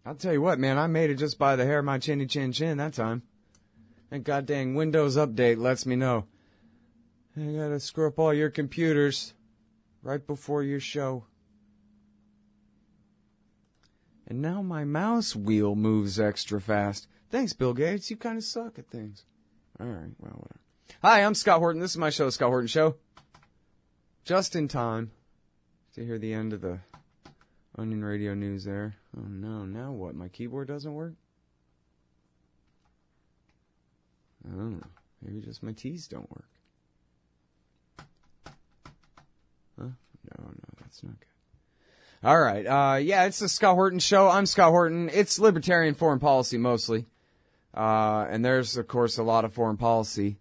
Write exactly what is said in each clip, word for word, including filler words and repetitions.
I'll tell you what, man, I made it just by the hair of my chinny chin chin that time. That goddamn Windows update lets me know. I gotta screw up all your computers right before your show. And now my mouse wheel moves extra fast. Thanks, Bill Gates. You kind of suck at things. All right, well, whatever. Hi, I'm Scott Horton. This is my show, Scott Horton Show. Just in time to hear the end of the Onion Radio news there. Oh, no. Now what? My keyboard doesn't work? I don't know. Maybe just my T's don't work. Huh? No, no, that's not good. All right. Uh, yeah, it's the Scott Horton Show. I'm Scott Horton. It's libertarian foreign policy mostly. Uh, and there's, of course, a lot of foreign policy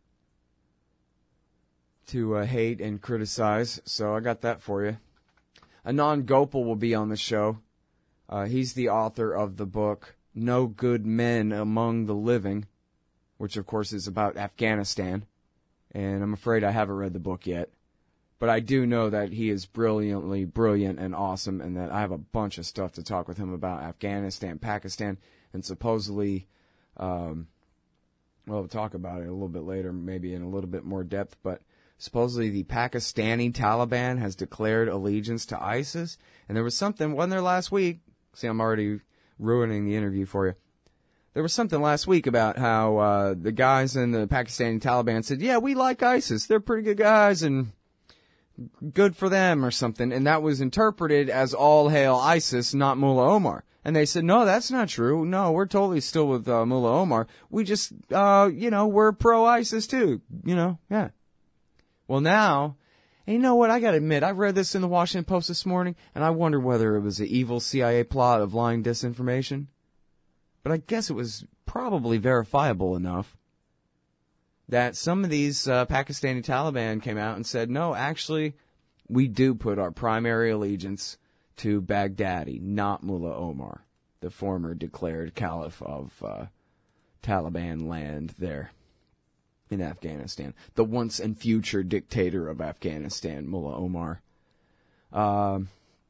to uh, hate and criticize. So I got that for you. Anand Gopal will be on the show. Uh, he's the author of the book No Good Men Among the Living, which, of course, is about Afghanistan. And I'm afraid I haven't read the book yet. But I do know that he is brilliantly brilliant and awesome, and that I have a bunch of stuff to talk with him about Afghanistan, Pakistan, and supposedly, um, well, we'll talk about it a little bit later, maybe in a little bit more depth, but supposedly the Pakistani Taliban has declared allegiance to ISIS. And there was something, wasn't there last week? See, I'm already ruining the interview for you. There was something last week about how uh, the guys in the Pakistani Taliban said, yeah, we like ISIS. They're pretty good guys and good for them or something. And that was interpreted as all hail ISIS, not Mullah Omar. And they said, no, that's not true. No, we're totally still with uh, Mullah Omar. We just, uh, you know, we're pro-ISIS too. You know, yeah. Well, now, and you know what? I got to admit, I read this in the Washington Post this morning, and I wonder whether it was an evil C I A plot of lying disinformation. But I guess it was probably verifiable enough that some of these uh, Pakistani Taliban came out and said, no, actually, we do put our primary allegiance to Baghdadi, not Mullah Omar, the former declared caliph of uh, Taliban land there in Afghanistan, the once and future dictator of Afghanistan, Mullah Omar. Um,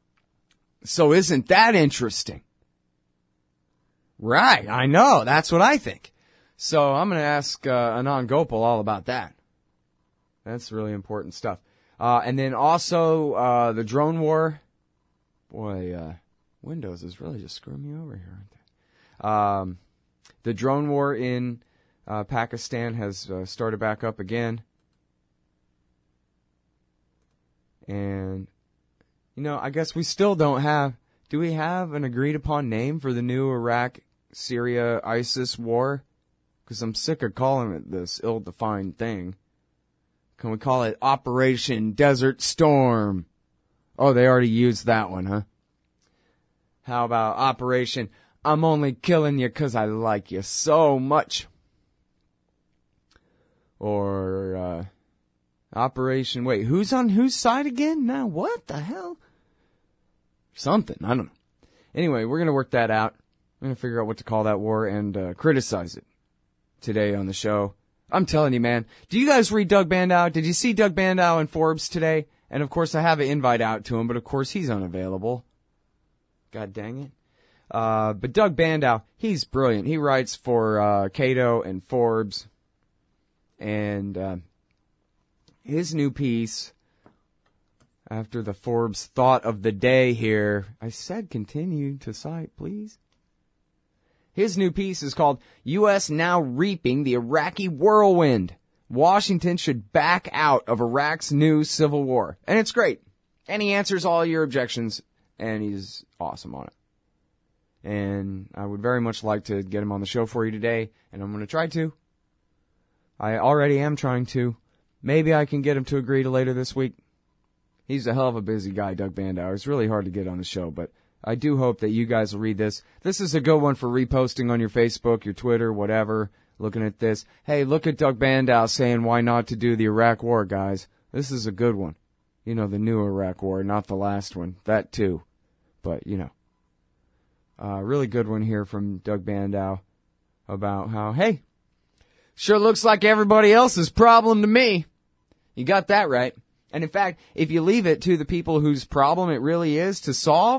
so isn't that interesting? Right, I know, that's what I think. So I'm going to ask uh, Anand Gopal all about that. That's really important stuff. Uh, and then also uh, the drone war. Boy, uh, Windows is really just screwing me over here, aren't they? Um, the drone war in uh, Pakistan has uh, started back up again. And, you know, I guess we still don't have... Do we have an agreed-upon name for the new Iraq-Syria-ISIS war? Because I'm sick of calling it this ill-defined thing. Can we call it Operation Desert Storm? Oh, they already used that one, huh? How about Operation I'm Only Killing You 'Cause I Like You So Much? Or, uh, Operation... Wait, who's on whose side again? Now, what the hell? Something, I don't know. Anyway, we're going to work that out. I'm going to figure out what to call that war and uh, criticize it today on the show. I'm telling you, man. Do you guys read Doug Bandow? Did you see Doug Bandow in Forbes today? And, of course, I have an invite out to him, but, of course, he's unavailable. God dang it. Uh, but Doug Bandow, he's brilliant. He writes for uh, Cato and Forbes. And uh, his new piece... After the Forbes thought of the day here, I said continue to cite, please. His new piece is called U S Now Reaping the Iraqi Whirlwind. Washington should back out of Iraq's new civil war. And it's great. And he answers all your objections, and he's awesome on it. And I would very much like to get him on the show for you today, and I'm going to try to. I already am trying to. Maybe I can get him to agree to later this week. He's a hell of a busy guy, Doug Bandow. It's really hard to get on the show, but I do hope that you guys will read this. This is a good one for reposting on your Facebook, your Twitter, whatever, looking at this. Hey, look at Doug Bandow saying why not to do the Iraq War, guys. This is a good one. You know, the new Iraq War, not the last one. That too. But, you know. Uh, really good one here from Doug Bandow about how, hey, sure looks like everybody else's problem to me. You got that right. And in fact, if you leave it to the people whose problem it really is to solve,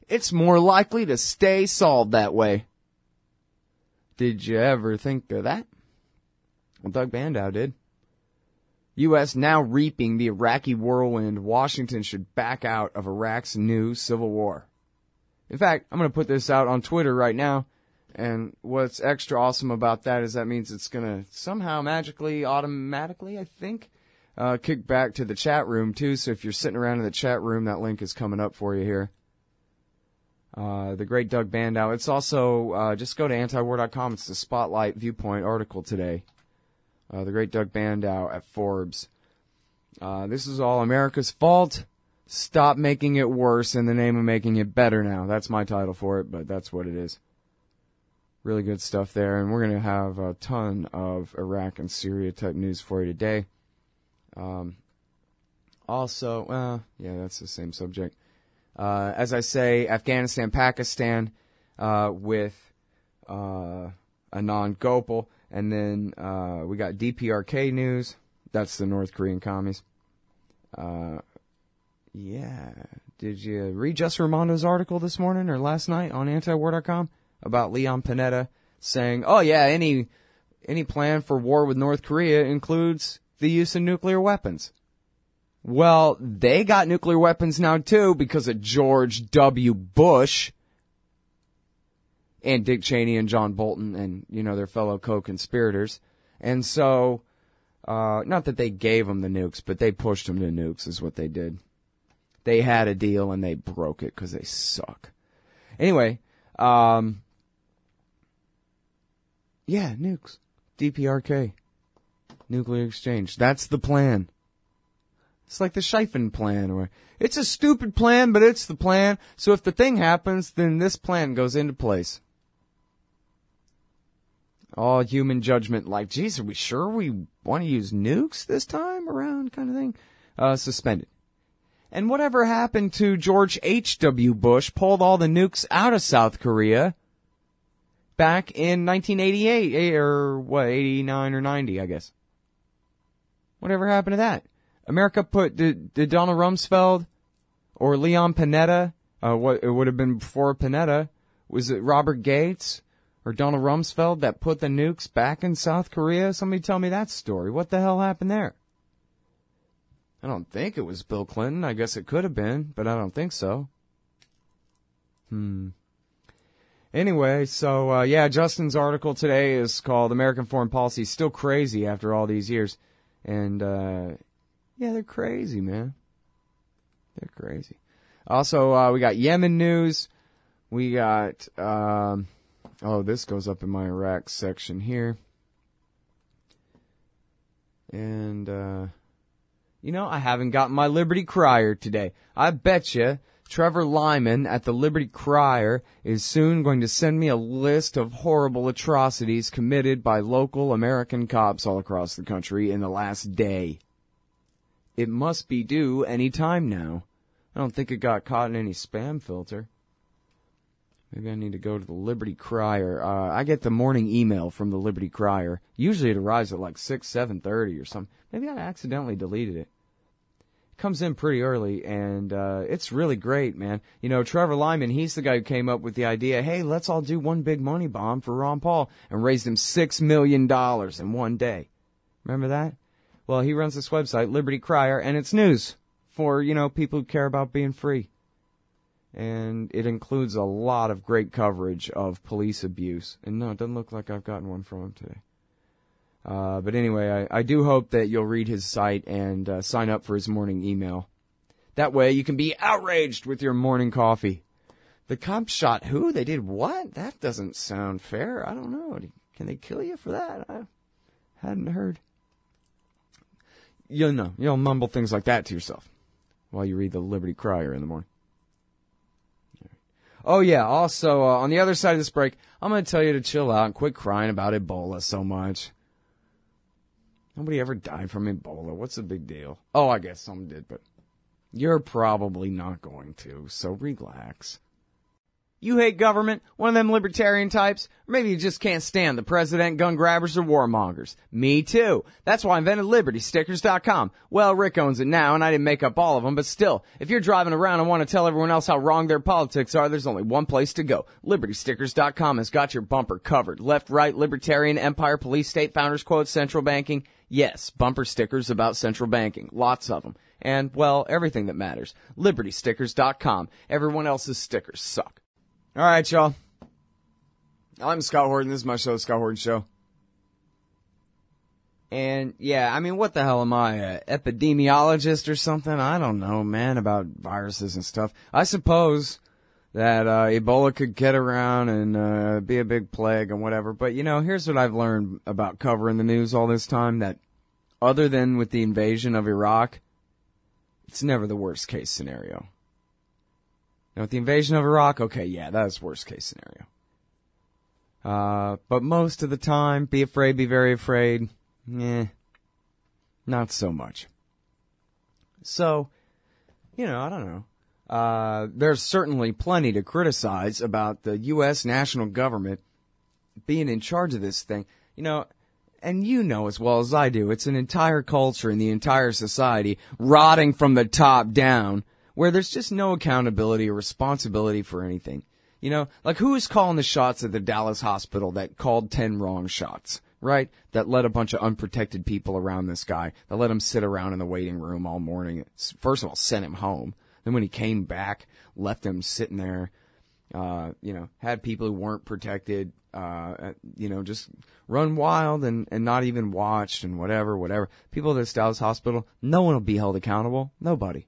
it's more likely to stay solved that way. Did you ever think of that? Well, Doug Bandow did. U S now reaping the Iraqi whirlwind. Washington should back out of Iraq's new civil war. In fact, I'm going to put this out on Twitter right now. And what's extra awesome about that is that means it's going to somehow magically, automatically, I think, uh, kick back to the chat room too. So if you're sitting around in the chat room, that link is coming up for you here. Uh, the great Doug Bandow. It's also, uh, just go to antiwar dot com. It's the Spotlight Viewpoint article today. Uh, the great Doug Bandow at Forbes. Uh, this is all America's fault. Stop making it worse in the name of making it better now. That's my title for it, but that's what it is. Really good stuff there. And we're going to have a ton of Iraq and Syria type news for you today. Um, also, uh, yeah, that's the same subject. Uh, as I say, Afghanistan, Pakistan, uh, with, uh, Anand Gopal. And then, uh, we got D P R K news. That's the North Korean commies. Uh, yeah. Did you read Jess Ramondo's article this morning or last night on antiwar dot com about Leon Panetta saying, oh yeah, any, any plan for war with North Korea includes the use of nuclear weapons. Well, they got nuclear weapons now too because of George W. Bush and Dick Cheney and John Bolton and, you know, their fellow co-conspirators. And so, uh, not that they gave them the nukes, but they pushed them to nukes is what they did. They had a deal and they broke it because they suck. Anyway, um, yeah, nukes. D P R K. Nuclear exchange. That's the plan. It's like the Scheifen plan, where it's a stupid plan, but it's the plan. So if the thing happens, then this plan goes into place. All human judgment, like, geez, are we sure we want to use nukes this time around, kind of thing, uh, suspended. And whatever happened to George H W. Bush pulled all the nukes out of South Korea back in nineteen eighty-eight, or what, eighty-nine or ninety, I guess. Whatever happened to that? America put, did, did Donald Rumsfeld or Leon Panetta, uh, what, it would have been before Panetta, was it Robert Gates or Donald Rumsfeld that put the nukes back in South Korea? Somebody tell me that story. What the hell happened there? I don't think it was Bill Clinton. I guess it could have been, but I don't think so. Hmm. Anyway, so, uh, yeah, Justin's article today is called American Foreign Policy Still Crazy After All These Years. And, uh, yeah, they're crazy, man. They're crazy. Also, uh, we got Yemen news. We got, um, oh, this goes up in my Iraq section here. And, uh, you know, I haven't gotten my Liberty Crier today. I bet you Trevor Lyman at the Liberty Crier is soon going to send me a list of horrible atrocities committed by local American cops all across the country in the last day. It must be due any time now. I don't think it got caught in any spam filter. Maybe I need to go to the Liberty Crier. Uh, I get the morning email from the Liberty Crier. Usually it arrives at like six, seven thirty or something. Maybe I accidentally deleted it. It comes in pretty early, and uh, it's really great, man. You know, Trevor Lyman, he's the guy who came up with the idea, hey, let's all do one big money bomb for Ron Paul, and raised him six million dollars in one day. Remember that? Well, he runs this website, Liberty Crier, and it's news for, you know, people who care about being free. And it includes a lot of great coverage of police abuse. And no, it doesn't look like I've gotten one from him today. Uh, but anyway, I, I do hope that you'll read his site and uh, sign up for his morning email. That way you can be outraged with your morning coffee. The cops shot who? They did what? That doesn't sound fair. I don't know. Can they kill you for that? I hadn't heard. You know, you'll mumble things like that to yourself while you read the Liberty Crier in the morning. Oh, yeah, also, uh, on the other side of this break, I'm going to tell you to chill out and quit crying about Ebola so much. Nobody ever died from Ebola. What's the big deal? Oh, I guess some did, but you're probably not going to, so relax. You hate government, one of them libertarian types, or maybe you just can't stand the president, gun grabbers, or warmongers. Me too. That's why I invented Liberty Stickers dot com. Well, Rick owns it now, and I didn't make up all of them, but still, if you're driving around and want to tell everyone else how wrong their politics are, there's only one place to go. Liberty Stickers dot com has got your bumper covered. Left, right, libertarian, empire, police, state, founders quotes, central banking. Yes, bumper stickers about central banking. Lots of them. And, well, everything that matters. Liberty Stickers dot com. Everyone else's stickers suck. All right, y'all. I'm Scott Horton. This is my show, The Scott Horton Show. And, yeah, I mean, what the hell am I, an epidemiologist or something? I don't know, man, about viruses and stuff. I suppose that uh, Ebola could get around and uh, be a big plague and whatever. But, you know, here's what I've learned about covering the news all this time, that other than with the invasion of Iraq, it's never the worst case scenario. Now, with the invasion of Iraq, okay, yeah, that's worst case scenario. Uh, but most of the time, be afraid, be very afraid, eh, not so much. So, you know, I don't know. Uh, there's certainly plenty to criticize about the U S national government being in charge of this thing. You know, and you know as well as I do, it's an entire culture and the entire society rotting from the top down, where there's just no accountability or responsibility for anything. You know, like who is calling the shots at the Dallas hospital that called ten wrong shots, right? That let a bunch of unprotected people around this guy, that let him sit around in the waiting room all morning. First of all, sent him home. Then when he came back, left him sitting there, uh, you know, had people who weren't protected, uh, you know, just run wild and, and not even watched and whatever, whatever. People at this Dallas hospital, no one will be held accountable. Nobody.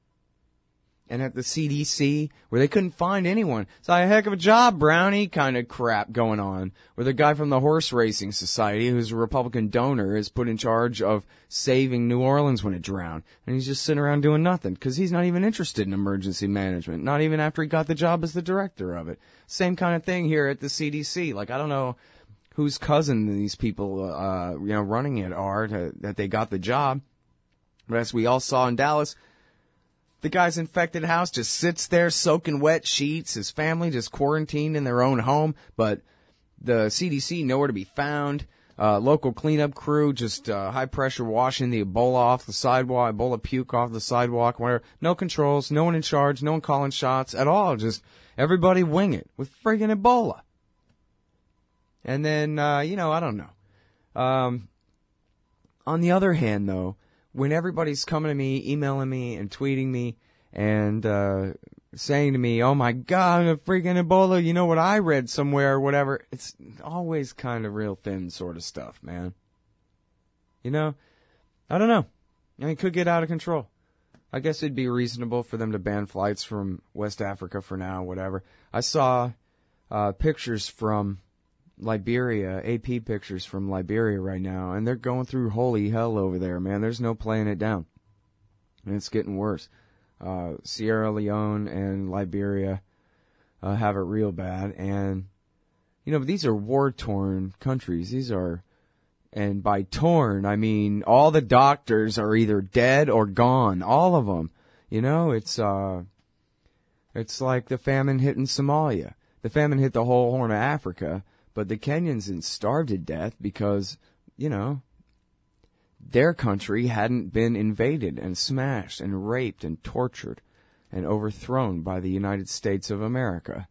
And at the C D C, where they couldn't find anyone. It's like a heck of a job, Brownie kind of crap going on. Where the guy from the Horse Racing Society, who's a Republican donor, is put in charge of saving New Orleans when it drowned. And he's just sitting around doing nothing, because he's not even interested in emergency management. Not even after he got the job as the director of it. Same kind of thing here at the C D C. Like, I don't know whose cousin these people, uh, you know, running it are, to, that they got the job. But as we all saw in Dallas, the guy's infected house just sits there soaking wet sheets. His family just quarantined in their own home, but the C D C nowhere to be found. Uh, local cleanup crew just uh, high pressure washing the Ebola off the sidewalk, Ebola puke off the sidewalk, whatever. No controls, no one in charge, no one calling shots at all. Just everybody wing it with friggin' Ebola. And then, uh, you know, I don't know. Um, on the other hand, though, when everybody's coming to me, emailing me, and tweeting me, and uh saying to me, oh my God, a freaking Ebola, you know what I read somewhere or whatever, it's always kind of real thin sort of stuff, man. You know? I don't know. I mean, it could get out of control. I guess it'd be reasonable for them to ban flights from West Africa for now, whatever. I saw uh pictures from Liberia, A P pictures from Liberia right now, and they're going through holy hell over there, man. There's no playing it down. And it's getting worse. Uh, Sierra Leone and Liberia uh, have it real bad, and, you know, but these are war-torn countries. These are, and by torn, I mean all the doctors are either dead or gone. All of them. You know, it's, uh, it's like the famine hit in Somalia. The famine hit the whole Horn of Africa. But the Kenyans didn't starve to death because, you know, their country hadn't been invaded and smashed and raped and tortured and overthrown by the United States of America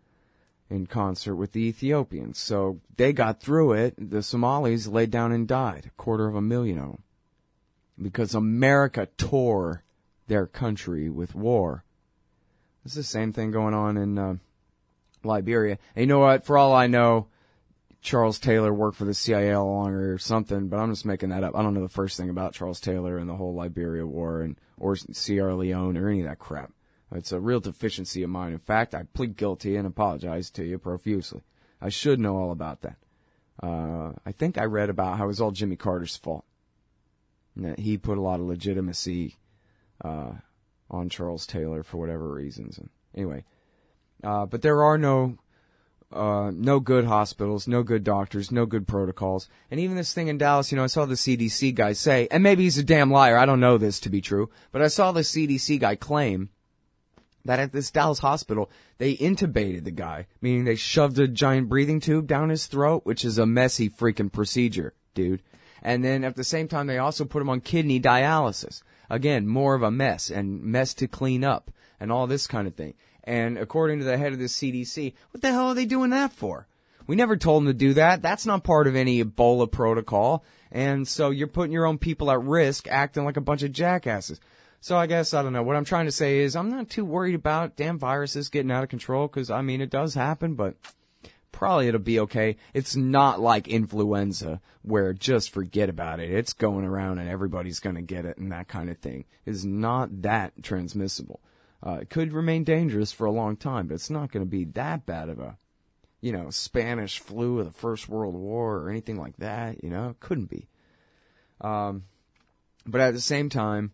in concert with the Ethiopians. So they got through it. The Somalis laid down and died, a quarter of a million of them, because America tore their country with war. It's the same thing going on in uh, Liberia. And you know what? For all I know, Charles Taylor worked for the C I A all along or something, but I'm just making that up. I don't know the first thing about Charles Taylor and the whole Liberia war and or Sierra Leone or any of that crap. It's a real deficiency of mine. In fact, I plead guilty and apologize to you profusely. I should know all about that. Uh, I think I read about how it was all Jimmy Carter's fault, and that he put a lot of legitimacy uh, on Charles Taylor for whatever reasons. And anyway, uh, but there are no uh, no good hospitals, no good doctors, no good protocols. And even this thing in Dallas, you know, I saw the C D C guy say, and maybe he's a damn liar, I don't know this to be true, but I saw the C D C guy claim that at this Dallas hospital, they intubated the guy, meaning they shoved a giant breathing tube down his throat, which is a messy freaking procedure, dude. And then at the same time, they also put him on kidney dialysis. Again, more of a mess, and mess to clean up, and all this kind of thing. And according to the head of the C D C, what the hell are they doing that for? We never told them to do that. That's not part of any Ebola protocol. And so you're putting your own people at risk, acting like a bunch of jackasses. So I guess, I don't know, what I'm trying to say is I'm not too worried about damn viruses getting out of control, because, I mean, it does happen, but probably it'll be okay. It's not like influenza, where just forget about it. It's going around and everybody's going to get it, and that kind of thing. It's not that transmissible. Uh, it could remain dangerous for a long time, but it's not going to be that bad of a, you know, Spanish flu of the First World War or anything like that, you know? It couldn't be. Um, but at the same time,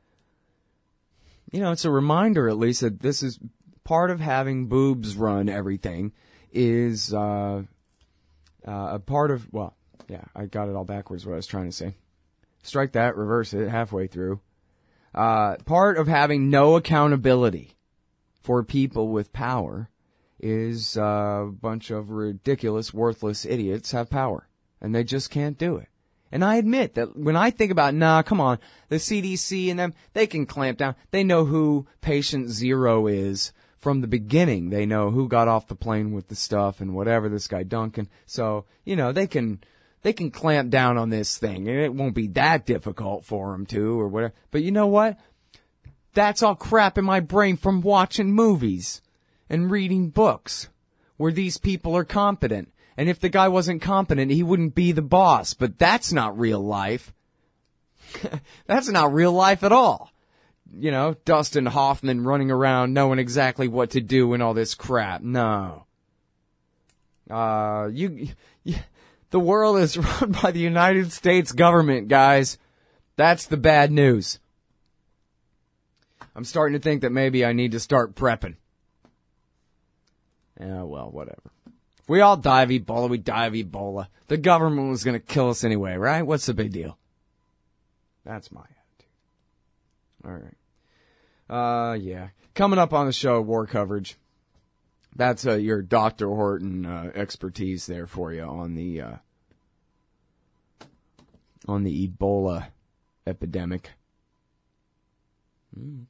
you know, it's a reminder, at least, that this is part of having boobs run everything is uh, uh, a part of, well, yeah, I got it all backwards, what I was trying to say. Strike that, reverse it, halfway through. Uh, part of having no accountability for people with power is uh, a bunch of ridiculous, worthless idiots have power, and they just can't do it. And I admit that when I think about, nah, come on, the C D C and them, they can clamp down. They know who patient zero is from the beginning. They know who got off the plane with the stuff and whatever, this guy Duncan. So, you know, they can, they can clamp down on this thing, and it won't be that difficult for them to, or whatever. But you know what? That's all crap in my brain from watching movies and reading books where these people are competent. And if the guy wasn't competent, he wouldn't be the boss. But that's not real life. That's not real life at all. You know, Dustin Hoffman running around knowing exactly what to do and all this crap. No. Uh, you, you, the world is run by the United States government, guys. That's the bad news. I'm starting to think that maybe I need to start prepping. Yeah, well, whatever. If we all die of Ebola, we die of Ebola. The government was going to kill us anyway, right? What's the big deal? That's my attitude. All right. Uh, yeah. Coming up on the show, war coverage. That's uh, your Doctor Horton uh, expertise there for you on the uh, on the Ebola epidemic. Mm.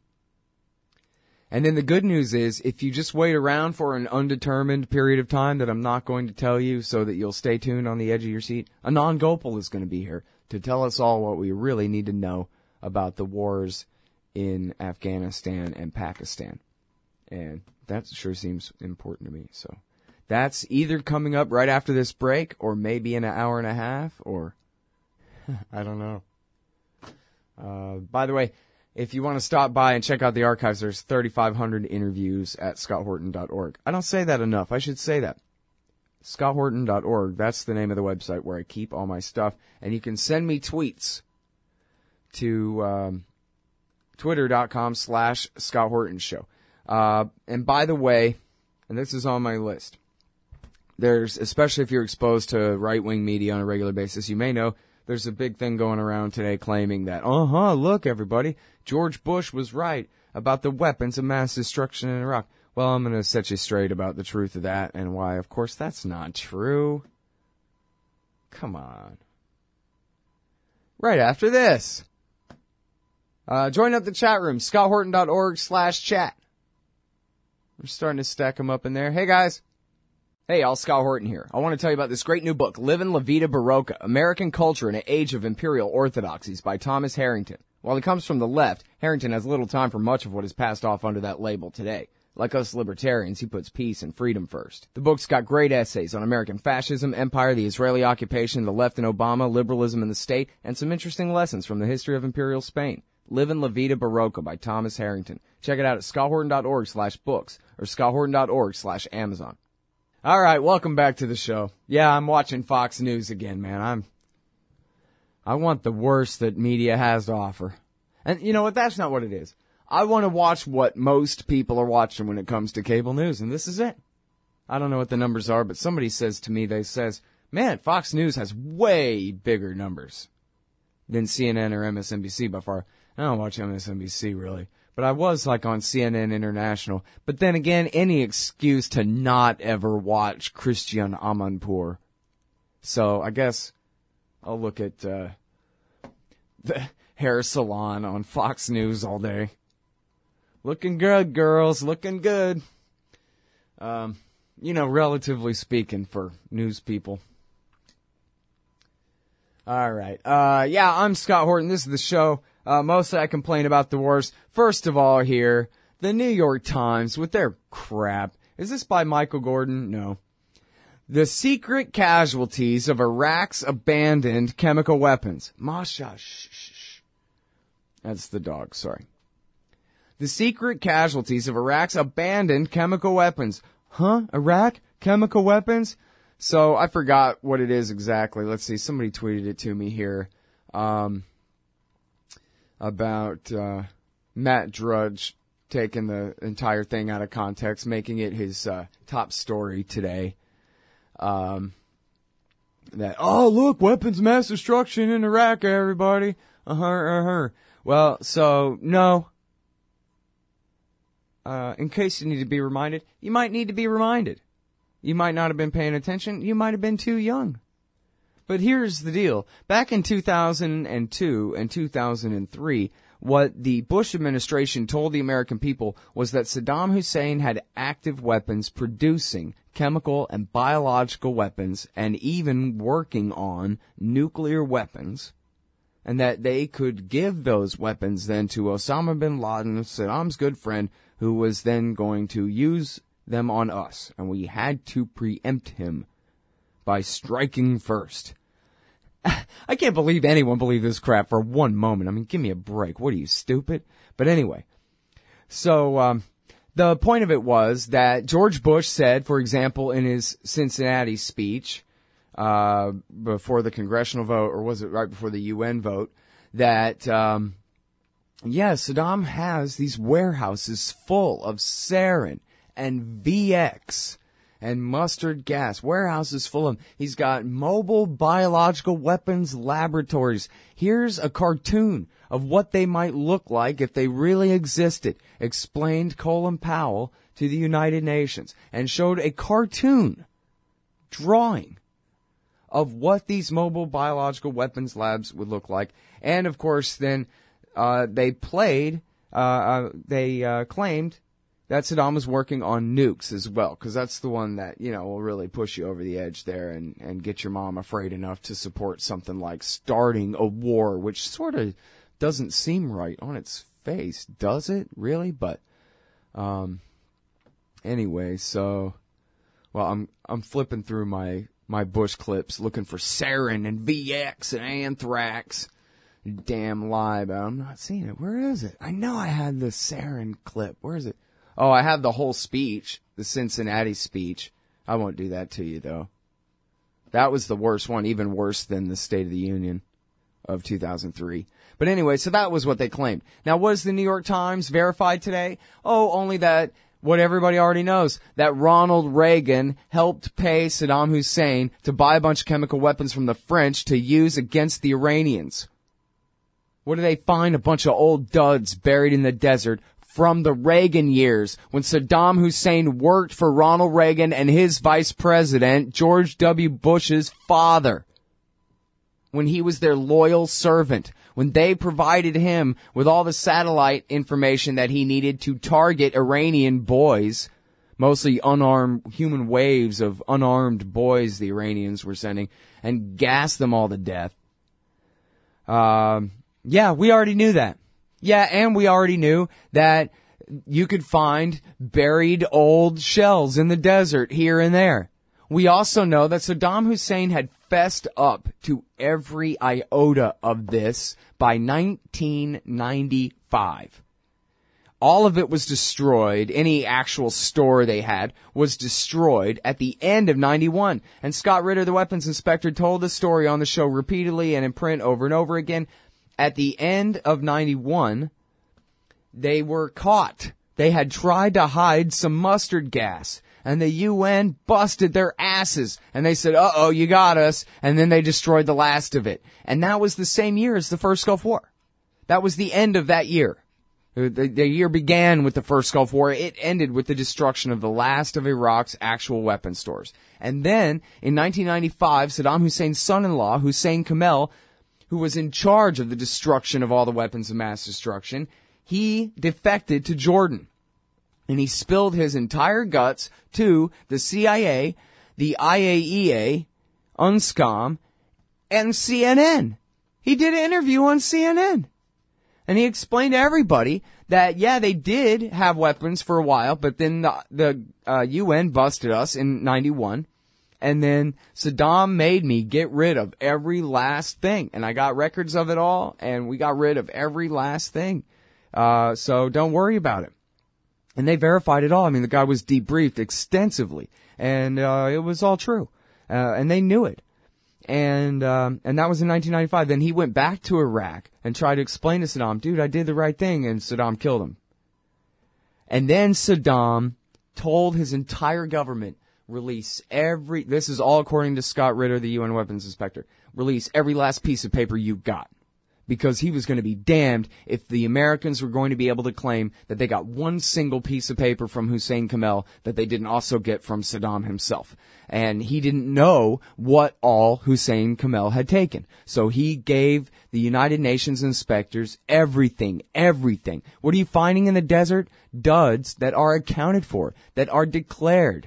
And then the good news is, if you just wait around for an undetermined period of time that I'm not going to tell you so that you'll stay tuned on the edge of your seat, Anand Gopal is going to be here to tell us all what we really need to know about the wars in Afghanistan and Pakistan. And that sure seems important to me. So that's either coming up right after this break, or maybe in an hour and a half, or I don't know. Uh, by the way, if you want to stop by and check out the archives, there's thirty-five hundred interviews at scott horton dot org. I don't say that enough. I should say that. scott horton dot org. That's the name of the website where I keep all my stuff. And you can send me tweets to um, twitter.com slash Scott Horton Show. Uh, and by the way, and this is on my list, there's, especially if you're exposed to right-wing media on a regular basis, you may know there's a big thing going around today claiming that, uh-huh, look, everybody, George Bush was right about the weapons of mass destruction in Iraq. Well, I'm going to set you straight about the truth of that and why, of course, that's not true. Come on. Right after this. Uh, join up the chat room, scott horton dot org slash chat. We're starting to stack them up in there. Hey, guys. Hey, all, Scott Horton here. I want to tell you about this great new book, Livin' La Vida Barocca, American Culture in an Age of Imperial Orthodoxies by Thomas Harrington. While he comes from the left, Harrington has little time for much of what is passed off under that label today. Like us libertarians, he puts peace and freedom first. The book's got great essays on American fascism, empire, the Israeli occupation, the left and Obama, liberalism in the state, and some interesting lessons from the history of Imperial Spain. Livin' La Vida Barocca by Thomas Harrington. Check it out at scott horton dot org slash books or scott horton dot org slash Amazon. All right, welcome back to the show. Yeah, I'm watching Fox News again, man. I'm, I want the worst that media has to offer. And you know what? That's not what it is. I want to watch what most people are watching when it comes to cable news, and this is it. I don't know what the numbers are, but somebody says to me, they says, man, Fox News has way bigger numbers than C N N or M S N B C by far. I don't watch M S N B C, really. But I was like on C N N International. But then again, any excuse to not ever watch Christian Amanpour. So I guess I'll look at uh, the hair salon on Fox News all day. Looking good, girls. Looking good. Um, you know, relatively speaking for news people. All right. Uh, yeah, I'm Scott Horton. This is the show. Uh, mostly I complain about the wars. First of all here, the New York Times with their crap. Is this by Michael Gordon? No. The secret casualties of Iraq's abandoned chemical weapons. Masha, shh, shh, shh. That's the dog, sorry. The secret casualties of Iraq's abandoned chemical weapons. Huh? Iraq? Chemical weapons? So I forgot what it is exactly. Let's see. Somebody tweeted it to me here. Um, about, uh, Matt Drudge taking the entire thing out of context, making it his, uh, top story today. Um, that, oh, look, weapons mass destruction in Iraq, everybody. Uh-huh, uh-huh. Well, so, no. Uh, in case you need to be reminded, you might need to be reminded. You might not have been paying attention. You might have been too young. But here's the deal. Back in two thousand two and two thousand three, what the Bush administration told the American people was that Saddam Hussein had active weapons producing chemical and biological weapons and even working on nuclear weapons, and that they could give those weapons then to Osama bin Laden, Saddam's good friend, who was then going to use them on us, and we had to preempt him by striking first. I can't believe anyone believed this crap for one moment. I mean, give me a break. What are you, stupid? But anyway, so um, the point of it was that George Bush said, for example, in his Cincinnati speech uh, before the congressional vote, or was it right before the U N vote, that, um, yeah, Saddam has these warehouses full of sarin and V X and mustard gas, warehouses full of them. He's got mobile biological weapons laboratories. Here's a cartoon of what they might look like if they really existed, explained Colin Powell to the United Nations, and showed a cartoon drawing of what these mobile biological weapons labs would look like. And, of course, then uh, they played, uh, uh, they uh, claimed that Saddam was working on nukes as well, because that's the one that, you know, will really push you over the edge there and, and get your mom afraid enough to support something like starting a war, which sort of doesn't seem right on its face, does it? Really? But, um, anyway, so, well, I'm, I'm flipping through my, my Bush clips looking for sarin and V X and anthrax. Damn lie, but I'm not seeing it. Where is it? I know I had the sarin clip. Where is it? Oh, I have the whole speech, the Cincinnati speech. I won't do that to you, though. That was the worst one, even worse than the State of the Union of two thousand three. But anyway, so that was what they claimed. Now, was the New York Times verified today? Oh, only that, what everybody already knows, that Ronald Reagan helped pay Saddam Hussein to buy a bunch of chemical weapons from the French to use against the Iranians. What do they find? A bunch of old duds buried in the desert from the Reagan years, when Saddam Hussein worked for Ronald Reagan and his vice president, George W. Bush's father. When he was their loyal servant. When they provided him with all the satellite information that he needed to target Iranian boys, mostly unarmed, human waves of unarmed boys the Iranians were sending, and gas them all to death. Um, yeah, we already knew that. Yeah, and we already knew that you could find buried old shells in the desert here and there. We also know that Saddam Hussein had fessed up to every iota of this by nineteen ninety-five. All of it was destroyed. Any actual store they had was destroyed at the end of ninety-one. And Scott Ritter, the weapons inspector, told the story on the show repeatedly and in print over and over again. At the end of ninety-one, they were caught. They had tried to hide some mustard gas, and the U N busted their asses, and they said, uh-oh, you got us, and then they destroyed the last of it. And that was the same year as the first Gulf War. That was the end of that year. The, the year began with the first Gulf War. It ended with the destruction of the last of Iraq's actual weapons stores. And then, in nineteen ninety-five, Saddam Hussein's son-in-law, Hussein Kamel, who was in charge of the destruction of all the weapons of mass destruction, he defected to Jordan. And he spilled his entire guts to the C I A, the I A E A, UNSCOM, and C N N. He did an interview on C N N. And he explained to everybody that, yeah, they did have weapons for a while, but then the, the uh, U N busted us in ninety-one. And then Saddam made me get rid of every last thing. And I got records of it all, and we got rid of every last thing. Uh, so don't worry about it. And they verified it all. I mean, the guy was debriefed extensively, and uh, it was all true. Uh, and they knew it. And um, and that was in nineteen ninety-five. Then he went back to Iraq and tried to explain to Saddam, dude, I did the right thing, and Saddam killed him. And then Saddam told his entire government, release every, this is all according to Scott Ritter, the U N weapons inspector, release every last piece of paper you got. Because he was going to be damned if the Americans were going to be able to claim that they got one single piece of paper from Hussein Kamel that they didn't also get from Saddam himself. And he didn't know what all Hussein Kamel had taken. So he gave the United Nations inspectors everything, everything. What are you finding in the desert? Duds that are accounted for, that are declared.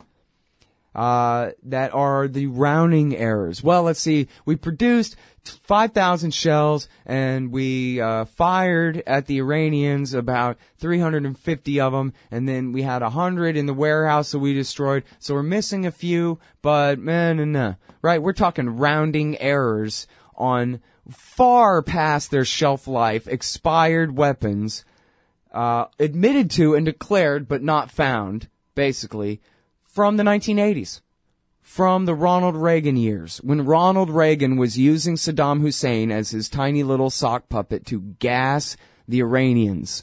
Uh, that are the rounding errors. Well, let's see. We produced five thousand shells, and we uh, fired at the Iranians about three hundred fifty of them, and then we had one hundred in the warehouse that we destroyed. So we're missing a few, but man, nah, nah. Right? We're talking rounding errors on far past their shelf life, expired weapons, uh, admitted to and declared but not found, basically, from the nineteen eighties, from the Ronald Reagan years, when Ronald Reagan was using Saddam Hussein as his tiny little sock puppet to gas the Iranians.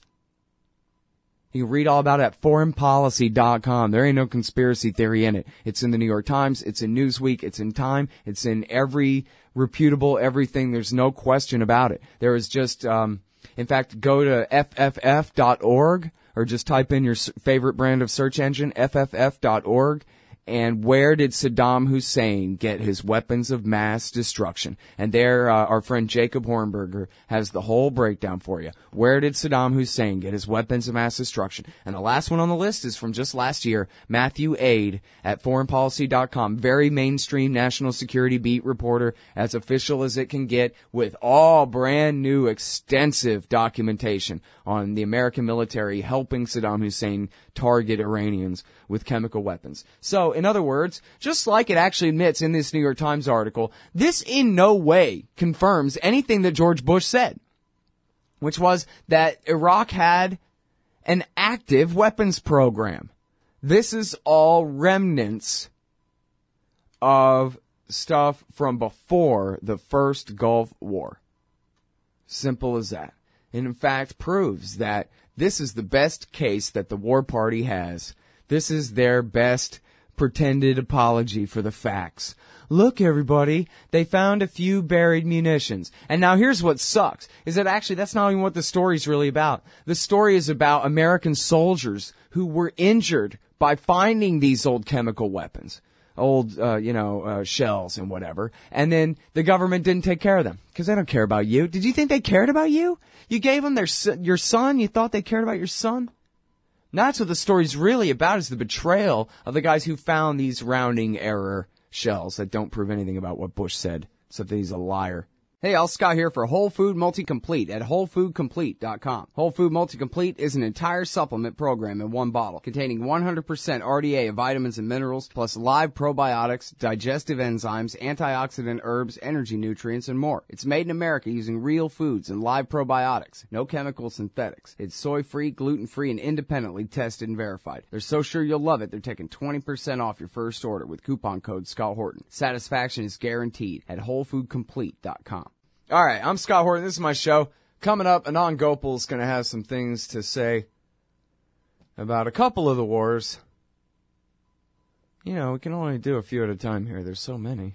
You can read all about it at foreign policy dot com. There ain't no conspiracy theory in it. It's in the New York Times, it's in Newsweek, it's in Time, it's in every reputable everything. There's no question about it. There is just, um, in fact, go to F F F dot org. Or just type in your favorite brand of search engine, F F F dot org, and where did Saddam Hussein get his weapons of mass destruction? And there, uh, our friend Jacob Hornberger has the whole breakdown for you. Where did Saddam Hussein get his weapons of mass destruction? And the last one on the list is from just last year, Matthew Aid at foreign policy dot com. Very mainstream national security beat reporter, as official as it can get, with all brand new extensive documentation on the American military helping Saddam Hussein target Iranians with chemical weapons. So, in other words, just like it actually admits in this New York Times article, this in no way confirms anything that George Bush said, which was that Iraq had an active weapons program. This is all remnants of stuff from before the first Gulf War. Simple as that. And in fact proves that this is the best case that the war party has. This is their best pretended apology for the facts. Look, everybody, they found a few buried munitions. And now here's what sucks, is that actually that's not even what the story's really about. The story is about American soldiers who were injured by finding these old chemical weapons. Old, uh, you know, uh, shells and whatever. And then the government didn't take care of them. Because they don't care about you. Did you think they cared about you? You gave them their your son? You thought they cared about your son? That's what the story's really about, is the betrayal of the guys who found these rounding error shells that don't prove anything about what Bush said, except that he's a liar. Hey, Al Scott here for Whole Food Multi-Complete at whole food complete dot com. Whole Food Multi-Complete is an entire supplement program in one bottle, containing one hundred percent R D A of vitamins and minerals, plus live probiotics, digestive enzymes, antioxidant herbs, energy nutrients, and more. It's made in America using real foods and live probiotics. No chemical synthetics. It's soy-free, gluten-free, and independently tested and verified. They're so sure you'll love it, they're taking twenty percent off your first order with coupon code Scott Horton. Satisfaction is guaranteed at whole food complete dot com. All right, I'm Scott Horton. This is my show. Coming up, Anand Gopal's going to have some things to say about a couple of the wars. You know, we can only do a few at a time here. There's so many.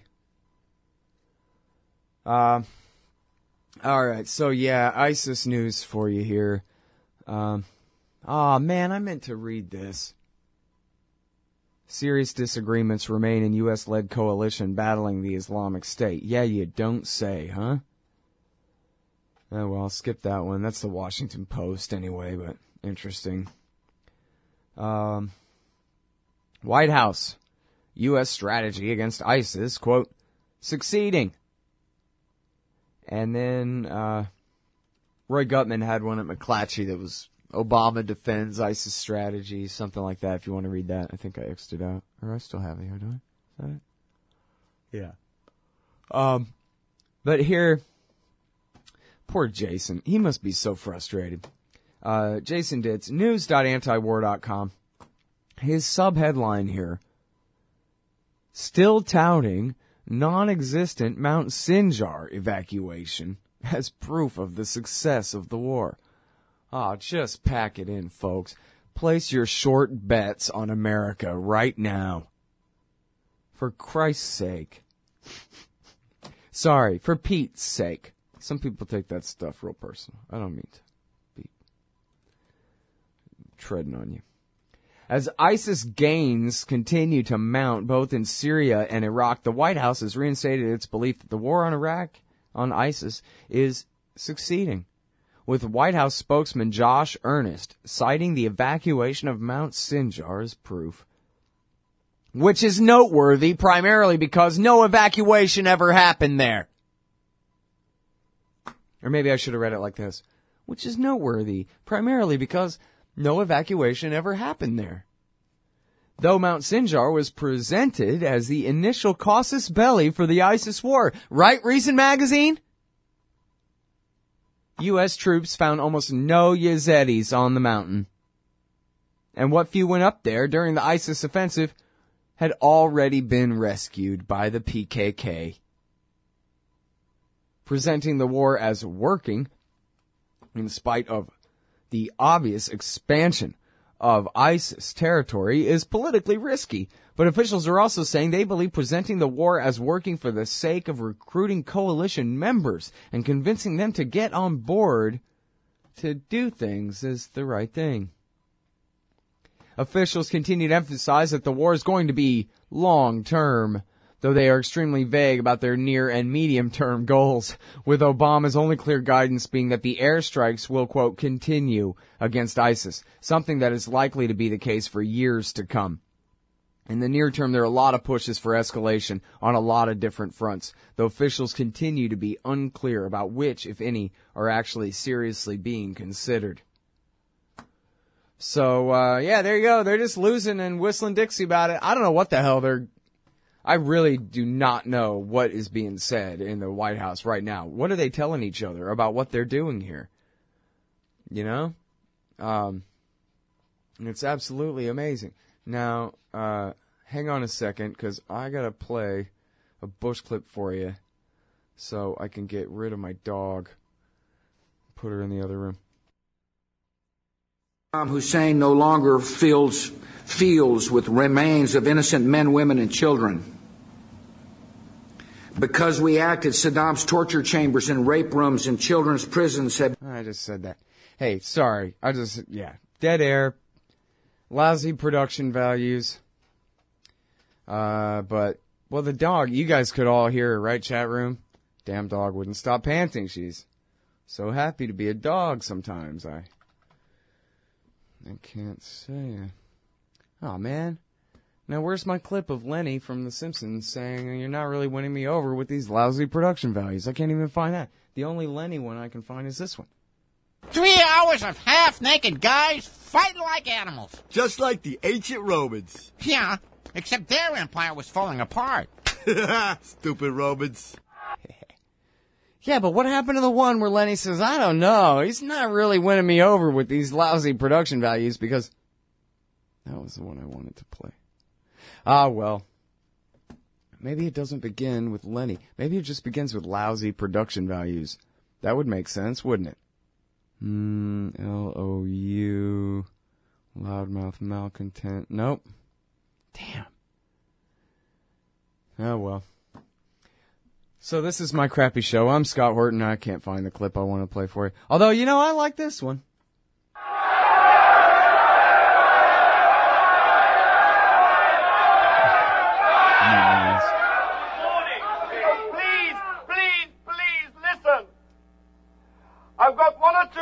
Uh, all right, so yeah, ISIS news for you here. Um, oh man, I meant to read this. Serious disagreements remain in U S-led coalition battling the Islamic State. Yeah, you don't say, huh? Oh, well, I'll skip that one. That's the Washington Post anyway, but interesting. Um, White House. U S strategy against ISIS, quote, succeeding. And then uh, Roy Gutman had one at McClatchy that was Obama defends ISIS strategy, something like that, if you want to read that. I think I X'd it out. Or I still have it here, do I? Is that it? Yeah. Um, but here, poor Jason. He must be so frustrated. Uh, Jason Ditz, news dot antiwar dot com. His sub-headline here, still touting non-existent Mount Sinjar evacuation as proof of the success of the war. Oh, just pack it in, folks. Place your short bets on America right now. For Christ's sake. Sorry, for Pete's sake. Some people take that stuff real personal. I don't mean to be treading on you. As ISIS gains continue to mount both in Syria and Iraq, the White House has reinstated its belief that the war on Iraq, on ISIS, is succeeding, with White House spokesman Josh Earnest citing the evacuation of Mount Sinjar as proof. Which is noteworthy primarily because no evacuation ever happened there. Or maybe I should have read it like this. Which is noteworthy primarily because no evacuation ever happened there. Though Mount Sinjar was presented as the initial casus belli for the ISIS war. Right, Recent Magazine? U S troops found almost no Yazidis on the mountain. And what few went up there during the ISIS offensive had already been rescued by the P K K. Presenting the war as working, in spite of the obvious expansion of ISIS territory, is politically risky. But officials are also saying they believe presenting the war as working for the sake of recruiting coalition members and convincing them to get on board to do things is the right thing. Officials continue to emphasize that the war is going to be long-term, though they are extremely vague about their near and medium-term goals, with Obama's only clear guidance being that the airstrikes will, quote, continue against ISIS, something that is likely to be the case for years to come. In the near term, there are a lot of pushes for escalation on a lot of different fronts, though officials continue to be unclear about which, if any, are actually seriously being considered. So, uh, yeah, there you go. They're just losing and whistling Dixie about it. I don't know what the hell they're... I really do not know what is being said in the White House right now. What are they telling each other about what they're doing here? You know? Um, it's absolutely amazing. Now, uh, hang on a second, because I got to play a Bush clip for you so I can get rid of my dog. Put her in the other room. Saddam Hussein no longer fills fields with remains of innocent men, women, and children. Because we acted, Saddam's torture chambers and rape rooms and children's prisons have... I just said that. Hey, sorry. I just, yeah. Dead air. Lousy production values. Uh, but, well, the dog, you guys could all hear her, right, chat room? Damn dog wouldn't stop panting. She's so happy to be a dog sometimes. I... I can't say. Oh, man. Now, where's my clip of Lenny from The Simpsons saying, you're not really winning me over with these lousy production values? I can't even find that. The only Lenny one I can find is this one. Three hours of half-naked guys fighting like animals. Just like the ancient Romans. Yeah, except their empire was falling apart. Stupid Romans. Yeah, but what happened to the one where Lenny says, I don't know, he's not really winning me over with these lousy production values, because that was the one I wanted to play. Ah, well, maybe it doesn't begin with Lenny. Maybe it just begins with lousy production values. That would make sense, wouldn't it? Hmm, L O U, loudmouth malcontent. Nope. Damn. Oh, well. So this is my crappy show. I'm Scott Horton. I can't find the clip I want to play for you. Although, you know, I like this one.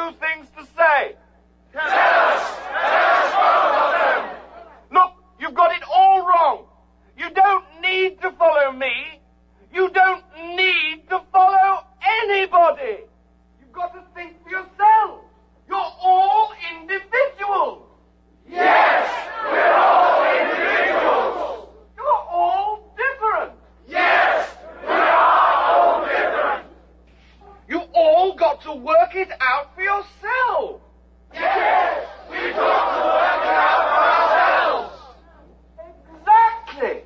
few things to say. Tell us! Tell us both of them! Look, you've got it all wrong. You don't need to follow me. You don't need to follow anybody. You've got to think for yourself. You're all individuals. Yes, we're all individuals. You're all different. Yes, we are all different. You all got to work it out for yourself. Yes, we've got to work it out for ourselves. Exactly.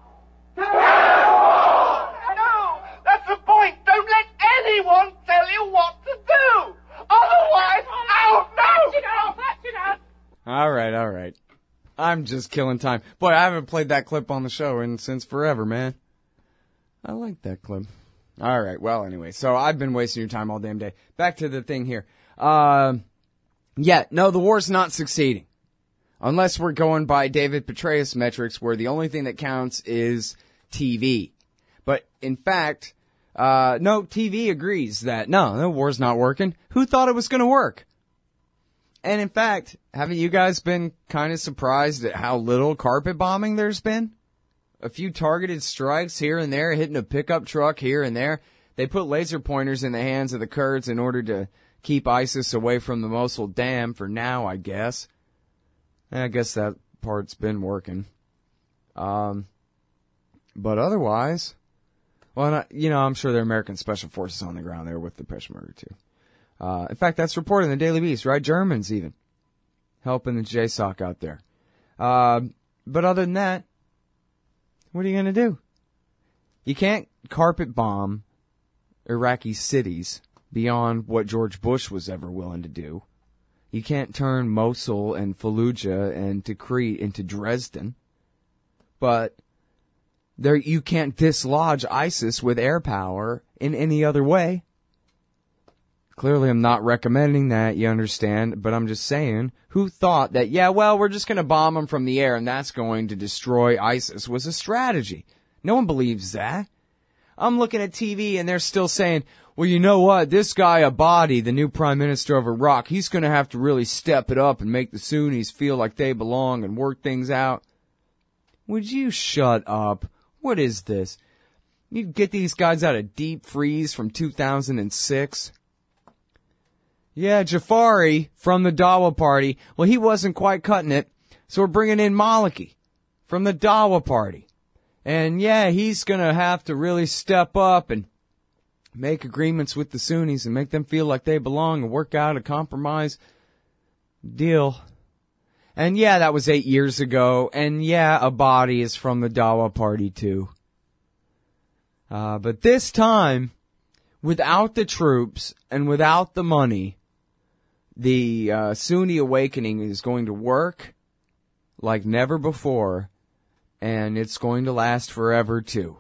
No, that's the point. Don't let anyone tell you what to do. Otherwise, I'll know. You know, you know. All right, all right. I'm just killing time. Boy, I haven't played that clip on the show in since forever, man. I like that clip. All right, well, anyway, so I've been wasting your time all damn day. Back to the thing here. Uh, yeah, no, the war's not succeeding. Unless we're going by David Petraeus metrics, where the only thing that counts is T V. But, in fact, uh, no, T V agrees that, no, the war's not working. Who thought it was going to work? And, in fact, haven't you guys been kind of surprised at how little carpet bombing there's been? A few targeted strikes here and there, hitting a pickup truck here and there. They put laser pointers in the hands of the Kurds in order to keep ISIS away from the Mosul Dam for now, I guess. I guess that part's been working. Um, but otherwise, well, not, you know, I'm sure there are American special forces on the ground there with the Peshmerga too. Uh, in fact, that's reported in the Daily Beast, right? Germans even helping the J SOC out there. Uh, but other than that, what are you going to do? You can't carpet bomb Iraqi cities beyond what George Bush was ever willing to do. You can't turn Mosul and Fallujah and Tikrit into Dresden. But there, you can't dislodge ISIS with air power in any other way. Clearly, I'm not recommending that, you understand, but I'm just saying, who thought that, yeah, well, we're just going to bomb them from the air and that's going to destroy ISIS was a strategy. No one believes that. I'm looking at T V and they're still saying, well, you know what, this guy Abadi, the new prime minister of Iraq, he's going to have to really step it up and make the Sunnis feel like they belong and work things out. Would you shut up? What is this? You get these guys out of deep freeze from two thousand six? Yeah, Jafari from the Dawa Party. Well, he wasn't quite cutting it, so we're bringing in Maliki from the Dawa Party. And yeah, he's going to have to really step up and make agreements with the Sunnis and make them feel like they belong and work out a compromise deal. And yeah, that was eight years ago. And yeah, Abadi is from the Dawa Party too. Uh, but this time, without the troops and without the money, the uh, Sunni awakening is going to work like never before, and it's going to last forever too.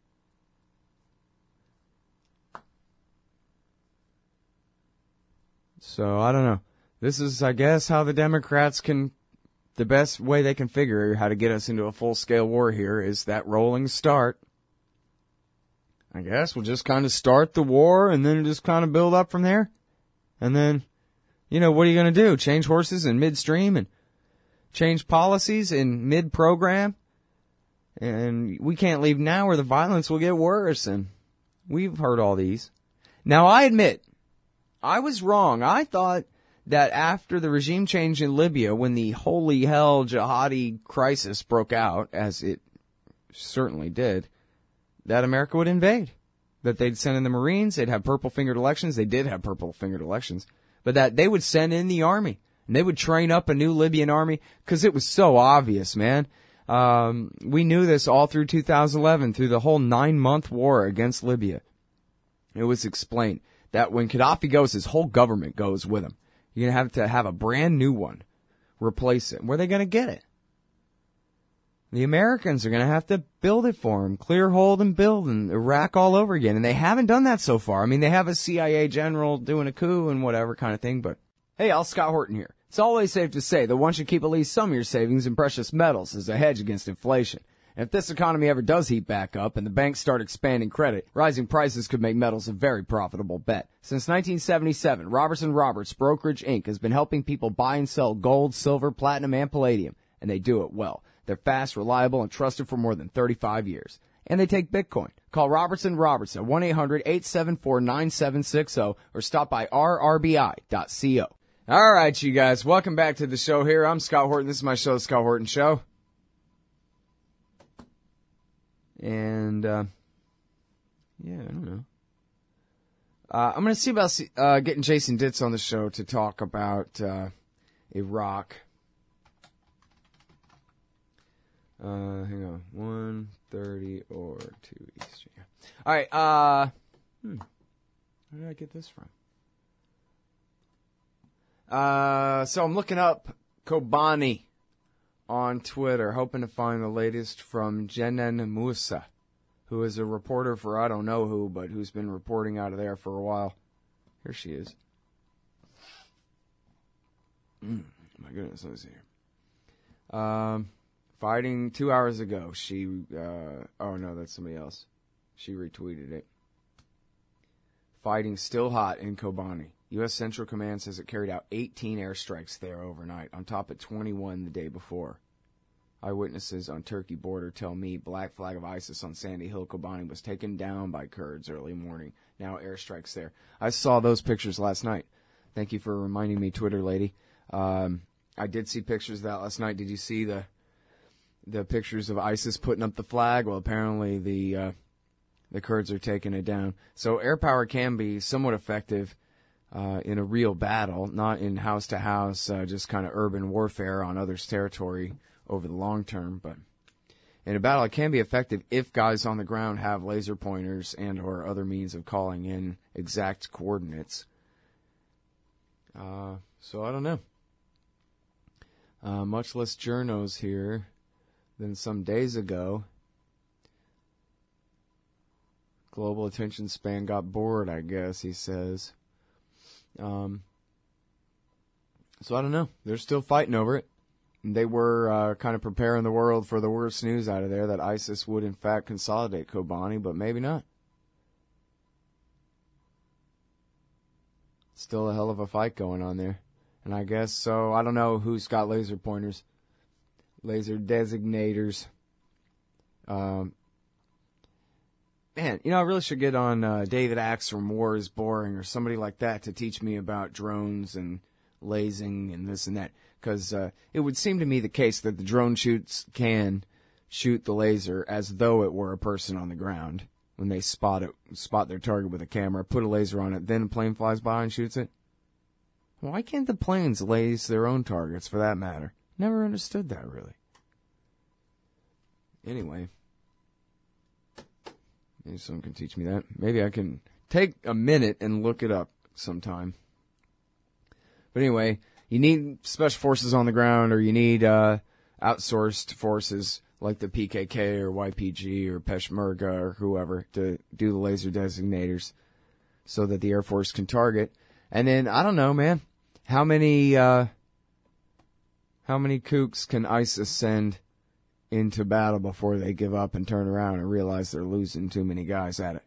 So, I don't know. This is, I guess, how the Democrats can, the best way they can figure how to get us into a full-scale war here is that rolling start. I guess we'll just kind of start the war and then just kind of build up from there. And then, you know, what are you going to do? Change horses in midstream and change policies in mid-program? And we can't leave now or the violence will get worse. And we've heard all these. Now, I admit, I was wrong. I thought that after the regime change in Libya, when the holy hell jihadi crisis broke out, as it certainly did, that America would invade. That they'd send in the Marines, they'd have purple-fingered elections. They did have purple-fingered elections. But that they would send in the army. And they would train up a new Libyan army, because it was so obvious, man. Um, we knew this all through two thousand eleven, through the whole nine-month war against Libya. It was explained that when Gaddafi goes, his whole government goes with him. You're going to have to have a brand new one replace it. Where are they going to get it? The Americans are going to have to build it for them, clear, hold, and build, and Iraq all over again. And they haven't done that so far. I mean, they have a C I A general doing a coup and whatever kind of thing, but hey, Al Scott Horton here. It's always safe to say that one should keep at least some of your savings in precious metals as a hedge against inflation. And if this economy ever does heat back up and the banks start expanding credit, rising prices could make metals a very profitable bet. Since nineteen seventy-seven, Robertson Roberts Brokerage Incorporated has been helping people buy and sell gold, silver, platinum, and palladium, and they do it well. They're fast, reliable, and trusted for more than thirty-five years. And they take Bitcoin. Call Robertson Roberts at one eight hundred eight seven four nine seven six zero or stop by r r b i dot co. All right, you guys, welcome back to the show here. I'm Scott Horton. This is my show, The Scott Horton Show. And, uh, yeah, I don't know. Uh, I'm going to see about uh, getting Jason Ditz on the show to talk about uh, Iraq. Uh, hang on. one thirty or two Eastern. Yeah. All right, uh, hmm. Where did I get this from? Uh, so I'm looking up Kobani on Twitter, hoping to find the latest from Jenan Moussa, who is a reporter for I don't know who, but who's been reporting out of there for a while. Here she is. Mm, my goodness, let me see here. Um, fighting two hours ago, she, uh, oh no, that's somebody else. She retweeted it. Fighting still hot in Kobani. U S. Central Command says it carried out eighteen airstrikes there overnight, on top of twenty-one the day before. Eyewitnesses on Turkey border tell me Black Flag of ISIS on Sandy Hill, Kobani was taken down by Kurds early morning. Now airstrikes there. I saw those pictures last night. Thank you for reminding me, Twitter lady. Um, I did see pictures of that last night. Did you see the the pictures of ISIS putting up the flag? Well, apparently the uh, the Kurds are taking it down. So air power can be somewhat effective Uh, in a real battle, not in house-to-house, uh, just kind of urban warfare on others' territory over the long term. But in a battle, it can be effective if guys on the ground have laser pointers and or other means of calling in exact coordinates. Uh, so I don't know. Uh, much less journos here than some days ago. Global attention span got bored, I guess, he says. Um, so I don't know. They're still fighting over it. They were uh, kind of preparing the world for the worst news out of there, that ISIS would in fact consolidate Kobani, but maybe not. Still a hell of a fight going on there. And I guess so. I don't know who's got laser pointers, laser designators. Um, Man, you know, I really should get on uh, David Axe from War is Boring or somebody like that to teach me about drones and lasing and this and that. Because uh, it would seem to me the case that the drone shoots can shoot the laser as though it were a person on the ground when they spot it, spot their target with a camera, put a laser on it, then a plane flies by and shoots it. Why can't the planes laze their own targets, for that matter? Never understood that, really. Anyway. Maybe someone can teach me that. Maybe I can take a minute and look it up sometime. But anyway, you need special forces on the ground, or you need uh, outsourced forces like the P K K or Y P G or Peshmerga or whoever to do the laser designators so that the Air Force can target. And then, I don't know, man, how many, uh, how many kooks can ISIS send into battle before they give up and turn around and realize they're losing too many guys at it?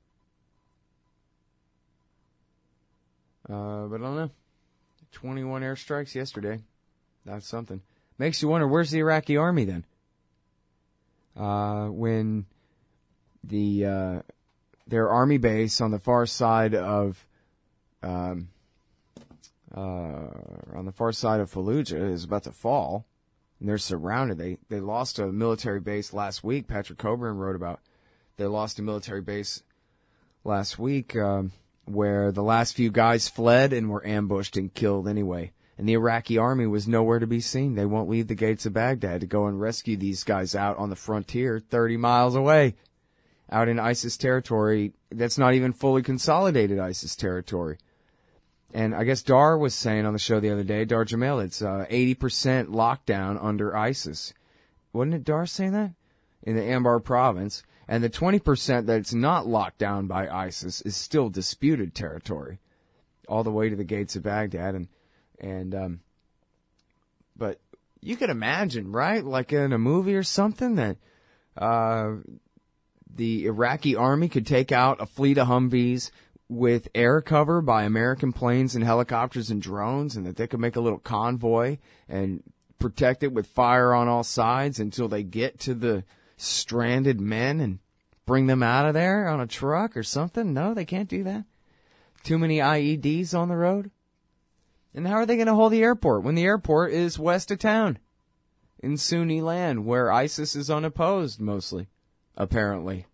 Uh, but I don't know. twenty-one airstrikes yesterday. That's something. Makes you wonder, where's the Iraqi army then? Uh, when the, uh, their army base on the far side of, um, uh, on the far side of Fallujah is about to fall. And they're surrounded. They they lost a military base last week. Patrick Coburn wrote about they lost a military base last week um, where the last few guys fled and were ambushed and killed anyway. And the Iraqi army was nowhere to be seen. They won't leave the gates of Baghdad to go and rescue these guys out on the frontier thirty miles away, out in ISIS territory that's not even fully consolidated ISIS territory. And I guess Dar was saying on the show the other day, Dar Jamil, it's uh, eighty percent lockdown under ISIS. Wasn't it Dar saying that? In the Anbar province. And the twenty percent that it's not locked down by ISIS is still disputed territory, all the way to the gates of Baghdad. And, and um, but you could imagine, right, like in a movie or something, that uh, the Iraqi army could take out a fleet of Humvees with air cover by American planes and helicopters and drones, and that they could make a little convoy and protect it with fire on all sides until they get to the stranded men and bring them out of there on a truck or something? No, they can't do that. Too many I E Ds on the road? And how are they going to hold the airport when the airport is west of town in Sunni land where ISIS is unopposed mostly, apparently?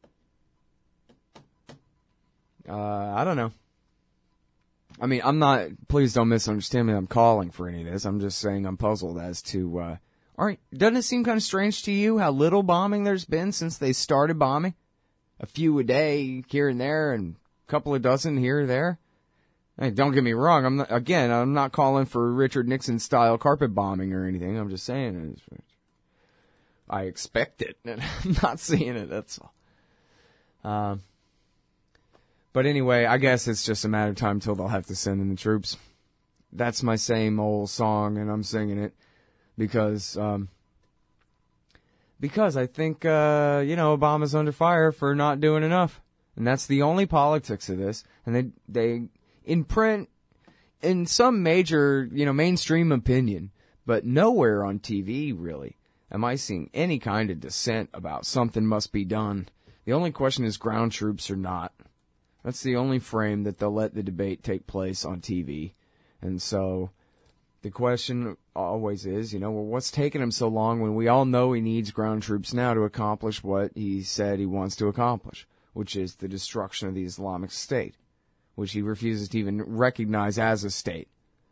Uh, I don't know. I mean, I'm not, please don't misunderstand me, I'm calling for any of this. I'm just saying I'm puzzled as to, uh, aren't, doesn't it seem kind of strange to you how little bombing there's been since they started bombing? A few a day here and there and a couple of dozen here or there. Hey, don't get me wrong. I'm not, again, I'm not calling for Richard Nixon style carpet bombing or anything. I'm just saying I expect it. And I'm not seeing it. That's all. Um, but anyway, I guess it's just a matter of time until they'll have to send in the troops. That's my same old song, and I'm singing it because um, because I think uh, you know Obama's under fire for not doing enough, and that's the only politics of this. And they they. In print, in some major, you know, mainstream opinion, but nowhere on T V, really, am I seeing any kind of dissent about something must be done. The only question is ground troops or not. That's the only frame that they'll let the debate take place on T V. And so the question always is, you know, well, what's taking him so long when we all know he needs ground troops now to accomplish what he said he wants to accomplish, which is the destruction of the Islamic State, which he refuses to even recognize as a state.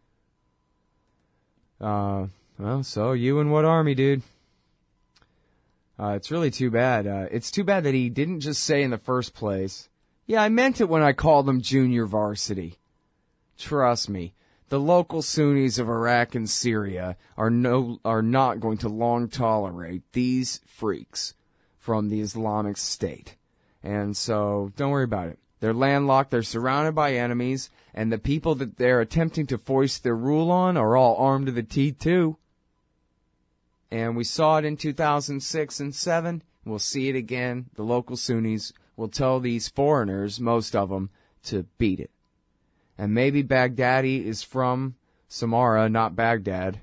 Uh, well, so you and what army, dude? Uh, it's really too bad. Uh, it's too bad that he didn't just say in the first place, yeah, I meant it when I called them junior varsity. Trust me, the local Sunnis of Iraq and Syria are no, are not going to long tolerate these freaks from the Islamic State. And so, don't worry about it. They're landlocked, they're surrounded by enemies, and the people that they're attempting to foist their rule on are all armed to the teeth, too. And we saw it in two thousand six and seven. We'll see it again. The local Sunnis will tell these foreigners, most of them, to beat it. And maybe Baghdadi is from Samara, not Baghdad.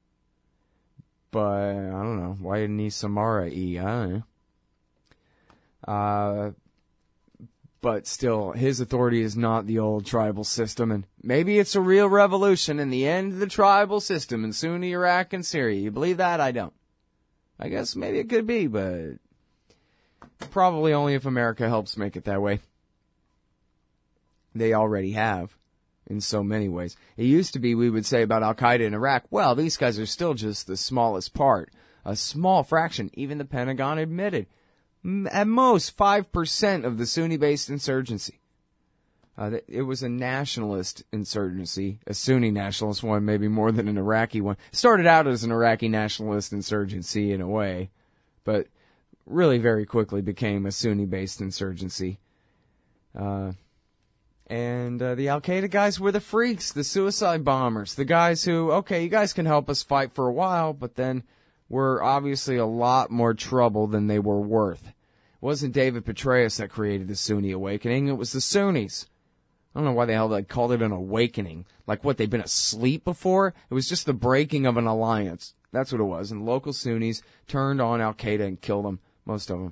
But, I don't know. Why didn't he Samara-y? I don't know. Uh... But still, his authority is not the old tribal system, and maybe it's a real revolution in the end of the tribal system in Sunni Iraq and Syria. You believe that? I don't. I guess maybe it could be, but probably only if America helps make it that way. They already have, in so many ways. It used to be we would say about Al-Qaeda in Iraq, well, these guys are still just the smallest part, a small fraction, even the Pentagon admitted. At most, five percent of the Sunni-based insurgency. Uh, it was a nationalist insurgency, a Sunni nationalist one, maybe more than an Iraqi one. It started out as an Iraqi nationalist insurgency in a way, but really very quickly became a Sunni-based insurgency. Uh, and uh, the Al-Qaeda guys were the freaks, the suicide bombers, the guys who, okay, you guys can help us fight for a while, but then were obviously a lot more trouble than they were worth. It wasn't David Petraeus that created the Sunni awakening, it was the Sunnis. I don't know why the hell they called it an awakening. Like what, they've been asleep before? It was just the breaking of an alliance. That's what it was. And local Sunnis turned on Al-Qaeda and killed them, most of them.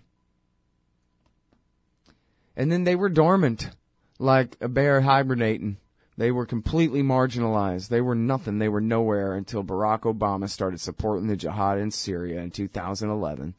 And then they were dormant, like a bear hibernating. They were completely marginalized. They were nothing. They were nowhere until Barack Obama started supporting the jihad in Syria in two thousand eleven.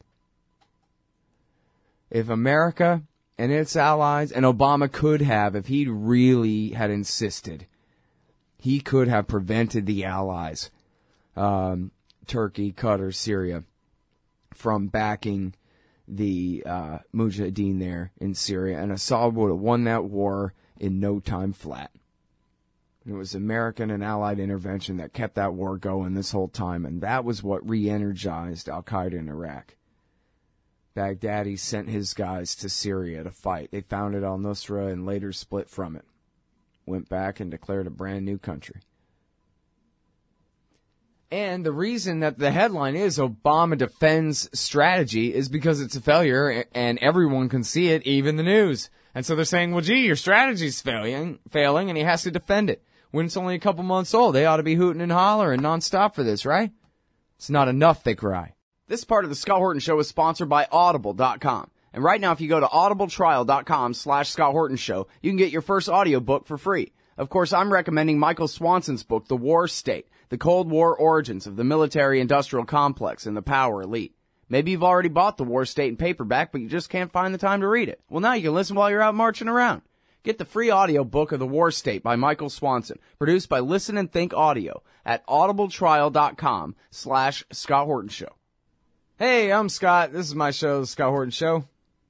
If America and its allies, and Obama could have, if he really had insisted, he could have prevented the allies, um, Turkey, Qatar, Syria, from backing the uh, Mujahideen there in Syria. And Assad would have won that war in no time flat. It was American and Allied intervention that kept that war going this whole time, and that was what re-energized Al-Qaeda in Iraq. Baghdadi sent his guys to Syria to fight. They founded al-Nusra and later split from it. Went back and declared a brand new country. And the reason that the headline is Obama defends strategy is because it's a failure and everyone can see it, even the news. And so they're saying, well, gee, your strategy's failing, failing, and he has to defend it. When it's only a couple months old, they ought to be hooting and hollering nonstop for this, right? It's not enough, they cry. This part of the Scott Horton Show is sponsored by Audible dot com. And right now, if you go to audibletrial.com slash Scott Horton Show, you can get your first audiobook for free. Of course, I'm recommending Michael Swanson's book, The War State, The Cold War Origins of the Military-Industrial Complex and the Power Elite. Maybe you've already bought The War State in paperback, but you just can't find the time to read it. Well, now you can listen while you're out marching around. Get the free audiobook of The War State by Michael Swanson, produced by Listen and Think Audio at audibletrial.com slash Scott Horton Show. Hey, I'm Scott. This is my show, The Scott Horton Show.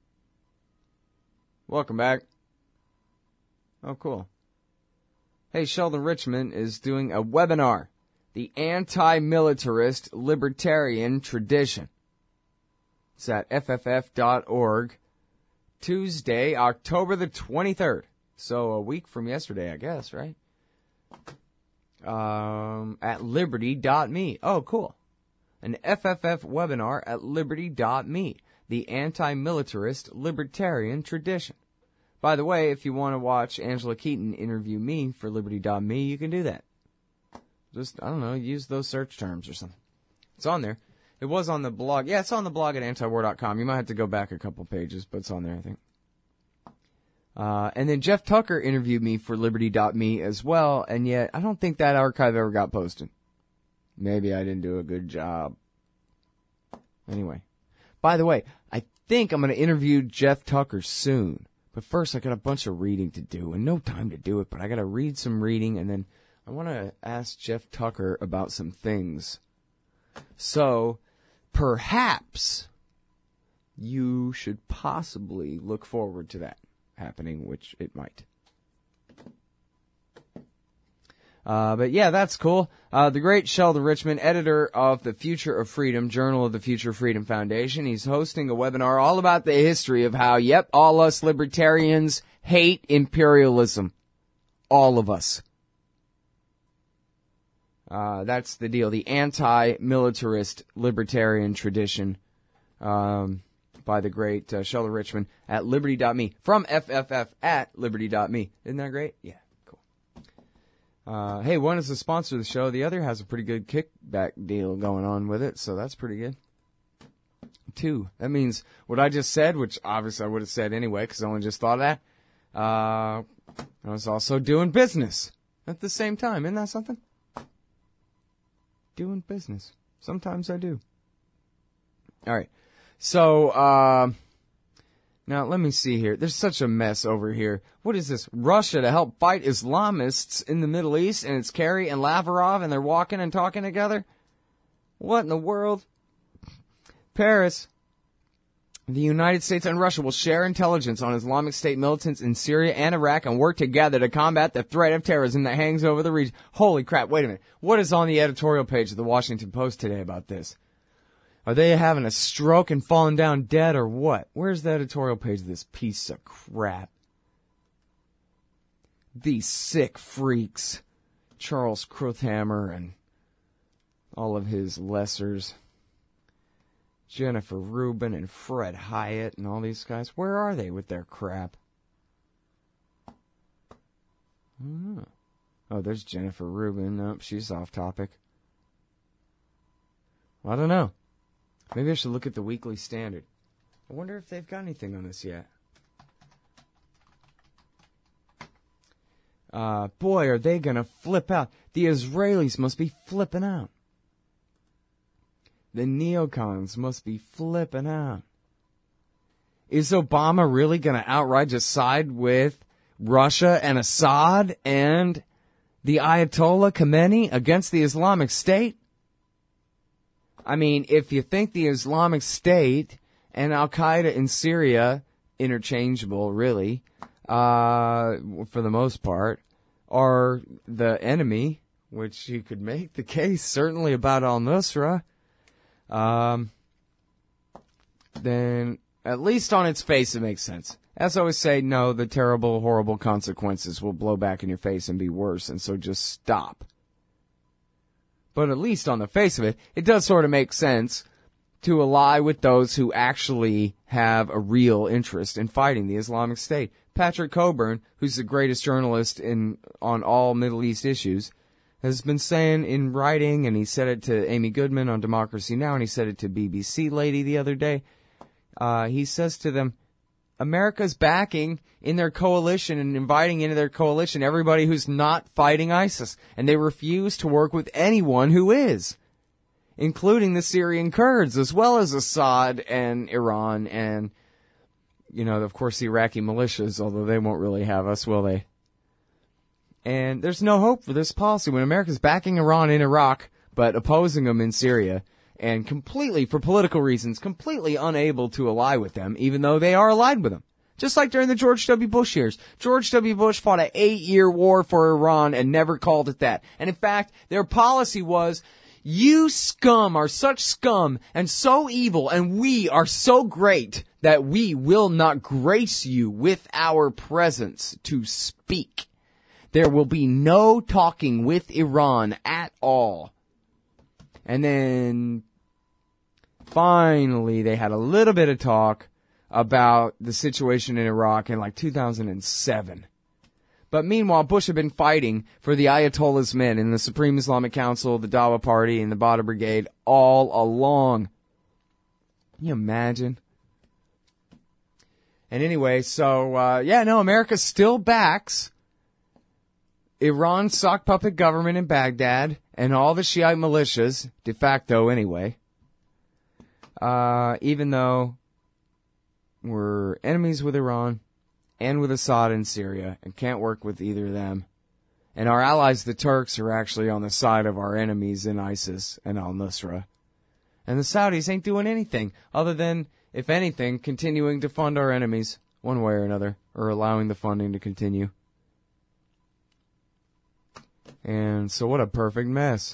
Welcome back. Oh, cool. Hey, Sheldon Richman is doing a webinar, The Anti-Militarist Libertarian Tradition. It's at F F F dot org, Tuesday, October the twenty-third. So a week from yesterday, I guess, right? Um, at liberty dot me. Oh, cool. An F F F webinar at liberty dot me, The Anti-Militarist Libertarian Tradition. By the way, if you want to watch Angela Keaton interview me for liberty dot me, you can do that. Just, I don't know, use those search terms or something. It's on there. It was on the blog. Yeah, it's on the blog at antiwar dot com. You might have to go back a couple pages, but it's on there, I think. Uh, and then Jeff Tucker interviewed me for liberty dot me as well, and yet I don't think that archive ever got posted. Maybe I didn't do a good job. Anyway. By the way, I think I'm going to interview Jeff Tucker soon. But first, I got a bunch of reading to do, and no time to do it, but I got to read some reading, and then I want to ask Jeff Tucker about some things. So, perhaps you should possibly look forward to that happening, which it might. Uh, but yeah, that's cool. Uh, the great Sheldon Richman, editor of The Future of Freedom, Journal of the Future Freedom Foundation. He's hosting a webinar all about the history of how, yep, all us libertarians hate imperialism. All of us. Uh, that's the deal. The anti-militarist libertarian tradition, um, by the great uh, Sheldon Richman at liberty dot me. From F F F at liberty dot me. Isn't that great? Yeah. Uh, hey, one is the sponsor of the show. The other has a pretty good kickback deal going on with it, so that's pretty good. Two, that means what I just said, which obviously I would have said anyway because I only just thought of that, uh, I was also doing business at the same time. Isn't that something? Doing business. Sometimes I do. All right. So, uh... now, let me see here. There's such a mess over here. What is this? Russia to help fight Islamists in the Middle East, and it's Kerry and Lavrov, and they're walking and talking together? What in the world? Paris. The United States and Russia will share intelligence on Islamic State militants in Syria and Iraq and work together to combat the threat of terrorism that hangs over the region. Holy crap, wait a minute. What is on the editorial page of the Washington Post today about this? Are they having a stroke and falling down dead or what? Where's the editorial page of this piece of crap? These sick freaks. Charles Kruthammer and all of his lessers. Jennifer Rubin and Fred Hyatt and all these guys. Where are they with their crap? Oh, oh there's Jennifer Rubin. Nope, she's off topic. I don't know. Maybe I should look at the Weekly Standard. I wonder if they've got anything on this yet. Uh, boy, are they going to flip out. The Israelis must be flipping out. The neocons must be flipping out. Is Obama really going to outright just side with Russia and Assad and the Ayatollah Khomeini against the Islamic State? I mean, if you think the Islamic State and Al-Qaeda in Syria, interchangeable, really, uh, for the most part, are the enemy, which you could make the case certainly about al-Nusra, um, then at least on its face it makes sense. As I always say, no, the terrible, horrible consequences will blow back in your face and be worse, and so just stop. But at least on the face of it, it does sort of make sense to ally with those who actually have a real interest in fighting the Islamic State. Patrick Coburn, who's the greatest journalist in on all Middle East issues, has been saying in writing, and he said it to Amy Goodman on Democracy Now!, and he said it to B B C Lady the other day. Uh, he says to them, America's backing in their coalition and inviting into their coalition everybody who's not fighting ISIS, and they refuse to work with anyone who is, including the Syrian Kurds, as well as Assad and Iran and, you know, of course, the Iraqi militias, although they won't really have us, will they? And there's no hope for this policy when America's backing Iran in Iraq, but opposing them in Syria, and completely, for political reasons, completely unable to ally with them, even though they are allied with them. Just like during the George W. Bush years. George W. Bush fought an eight-year war for Iran and never called it that. And in fact, their policy was, you scum are such scum and so evil, and we are so great that we will not grace you with our presence to speak. There will be no talking with Iran at all. And then finally they had a little bit of talk about the situation in Iraq in like two thousand seven. But meanwhile, Bush had been fighting for the Ayatollah's men in the Supreme Islamic Council, the Dawa Party, and the Badr Brigade all along. Can you imagine? And anyway, so, uh, yeah, no, America still backs Iran's sock puppet government in Baghdad and all the Shiite militias, de facto anyway, uh, even though we're enemies with Iran and with Assad in Syria and can't work with either of them. And our allies, the Turks, are actually on the side of our enemies in ISIS and al-Nusra. And the Saudis ain't doing anything other than, if anything, continuing to fund our enemies one way or another, or allowing the funding to continue. And so what a perfect mess.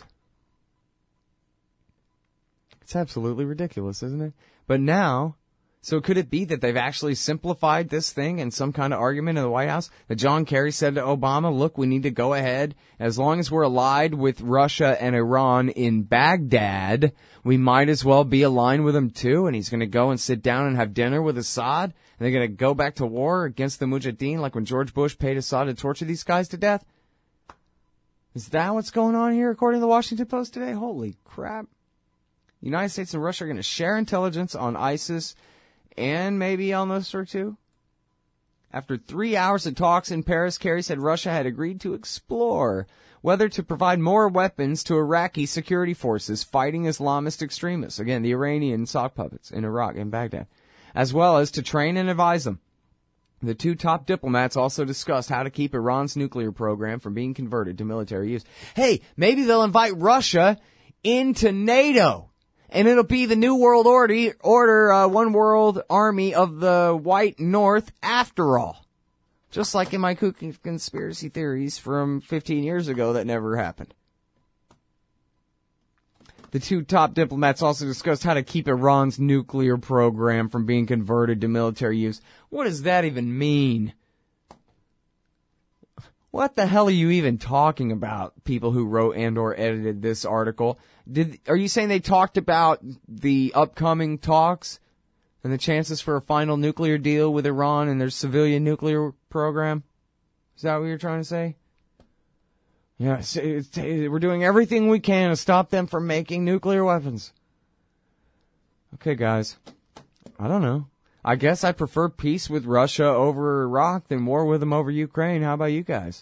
It's absolutely ridiculous, isn't it? But now, so could it be that they've actually simplified this thing in some kind of argument in the White House? That John Kerry said to Obama, look, we need to go ahead. As long as we're allied with Russia and Iran in Baghdad, we might as well be aligned with them too. And he's going to go and sit down and have dinner with Assad. And they're going to go back to war against the Mujahideen like when George Bush paid Assad to torture these guys to death. Is that what's going on here, according to the Washington Post today? Holy crap. The United States and Russia are going to share intelligence on ISIS and maybe al-Nusra too. After three hours of talks in Paris, Kerry said Russia had agreed to explore whether to provide more weapons to Iraqi security forces fighting Islamist extremists, again, the Iranian sock puppets in Iraq and Baghdad, as well as to train and advise them. The two top diplomats also discussed how to keep Iran's nuclear program from being converted to military use. Hey, maybe they'll invite Russia into NATO, and it'll be the new world order, order uh, one world army of the white north after all. Just like in my kooky conspiracy theories from fifteen years ago that never happened. The two top diplomats also discussed how to keep Iran's nuclear program from being converted to military use. What does that even mean? What the hell are you even talking about, people who wrote and or edited this article? Did Are you saying they talked about the upcoming talks and the chances for a final nuclear deal with Iran and their civilian nuclear program? Is that what you're trying to say? Yeah, it's, it's, we're doing everything we can to stop them from making nuclear weapons. Okay, guys. I don't know. I guess I prefer peace with Russia over Iraq than war with them over Ukraine. How about you guys?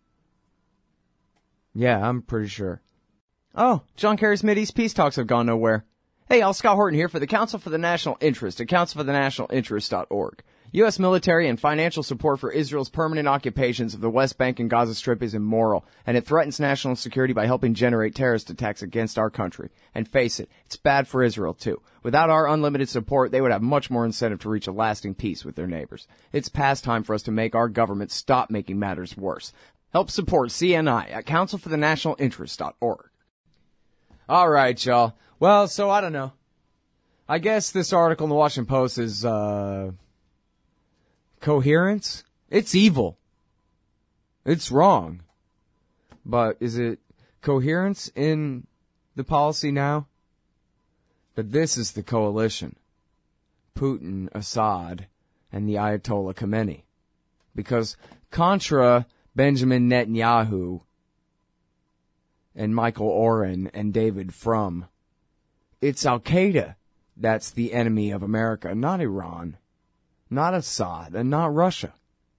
Yeah, I'm pretty sure. Oh, John Kerry's Mideast peace talks have gone nowhere. Hey, Al Scott Horton here for the Council for the National Interest at council for the national interest dot org. U S military and financial support for Israel's permanent occupations of the West Bank and Gaza Strip is immoral, and it threatens national security by helping generate terrorist attacks against our country. And face it, it's bad for Israel, too. Without our unlimited support, they would have much more incentive to reach a lasting peace with their neighbors. It's past time for us to make our government stop making matters worse. Help support C N I at council for the national interest dot org. All right, y'all. Well, so I don't know. I guess this article in the Washington Post is, uh... coherence? It's evil. It's wrong. But is it coherence in the policy now. But this is the coalition. Putin, Assad, and the Ayatollah Khamenei. Because contra Benjamin Netanyahu and Michael Oren and David Frum, it's Al-Qaeda that's the enemy of America, not Iran, not Assad, and not Russia.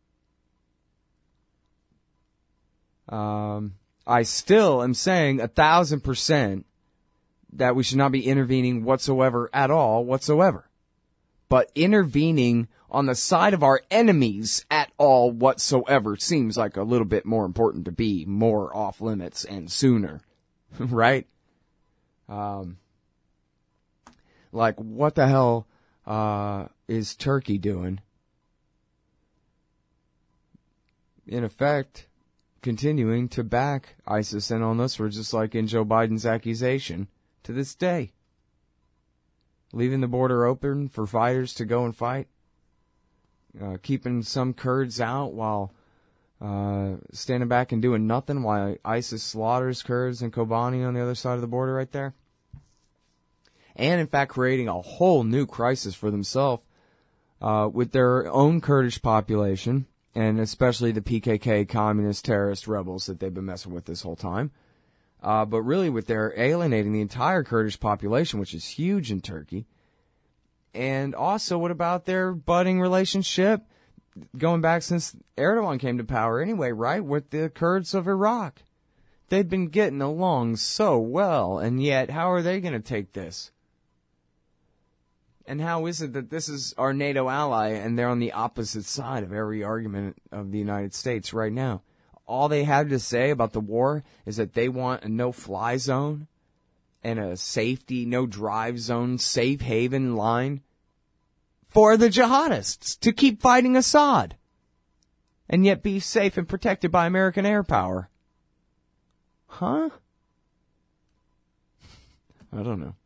Um, I still am saying a thousand percent that we should not be intervening whatsoever at all whatsoever. But intervening on the side of our enemies at all whatsoever seems like a little bit more important to be more off limits and sooner. Right? Um, like, what the hell uh, is Turkey doing? In effect, continuing to back ISIS and al-Nusra, just like in Joe Biden's accusation to this day. Leaving the border open for fighters to go and fight. Uh, keeping some Kurds out while uh, standing back and doing nothing while ISIS slaughters Kurds in Kobani on the other side of the border right there. And, in fact, creating a whole new crisis for themselves uh, with their own Kurdish population, and especially the P K K communist terrorist rebels that they've been messing with this whole time. Uh, but really with their alienating the entire Kurdish population, which is huge in Turkey. And also, what about their budding relationship, going back since Erdogan came to power anyway, right, with the Kurds of Iraq? They've been getting along so well, and yet, how are they going to take this? And how is it that this is our NATO ally, and they're on the opposite side of every argument of the United States right now? All they have to say about the war is that they want a no-fly zone and a safety, no-drive zone, safe haven line for the jihadists to keep fighting Assad and yet be safe and protected by American air power. Huh? I don't know.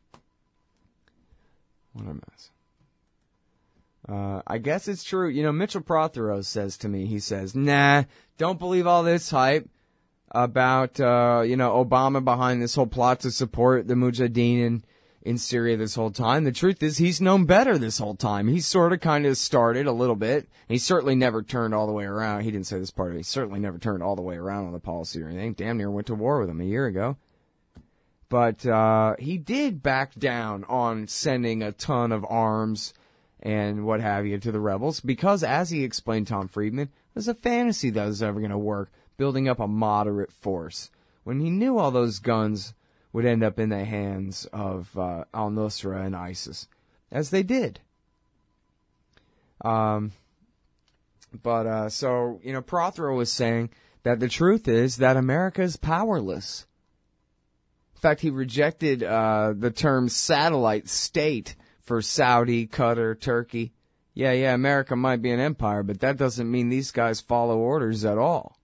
What a mess. Uh, I guess it's true. You know, Mitchell Prothero says to me, he says, nah, don't believe all this hype about, uh, you know, Obama behind this whole plot to support the Mujahideen in, in Syria this whole time. The truth is he's known better this whole time. He sort of kind of started a little bit. He certainly never turned all the way around. He didn't say this part of it. He certainly never turned all the way around on the policy or anything. Damn near went to war with him a year ago. But uh, he did back down on sending a ton of arms and what have you to the rebels because, as he explained, Tom Friedman, it was a fantasy that was ever going to work, building up a moderate force, when he knew all those guns would end up in the hands of uh, al-Nusra and ISIS, as they did. Um, but, uh, so, you know, Prothero was saying that the truth is that America is powerless. In fact, he rejected uh, the term satellite state for Saudi, Qatar, Turkey. Yeah, yeah, America might be an empire, but that doesn't mean these guys follow orders at all.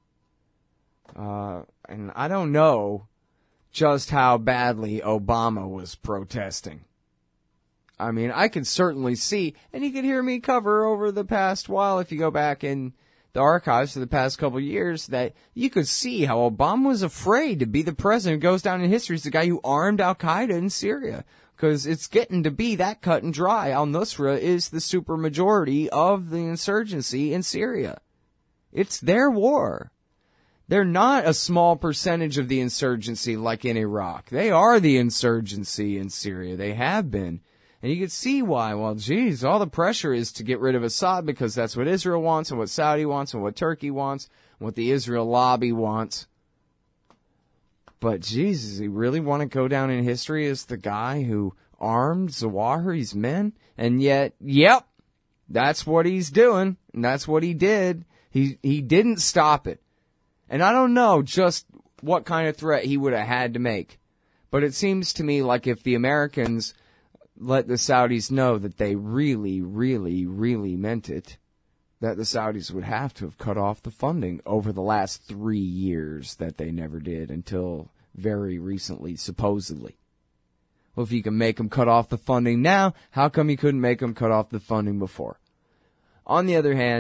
Uh, and I don't know just how badly Obama was protesting. I mean, I could certainly see, and you could hear me cover over the past while, if you go back in the archives for the past couple of years, that you could see how Obama was afraid to be the president who goes down in history as the guy who armed Al-Qaeda in Syria. Because it's getting to be that cut and dry. Al-Nusra is the supermajority of the insurgency in Syria. It's their war. They're not a small percentage of the insurgency like in Iraq. They are the insurgency in Syria. They have been. And you can see why. Well, geez, all the pressure is to get rid of Assad because that's what Israel wants and what Saudi wants and what Turkey wants and what the Israel lobby wants. But, geez, does he really want to go down in history as the guy who armed Zawahiri's men? And yet, yep, that's what he's doing, and that's what he did. He he didn't stop it. And I don't know just what kind of threat he would have had to make. But it seems to me like if the Americans let the Saudis know that they really, really, really meant it, that the Saudis would have to have cut off the funding over the last three years that they never did until very recently, supposedly. Well, if you can make them cut off the funding now, how come you couldn't make them cut off the funding before? On the other hand,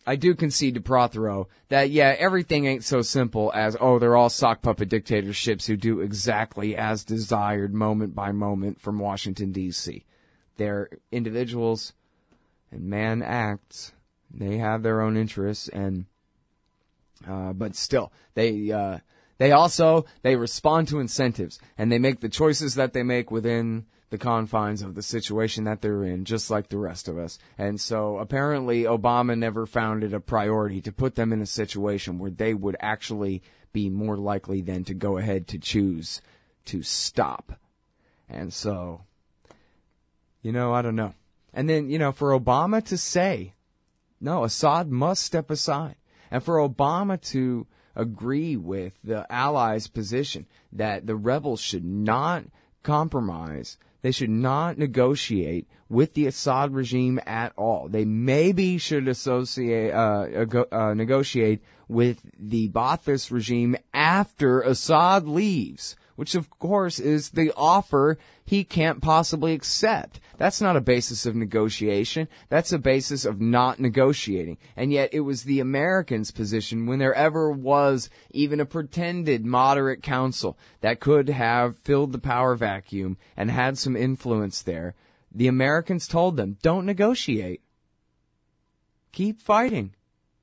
I do concede to Prothero that, yeah, everything ain't so simple as, oh, they're all sock puppet dictatorships who do exactly as desired moment by moment from Washington, D C They're individuals, and man acts. They have their own interests, and uh, but still, they uh, they also, they respond to incentives, and they make the choices that they make within the confines of the situation that they're in, just like the rest of us. And so apparently Obama never found it a priority to put them in a situation where they would actually be more likely than to go ahead to choose to stop. And so, you know, I don't know. And then, you know, for Obama to say, no, Assad must step aside, and for Obama to agree with the allies' position that the rebels should not compromise, they should not negotiate with the Assad regime at all. They maybe should associate, uh, uh, negotiate with the Ba'athist regime after Assad leaves, which of course is the offer he can't possibly accept. That's not a basis of negotiation. That's a basis of not negotiating. And yet it was the Americans' position, when there ever was even a pretended moderate council that could have filled the power vacuum and had some influence there. The Americans told them, don't negotiate. Keep fighting.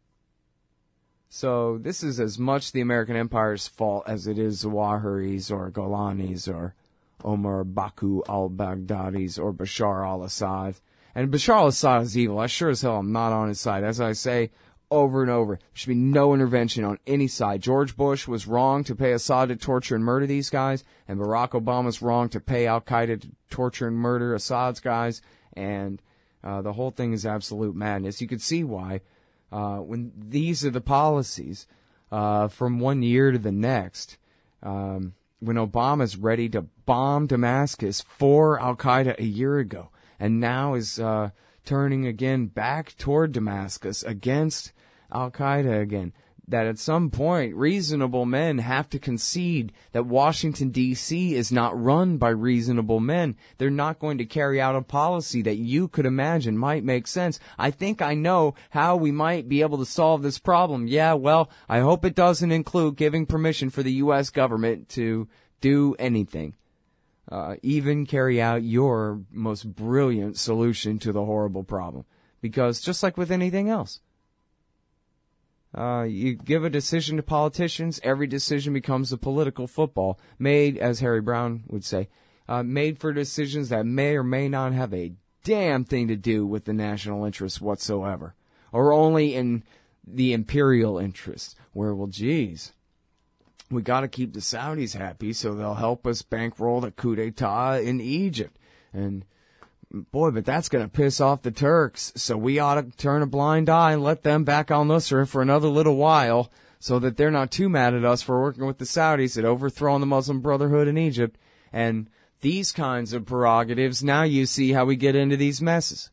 So this is as much the American Empire's fault as it is Zawahiri's or Golani's or Omar Baku al-Baghdadi's or Bashar al-Assad. And Bashar al-Assad is evil. I sure as hell am not on his side. As I say over and over, there should be no intervention on any side. George Bush was wrong to pay Assad to torture and murder these guys, and Barack Obama's wrong to pay al-Qaeda to torture and murder Assad's guys, and uh, the whole thing is absolute madness. You could see why. Uh, when these are the policies, uh, from one year to the next, um, when Obama's ready to bomb Damascus for Al-Qaeda a year ago, and now is, uh, turning again back toward Damascus against Al-Qaeda again, that at some point reasonable men have to concede that Washington, D C is not run by reasonable men. They're not going to carry out a policy that you could imagine might make sense. I think I know how we might be able to solve this problem. Yeah, well, I hope it doesn't include giving permission for the U S government to do anything. Uh, even carry out your most brilliant solution to the horrible problem. Because just like with anything else, Uh, you give a decision to politicians, every decision becomes a political football, made, as Harry Brown would say, uh, made for decisions that may or may not have a damn thing to do with the national interest whatsoever, or only in the imperial interest, where, well, geez, we gotta keep the Saudis happy so they'll help us bankroll the coup d'etat in Egypt, and boy, but that's going to piss off the Turks, so we ought to turn a blind eye and let them back al Nusra for another little while so that they're not too mad at us for working with the Saudis at overthrowing the Muslim Brotherhood in Egypt. And these kinds of prerogatives, now you see how we get into these messes.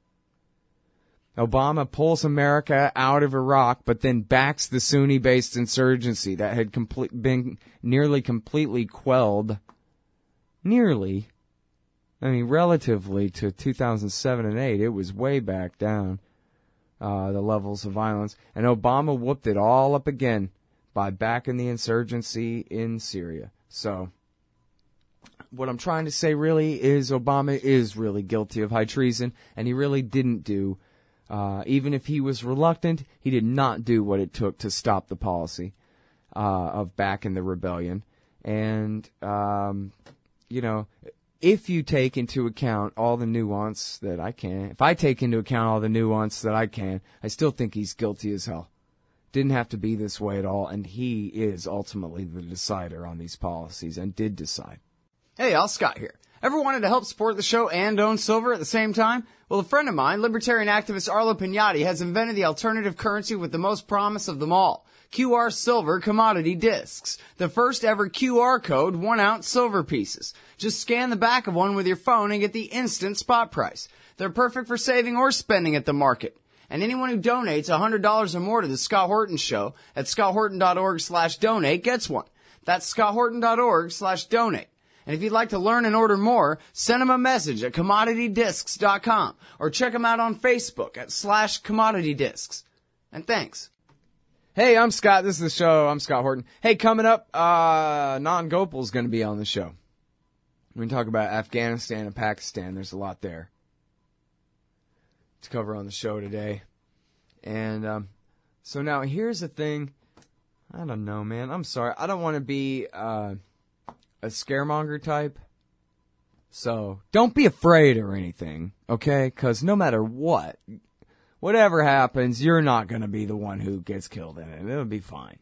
Obama pulls America out of Iraq, but then backs the Sunni-based insurgency that had complete, been nearly completely quelled. Nearly. I mean, relatively to two thousand seven and eight, it was way back down, uh, the levels of violence. And Obama whooped it all up again by backing the insurgency in Syria. So, what I'm trying to say really is Obama is really guilty of high treason, and he really didn't do, uh, even if he was reluctant, he did not do what it took to stop the policy, uh, of backing the rebellion. And, um, you know, if you take into account all the nuance that I can, if I take into account all the nuance that I can, I still think he's guilty as hell. Didn't have to be this way at all, and he is ultimately the decider on these policies, and did decide. Hey, Al Scott here. Ever wanted to help support the show and own silver at the same time? Well, a friend of mine, libertarian activist Arlo Pignati, has invented the alternative currency with the most promise of them all. Q R Silver Commodity Discs. The first ever Q R code one ounce silver pieces. Just scan the back of one with your phone and get the instant spot price. They're perfect for saving or spending at the market. And anyone who donates one hundred dollars or more to the Scott Horton Show at scotthorton.org slash donate gets one. That's scotthorton.org slash donate. And if you'd like to learn and order more, send them a message at commodity discs dot com or check them out on Facebook at slash commodity discs. And thanks. Hey, I'm Scott. This is the show. I'm Scott Horton. Hey, coming up, uh, Nan Gopal's going to be on the show. We're going to talk about Afghanistan and Pakistan. There's a lot there to cover on the show today. And um, so now here's the thing. I don't know, man. I'm sorry. I don't want to be uh, a scaremonger type. So don't be afraid or anything, okay? Because no matter what, whatever happens, you're not going to be the one who gets killed in it. It'll be fine.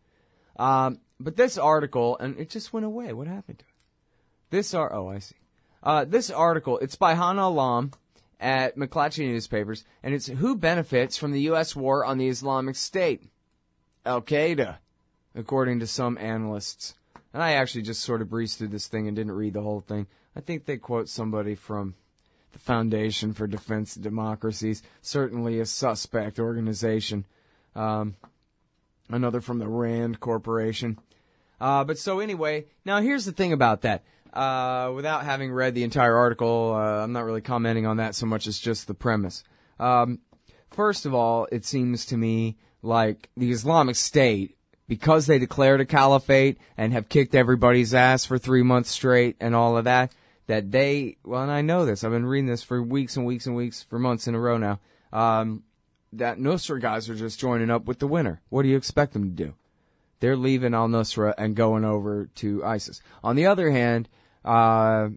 Um, but this article, and it just went away. What happened to it? This ar- Oh, I see. Uh, this article, it's by Hannah Alam at McClatchy Newspapers, and it's Who Benefits from the U S War on the Islamic State? Al-Qaeda, according to some analysts. And I actually just sort of breezed through this thing and didn't read the whole thing. I think they quote somebody from the Foundation for Defense of Democracies, certainly a suspect organization. Um, another from the RAND Corporation. Uh, but so anyway, now here's the thing about that. Uh, without having read the entire article, uh, I'm not really commenting on that so much as just the premise. Um, first of all, it seems to me like the Islamic State, because they declared a caliphate and have kicked everybody's ass for three months straight and all of that, that they, well, and I know this, I've been reading this for weeks and weeks and weeks, for months in a row now, um, that Nusra guys are just joining up with the winner. What do you expect them to do? They're leaving al-Nusra and going over to ISIS. On the other hand, uh,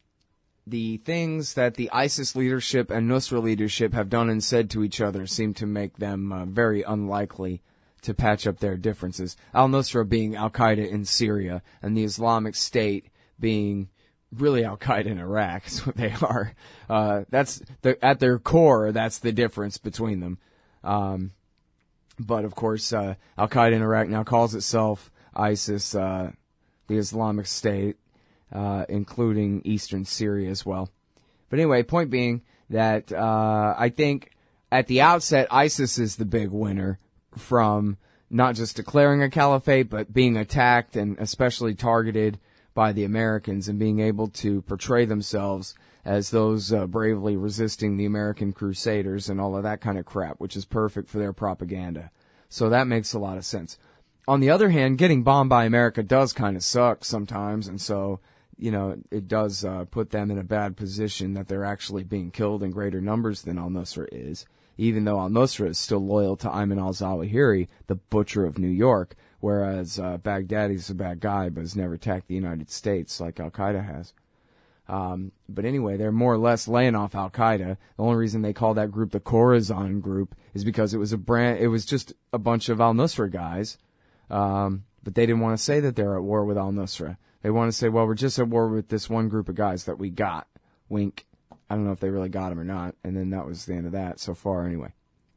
the things that the ISIS leadership and Nusra leadership have done and said to each other seem to make them uh, very unlikely to patch up their differences. Al-Nusra being Al-Qaeda in Syria, and the Islamic State being really Al-Qaeda in Iraq. That's what they are. Uh, that's the, at their core, that's the difference between them. Um, but of course, uh, Al-Qaeda in Iraq now calls itself ISIS, uh, the Islamic State, uh, including eastern Syria as well. But anyway, point being that, uh, I think at the outset, ISIS is the big winner from not just declaring a caliphate, but being attacked and especially targeted by the Americans and being able to portray themselves as those uh, bravely resisting the American Crusaders and all of that kind of crap, which is perfect for their propaganda. So that makes a lot of sense. On the other hand, getting bombed by America does kind of suck sometimes, and so, you know, it does uh, put them in a bad position that they're actually being killed in greater numbers than al-Nusra is, even though al-Nusra is still loyal to Ayman al-Zawahiri, the butcher of New York, whereas uh, Baghdadi's a bad guy but has never attacked the United States like Al-Qaeda has. Um, but anyway, they're more or less laying off Al-Qaeda. The only reason they call that group the Khorasan group is because it was a brand, it was just a bunch of al-Nusra guys. Um, but they didn't want to say that they're at war with al-Nusra. They want to say, well, we're just at war with this one group of guys that we got. Wink. I don't know if they really got him or not. And then that was the end of that so far anyway.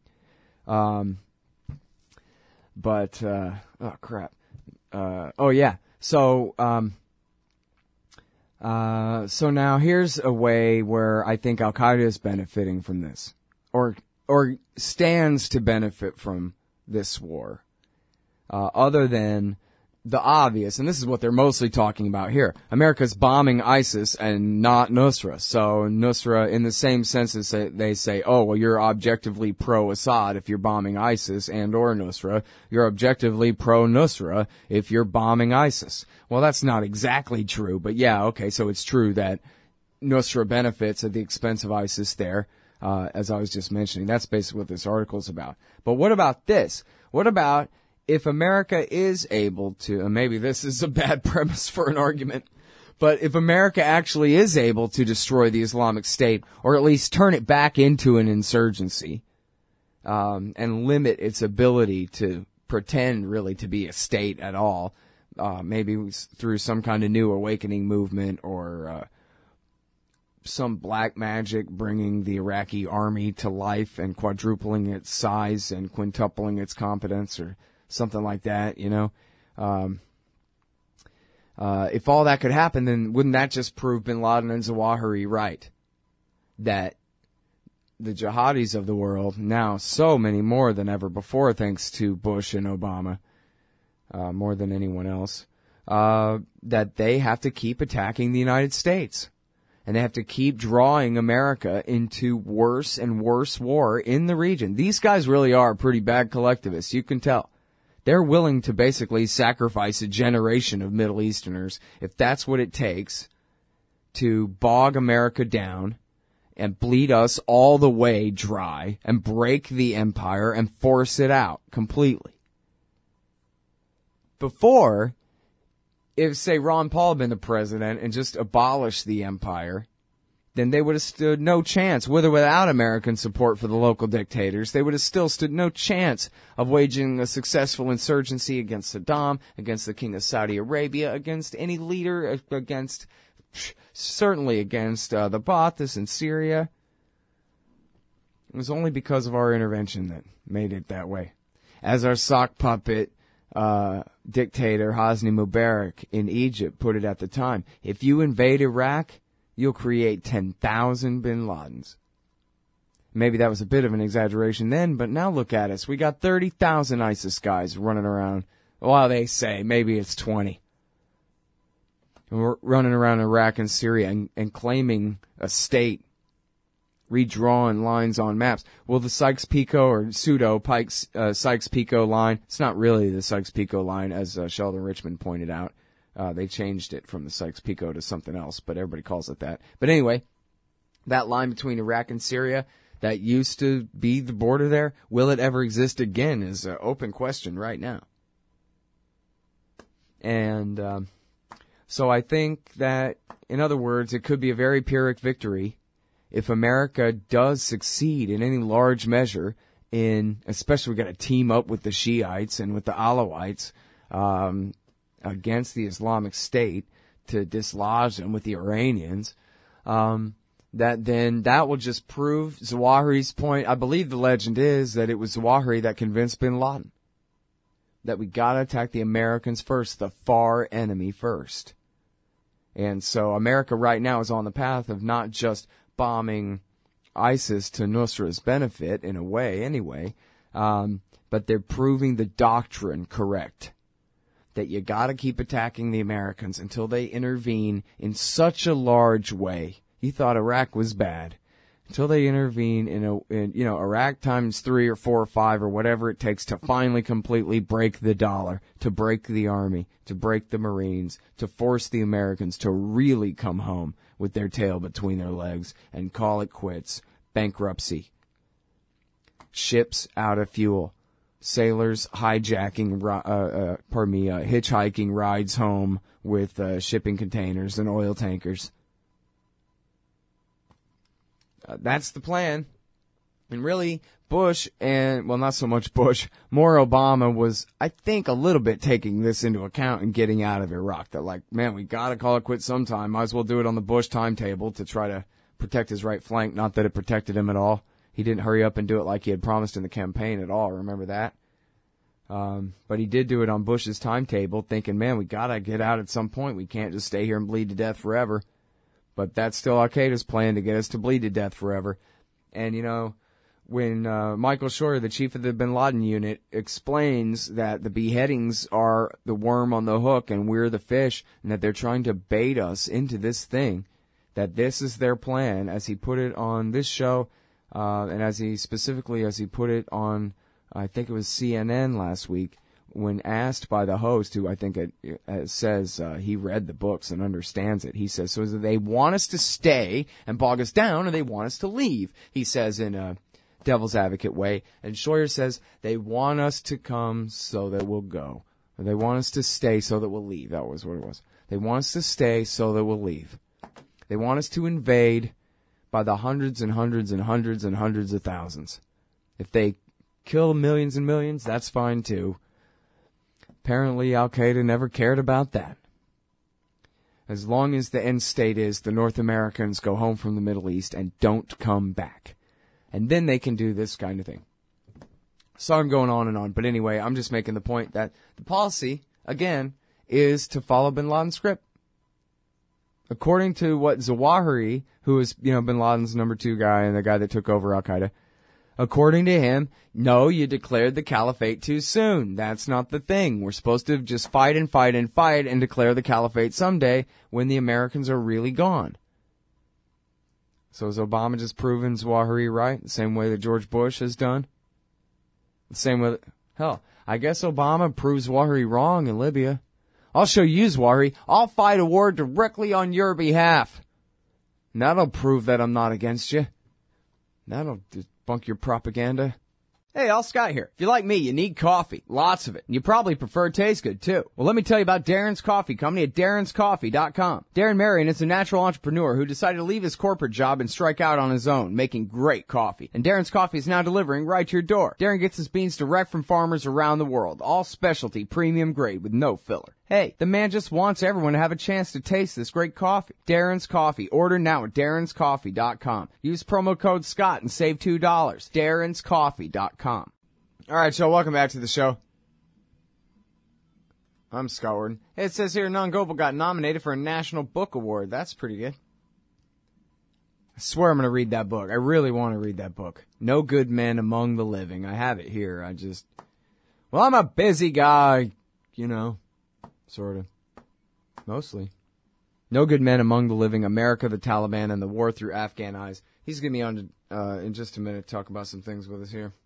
Um, but, uh, oh crap. Uh, oh yeah. So, um, uh, so now here's a way where I think Al-Qaeda is benefiting from this. Or, or stands to benefit from this war. Uh, other than the obvious, and this is what they're mostly talking about here. America's bombing ISIS and not Nusra. So Nusra, in the same sense as they say, oh, well, you're objectively pro-Assad if you're bombing ISIS and or Nusra. You're objectively pro-Nusra if you're bombing ISIS. Well, that's not exactly true, but yeah, okay, so it's true that Nusra benefits at the expense of ISIS there, uh, as I was just mentioning. That's basically what this article's about. But what about this? What about if America is able to, and maybe this is a bad premise for an argument, but if America actually is able to destroy the Islamic State, or at least turn it back into an insurgency, um, and limit its ability to pretend really to be a state at all, uh, maybe through some kind of new awakening movement or uh, some black magic bringing the Iraqi army to life and quadrupling its size and quintupling its competence or something like that, you know. Um, uh, if all that could happen, then wouldn't that just prove bin Laden and Zawahiri right? That the jihadis of the world, now so many more than ever before, thanks to Bush and Obama, uh, more than anyone else, uh, that they have to keep attacking the United States. And they have to keep drawing America into worse and worse war in the region. These guys really are pretty bad collectivists, you can tell. They're willing to basically sacrifice a generation of Middle Easterners, if that's what it takes, to bog America down and bleed us all the way dry and break the empire and force it out completely. Before, if, say, Ron Paul had been the president and just abolished the empire, then they would have stood no chance, with or without American support for the local dictators. They would have still stood no chance of waging a successful insurgency against Saddam, against the king of Saudi Arabia, against any leader, against, certainly against uh, the Ba'athis in Syria. It was only because of our intervention that made it that way. As our sock puppet uh, dictator Hosni Mubarak in Egypt put it at the time, if you invade Iraq, you'll create ten thousand bin Ladens. Maybe that was a bit of an exaggeration then, but now look at us. We got thirty thousand ISIS guys running around. Well, they say maybe it's twenty. And we're running around Iraq and Syria and, and claiming a state, redrawing lines on maps. Well, the Sykes-Picot or pseudo Pikes, uh, Sykes-Picot line, it's not really the Sykes-Picot line, as uh, Sheldon Richman pointed out. Uh, they changed it from the Sykes-Picot to something else, but everybody calls it that. But anyway, that line between Iraq and Syria that used to be the border there, will it ever exist again is an open question right now. And um, so I think that, in other words, it could be a very Pyrrhic victory if America does succeed in any large measure in, especially we've got to team up with the Shiites and with the Alawites, um, against the Islamic State to dislodge them with the Iranians, um, that then that will just prove Zawahiri's point. I believe the legend is that it was Zawahiri that convinced bin Laden that we gotta attack the Americans first, the far enemy first. And so America right now is on the path of not just bombing ISIS to Nusra's benefit, in a way anyway, um, but they're proving the doctrine correct. That you gotta keep attacking the Americans until they intervene in such a large way. You thought Iraq was bad. Until they intervene in a, in, you know, Iraq times three or four or five or whatever it takes to finally completely break the dollar, to break the army, to break the Marines, to force the Americans to really come home with their tail between their legs and call it quits. Bankruptcy. Ships out of fuel. Sailors hijacking, uh, uh, pardon me, uh, hitchhiking rides home with uh, shipping containers and oil tankers. Uh, that's the plan. And really, Bush and, well, not so much Bush, more Obama was, I think, a little bit taking this into account and getting out of Iraq. That, like, man, we gotta call it quits sometime. Might as well do it on the Bush timetable to try to protect his right flank. Not that it protected him at all. He didn't hurry up and do it like he had promised in the campaign at all. Remember that? Um, but he did do it on Bush's timetable, thinking, man, we gotta get out at some point. We can't just stay here and bleed to death forever. But that's still Al-Qaeda's plan, to get us to bleed to death forever. And, you know, when uh, Michael Scheuer, the chief of the bin Laden unit, explains that the beheadings are the worm on the hook and we're the fish, and that they're trying to bait us into this thing, that this is their plan, as he put it on this show, Uh, and as he specifically, as he put it on, I think it was C N N last week, when asked by the host, who I think it, it says uh, he read the books and understands it, he says, so is it they want us to stay and bog us down, or they want us to leave? He says in a devil's advocate way. And Scheuer says they want us to come so that we'll go. Or they want us to stay so that we'll leave. That was what it was. They want us to stay so that we'll leave. They want us to invade by the hundreds and hundreds and hundreds and hundreds of thousands. If they kill millions and millions, that's fine too. Apparently Al-Qaeda never cared about that. As long as the end state is the North Americans go home from the Middle East and don't come back. And then they can do this kind of thing. So I'm going on and on, but anyway, I'm just making the point that the policy, again, is to follow bin Laden's script. According to what Zawahiri, who is, you know, bin Laden's number two guy and the guy that took over Al-Qaeda, according to him, no, you declared the caliphate too soon. That's not the thing. We're supposed to just fight and fight and fight and declare the caliphate someday when the Americans are really gone. So has Obama just proven Zawahiri right? The same way that George Bush has done? The same way that, hell, I guess Obama proves Zawahiri wrong in Libya. I'll show you, Zawahiri. I'll fight a war directly on your behalf. And that'll prove that I'm not against you. That'll debunk your propaganda. Hey, Al Scott here. If you're like me, you need coffee. Lots of it. And you probably prefer it tastes good, too. Well, let me tell you about Darren's Coffee Company at darrens coffee dot com. Darren Marion is a natural entrepreneur who decided to leave his corporate job and strike out on his own, making great coffee. And Darren's Coffee is now delivering right to your door. Darren gets his beans direct from farmers around the world. All specialty, premium grade with no filler. Hey, the man just wants everyone to have a chance to taste this great coffee. Darren's Coffee. Order now at darrens coffee dot com. Use promo code Scott and save two dollars. darrens coffee dot com. All right, so welcome back to the show. I'm Scott Warden. Hey, it says here Anand Gopal got nominated for a National Book Award. That's pretty good. I swear I'm going to read that book. I really want to read that book. No Good Men Among the Living. I have it here. I just... Well, I'm a busy guy, you know. Sort of. Mostly. No Good Men Among the Living, America, the Taliban, and the War Through Afghan Eyes. He's going to be on to, uh, in just a minute to talk about some things with us here.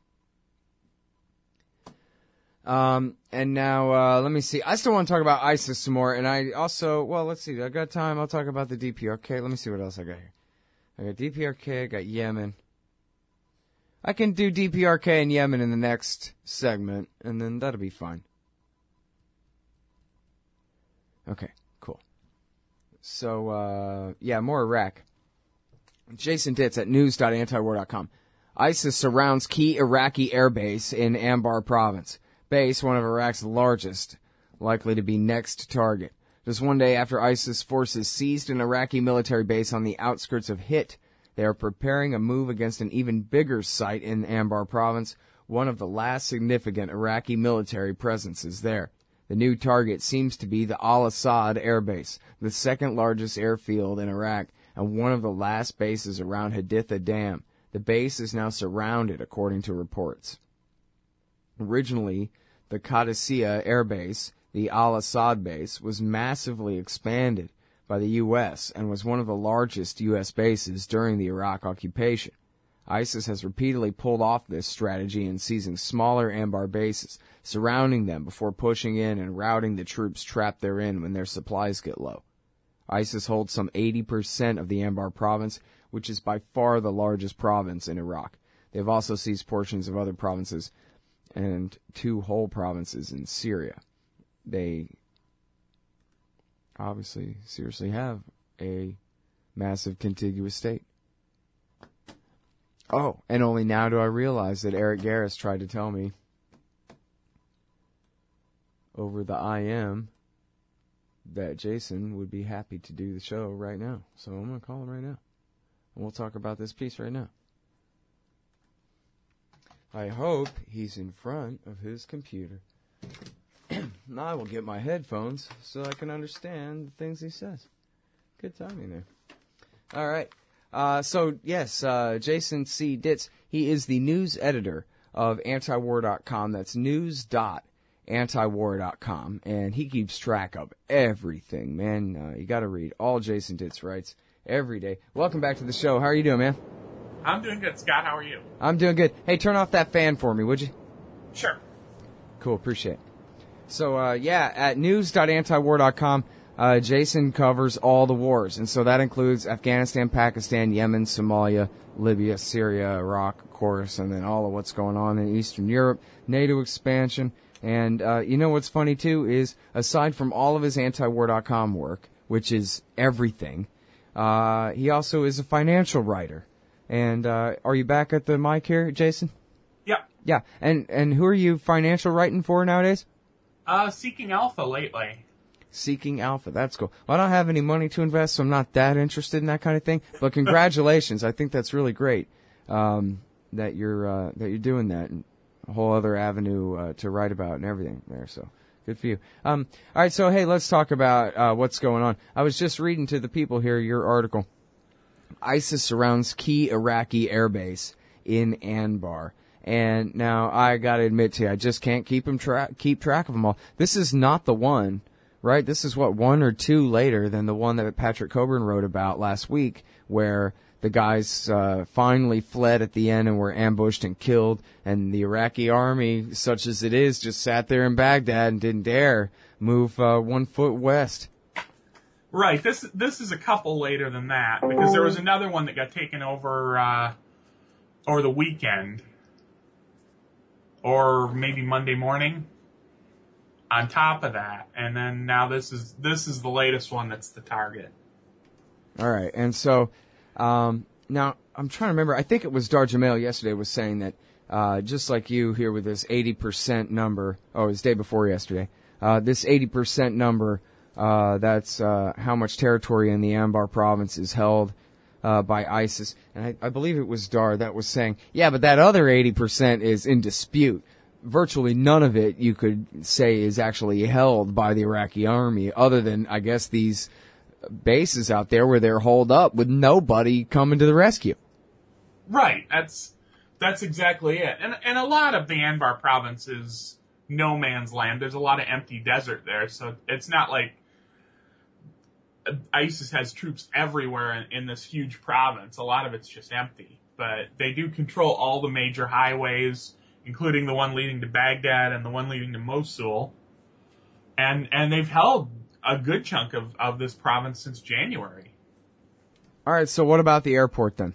Um, and now, uh, let me see. I still want to talk about ISIS some more, and I also, well, let's see. I got time. I'll talk about the D P R K. Let me see what else I got here. I got D P R K, I got Yemen. I can do D P R K and Yemen in the next segment, and then that'll be fine. Okay, cool. So, uh, yeah, more Iraq. Jason Ditz at news dot anti war dot com. ISIS surrounds key Iraqi airbase in Anbar province. Base, one of Iraq's largest, likely to be next target. Just one day after ISIS forces seized an Iraqi military base on the outskirts of Hit, they are preparing a move against an even bigger site in Anbar province, one of the last significant Iraqi military presences there. The new target seems to be the Al-Assad Air Base, the second largest airfield in Iraq, and one of the last bases around Haditha Dam. The base is now surrounded, according to reports. Originally, the Qadisiyah Air Base, the Al-Assad base, was massively expanded by the U S and was one of the largest U S bases during the Iraq occupation. ISIS has repeatedly pulled off this strategy in seizing smaller Anbar bases, surrounding them before pushing in and routing the troops trapped therein when their supplies get low. ISIS holds some eighty percent of the Anbar province, which is by far the largest province in Iraq. They've also seized portions of other provinces and two whole provinces in Syria. They obviously seriously have a massive contiguous state. Oh, and only now do I realize that Eric Garris tried to tell me over the I M that Jason would be happy to do the show right now. So I'm going to call him right now. And we'll talk about this piece right now. I hope he's in front of his computer. Now I will get my headphones so I can understand the things he says. Good timing there. All right. Uh, so, yes, uh, Jason C. Ditz, he is the news editor of anti war dot com. That's news dot anti war dot com. And he keeps track of everything, man. Uh, you got to read all Jason Ditz writes every day. Welcome back to the show. How are you doing, man? I'm doing good, Scott. How are you? I'm doing good. Hey, turn off that fan for me, would you? Sure. Cool, appreciate it. So, uh, yeah, at news dot anti war dot com, uh, Jason covers all the wars. And so that includes Afghanistan, Pakistan, Yemen, Somalia, Libya, Syria, Iraq, of course, and then all of what's going on in Eastern Europe, NATO expansion. And, uh, you know what's funny, too, is aside from all of his anti war dot com work, which is everything, uh, he also is a financial writer. And, uh, are you back at the mic here, Jason? Yeah. Yeah. And, and who are you financial writing for nowadays? Uh, Seeking Alpha lately. Seeking Alpha. That's cool. Well, I don't have any money to invest, so I'm not that interested in that kind of thing. But congratulations. I think that's really great, um, that you're, uh, that you're doing that. And a whole other avenue, uh, to write about and everything there. So good for you. Um, all right. So, hey, let's talk about, uh, what's going on. I was just reading to the people here your article. ISIS surrounds key Iraqi airbase in Anbar. And now I gotta admit to you, I just can't keep them tra- keep track of them all. This is not the one, right? This is what, one or two later than the one that Patrick Coburn wrote about last week, where the guys uh, finally fled at the end and were ambushed and killed, and the Iraqi army, such as it is, just sat there in Baghdad and didn't dare move uh, one foot west. Right. This this is a couple later than that, because there was another one that got taken over uh, over the weekend, or maybe Monday morning. On top of that, and then now this is this is the latest one that's the target. All right, and so um, now I'm trying to remember. I think it was Dar Jamail yesterday was saying that uh, just like you here with this eighty percent number. Oh, it was the day before yesterday. Uh, this eighty percent number. Uh, that's uh, how much territory in the Anbar province is held uh, by ISIS. And I, I believe it was Dar that was saying, yeah, but that other eighty percent is in dispute. Virtually none of it, you could say, is actually held by the Iraqi army, other than, I guess, these bases out there where they're holed up with nobody coming to the rescue. Right. That's that's exactly it. And and a lot of the Anbar province is no man's land. There's a lot of empty desert there, so it's not like ISIS has troops everywhere in, in this huge province. A lot of it's just empty. But they do control all the major highways, including the one leading to Baghdad and the one leading to Mosul. And and they've held a good chunk of, of this province since January. All right, so what about the airport then?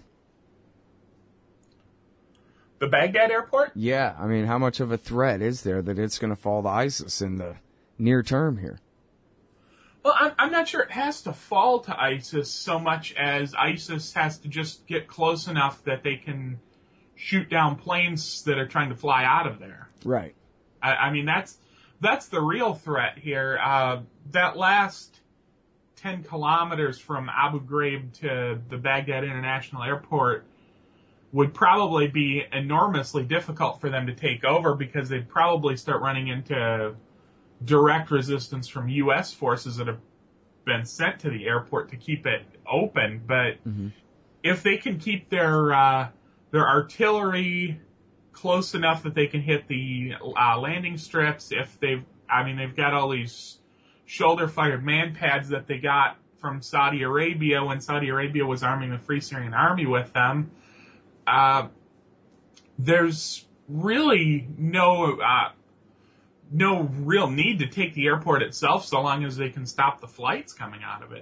The Baghdad airport? Yeah, I mean, how much of a threat is there that it's going to fall to ISIS in the near term here? Well, I'm, I'm not sure it has to fall to ISIS so much as ISIS has to just get close enough that they can shoot down planes that are trying to fly out of there. Right. I, I mean, that's that's the real threat here. Uh, that last ten kilometers from Abu Ghraib to the Baghdad International Airport would probably be enormously difficult for them to take over, because they'd probably start running into direct resistance from U S forces that have been sent to the airport to keep it open. But mm-hmm. if they can keep their uh, their artillery close enough that they can hit the uh, landing strips, if they've, I mean, they've got all these shoulder-fired man pads that they got from Saudi Arabia when Saudi Arabia was arming the Free Syrian Army with them. Uh, there's really no uh, no real need to take the airport itself so long as they can stop the flights coming out of it.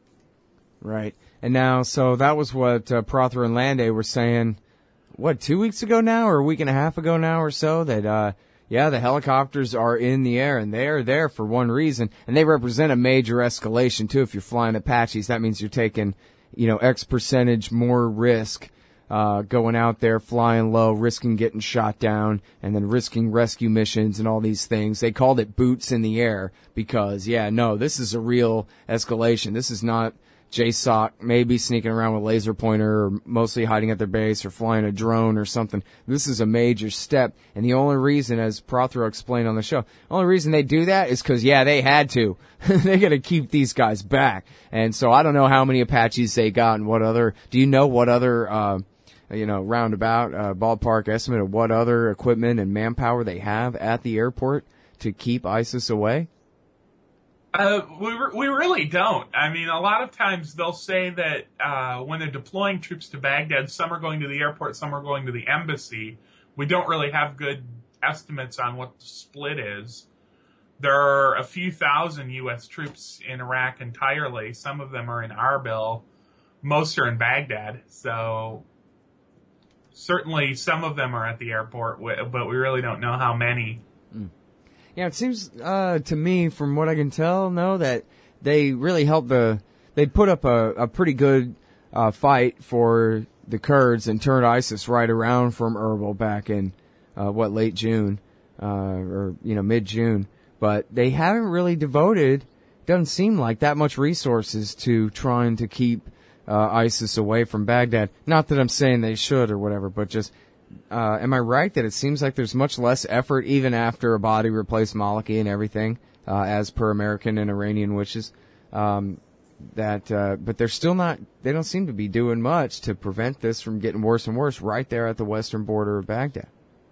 Right. And now, so that was what uh, Prothero and Landay were saying, what, two weeks ago now, or a week and a half ago now or so, that, uh, yeah, the helicopters are in the air, and they are there for one reason, and they represent a major escalation, too. If you're flying Apaches, that means you're taking, you know, X percentage more risk Uh, going out there, flying low, risking getting shot down, and then risking rescue missions and all these things. They called it boots in the air because, yeah, no, this is a real escalation. This is not J SOC maybe sneaking around with laser pointer or mostly hiding at their base or flying a drone or something. This is a major step, and the only reason, as Prothero explained on the show, the only reason they do that is because, yeah, they had to. They got to keep these guys back. And so I don't know how many Apaches they got and what other, do you know what other, uh, you know, roundabout, uh, ballpark estimate of what other equipment and manpower they have at the airport to keep ISIS away? Uh, we we really don't. I mean, a lot of times they'll say that uh, when they're deploying troops to Baghdad, some are going to the airport, some are going to the embassy. We don't really have good estimates on what the split is. There are a few thousand U S troops in Iraq entirely. Some of them are in Arbil. Most are in Baghdad. So certainly some of them are at the airport, but we really don't know how many. Mm. Yeah, it seems uh, to me, from what I can tell, no, that they really helped the. They put up a, a pretty good uh, fight for the Kurds and turned ISIS right around from Erbil back in uh, what late June uh, or you know mid June. But they haven't really devoted, doesn't seem like, that much resources to trying to keep uh, ISIS away from Baghdad. Not that I'm saying they should or whatever, but just. Uh, am I right that it seems like there's much less effort even after Abadi replaced Maliki and everything, uh, as per American and Iranian wishes? Um, that, uh, but they're still not, they don't seem to be doing much to prevent this from getting worse and worse right there at the western border of Baghdad.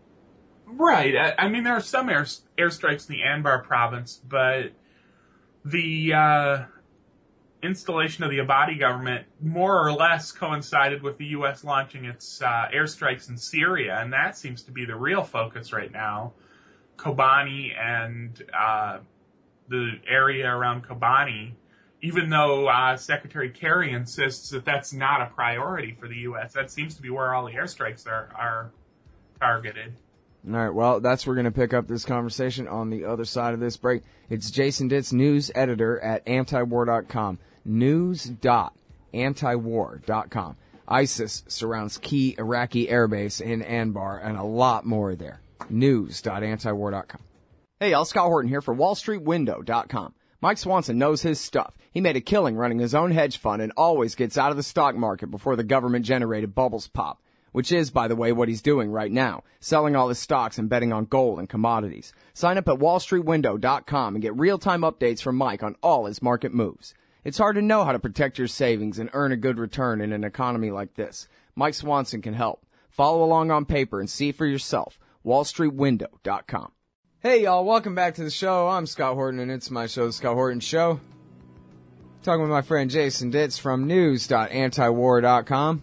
Right. I, I mean, there are some air, airstrikes in the Anbar province, but the, uh, installation of the Abadi government more or less coincided with the U S launching its uh, airstrikes in Syria, and that seems to be the real focus right now. Kobani and uh, the area around Kobani, even though uh, Secretary Kerry insists that that's not a priority for the U S. That seems to be where all the airstrikes are, are targeted. All right, well, that's where we're going to pick up this conversation on the other side of this break. It's Jason Ditz, news editor at antiwar dot com. news dot antiwar dot com. ISIS surrounds key Iraqi airbase in Anbar and a lot more there. news dot antiwar dot com. Hey, y'all, Scott Horton here for wall street window dot com. Mike Swanson knows his stuff. He made a killing running his own hedge fund and always gets out of the stock market before the government-generated bubbles pop. Which is, by the way, what he's doing right now, selling all his stocks and betting on gold and commodities. Sign up at wall street window dot com and get real-time updates from Mike on all his market moves. It's hard to know how to protect your savings and earn a good return in an economy like this. Mike Swanson can help. Follow along on paper and see for yourself. wall street window dot com. Hey, y'all, welcome back to the show. I'm Scott Horton, and it's my show, The Scott Horton Show. Talking with my friend Jason Ditz from news dot antiwar dot com.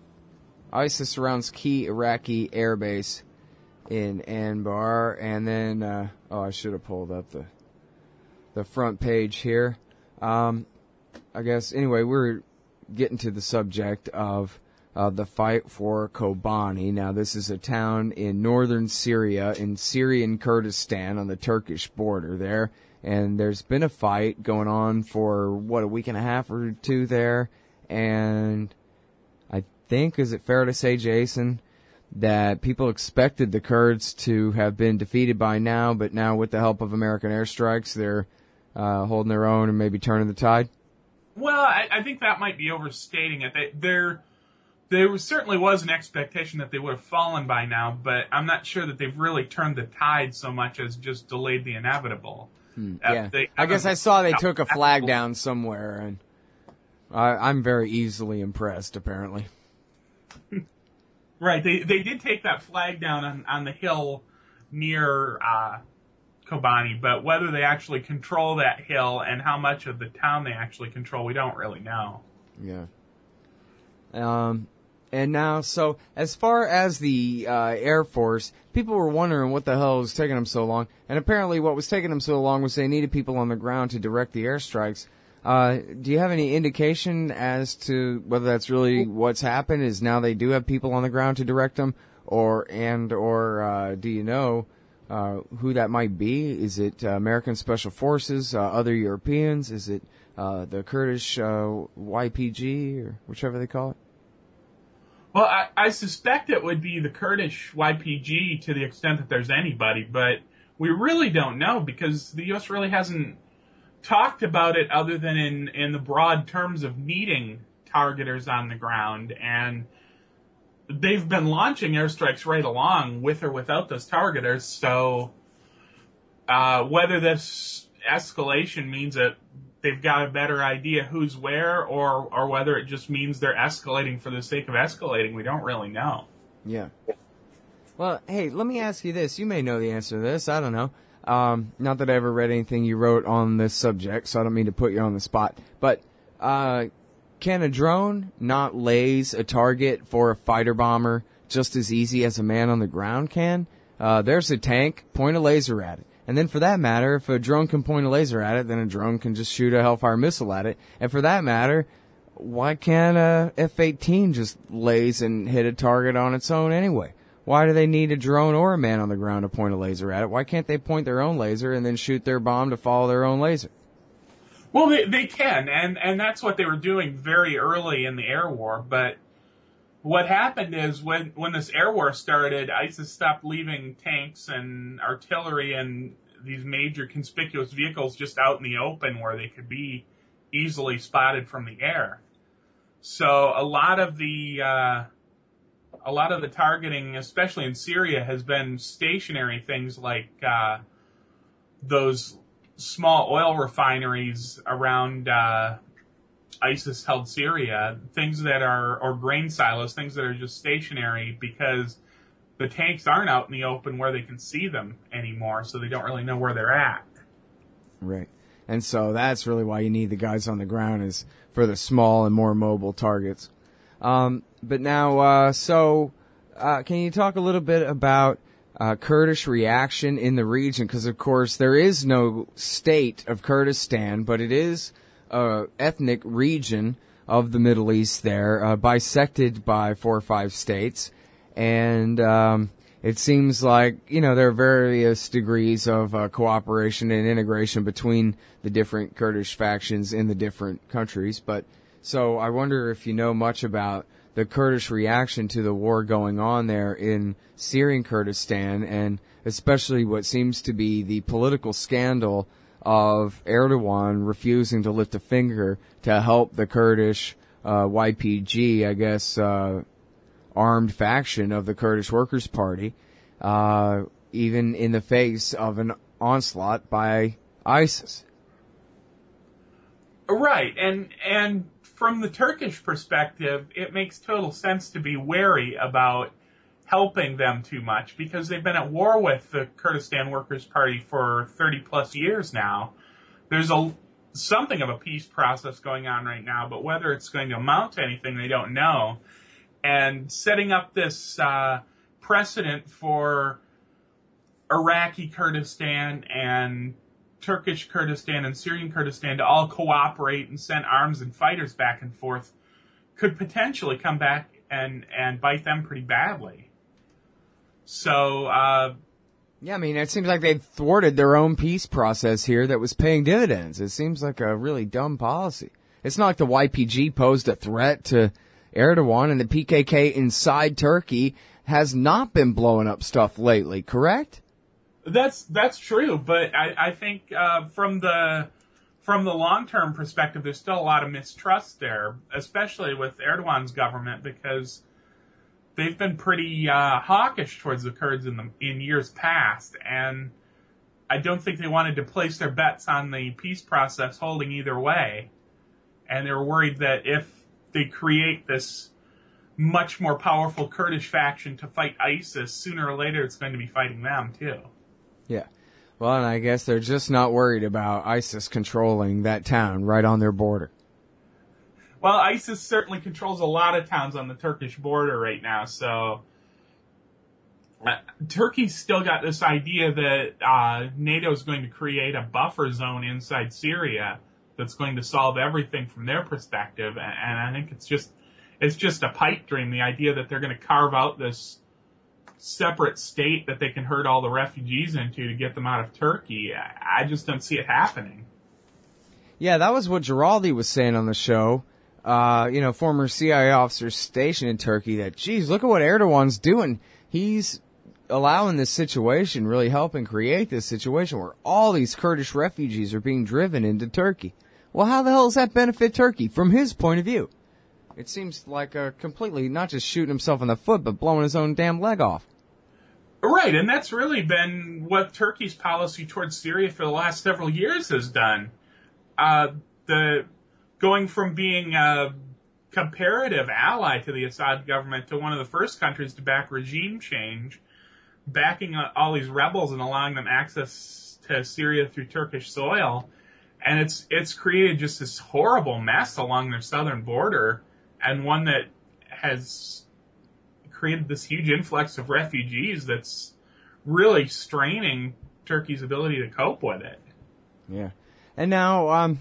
ISIS surrounds key Iraqi airbase in Anbar, and then, uh, oh, I should have pulled up the the front page here. Um, I guess, anyway, we're getting to the subject of uh, the fight for Kobani. Now, this is a town in northern Syria, in Syrian Kurdistan, on the Turkish border there, and there's been a fight going on for, what, a week and a half or two there, and I think, is it fair to say, Jason, that people expected the Kurds to have been defeated by now, but now with the help of American airstrikes, they're uh, holding their own and maybe turning the tide? Well, I, I think that might be overstating it. They, there, there certainly was an expectation that they would have fallen by now, but I'm not sure that they've really turned the tide so much as just delayed the inevitable. Hmm, uh, yeah, they, I guess I saw they took a flag down somewhere, and I, I'm very easily impressed, apparently. Right, they they did take that flag down on, on the hill near uh, Kobani, but whether they actually control that hill and how much of the town they actually control, we don't really know. Yeah. Um, and now, so as far as the uh, Air Force, people were wondering what the hell was taking them so long, and apparently what was taking them so long was they needed people on the ground to direct the airstrikes. Uh, do you have any indication as to whether that's really what's happened, is now they do have people on the ground to direct them, or, and, or, uh, do you know, uh, who that might be? Is it uh, American Special Forces, uh, other Europeans? Is it, uh, the Kurdish, uh, Y P G, or whichever they call it? Well, I, I suspect it would be the Kurdish Y P G to the extent that there's anybody, but we really don't know because the U S really hasn't talked about it other than in, in the broad terms of needing targeters on the ground, and they've been launching airstrikes right along with or without those targeters, so uh, whether this escalation means that they've got a better idea who's where, or, or whether it just means they're escalating for the sake of escalating, we don't really know. Yeah. Well, hey, let me ask you this. You may know the answer to this. I don't know. Um, not that I ever read anything you wrote on this subject, so I don't mean to put you on the spot. But uh, can a drone not laze a target for a fighter bomber just as easy as a man on the ground can? Uh, there's a tank, point a laser at it. And then for that matter, if a drone can point a laser at it, then a drone can just shoot a Hellfire missile at it. And for that matter, why can't a F eighteen just laze and hit a target on its own anyway? Why do they need a drone or a man on the ground to point a laser at it? Why can't they point their own laser and then shoot their bomb to follow their own laser? Well, they, they can, and, and that's what they were doing very early in the air war. But what happened is when, when this air war started, ISIS stopped leaving tanks and artillery and these major conspicuous vehicles just out in the open where they could be easily spotted from the air. So a lot of the... Uh, A lot of the targeting, especially in Syria, has been stationary things like uh, those small oil refineries around uh, ISIS-held Syria, things that are, or grain silos, things that are just stationary because the tanks aren't out in the open where they can see them anymore, so they don't really know where they're at. Right. And so that's really why you need the guys on the ground, is for the small and more mobile targets. Um, but now, uh, so, uh, can you talk a little bit about, uh, Kurdish reaction in the region? Because, of course, there is no state of Kurdistan, but it is a ethnic region of the Middle East there, uh, bisected by four or five states. And, um, it seems like, you know, there are various degrees of uh, cooperation and integration between the different Kurdish factions in the different countries. But so I wonder if you know much about the Kurdish reaction to the war going on there in Syrian Kurdistan, and especially what seems to be the political scandal of Erdogan refusing to lift a finger to help the Kurdish uh, Y P G, I guess, uh, armed faction of the Kurdish Workers' Party, uh, even in the face of an onslaught by ISIS. Right, and and from the Turkish perspective, it makes total sense to be wary about helping them too much, because they've been at war with the Kurdistan Workers' Party for thirty plus years now. There's a something of a peace process going on right now, but whether it's going to amount to anything, they don't know. And setting up this uh, precedent for Iraqi Kurdistan and Turkish Kurdistan and Syrian Kurdistan to all cooperate and send arms and fighters back and forth could potentially come back and, and bite them pretty badly. So, uh... yeah, I mean, it seems like they've thwarted their own peace process here that was paying dividends. It seems like a really dumb policy. It's not like the Y P G posed a threat to Erdogan, and the P K K inside Turkey has not been blowing up stuff lately, correct? That's that's true, but I, I think uh, from the from the long-term perspective, there's still a lot of mistrust there, especially with Erdogan's government, because they've been pretty uh, hawkish towards the Kurds in the in years past, and I don't think they wanted to place their bets on the peace process holding either way, and they were worried that if they create this much more powerful Kurdish faction to fight ISIS, sooner or later it's going to be fighting them too. Yeah. Well, and I guess they're just not worried about ISIS controlling that town right on their border. Well, ISIS certainly controls a lot of towns on the Turkish border right now, so uh, Turkey's still got this idea that uh, NATO is going to create a buffer zone inside Syria that's going to solve everything from their perspective, and, and I think it's just it's just a pipe dream, the idea that they're going to carve out this separate state that they can herd all the refugees into to get them out of Turkey. I, I just don't see it happening. Yeah, that was what Giraldi was saying on the show. Uh, you know, former C I A officer stationed in Turkey, that, geez, look at what Erdogan's doing. He's allowing this situation, really helping create this situation where all these Kurdish refugees are being driven into Turkey. Well, how the hell does that benefit Turkey from his point of view? It seems like a completely, not just shooting himself in the foot, but blowing his own damn leg off. Right, and that's really been what Turkey's policy towards Syria for the last several years has done. Uh, the going from being a comparative ally to the Assad government to one of the first countries to back regime change, backing all these rebels and allowing them access to Syria through Turkish soil. And it's it's created just this horrible mess along their southern border, and one that has created this huge influx of refugees that's really straining Turkey's ability to cope with it. Yeah. And now, um,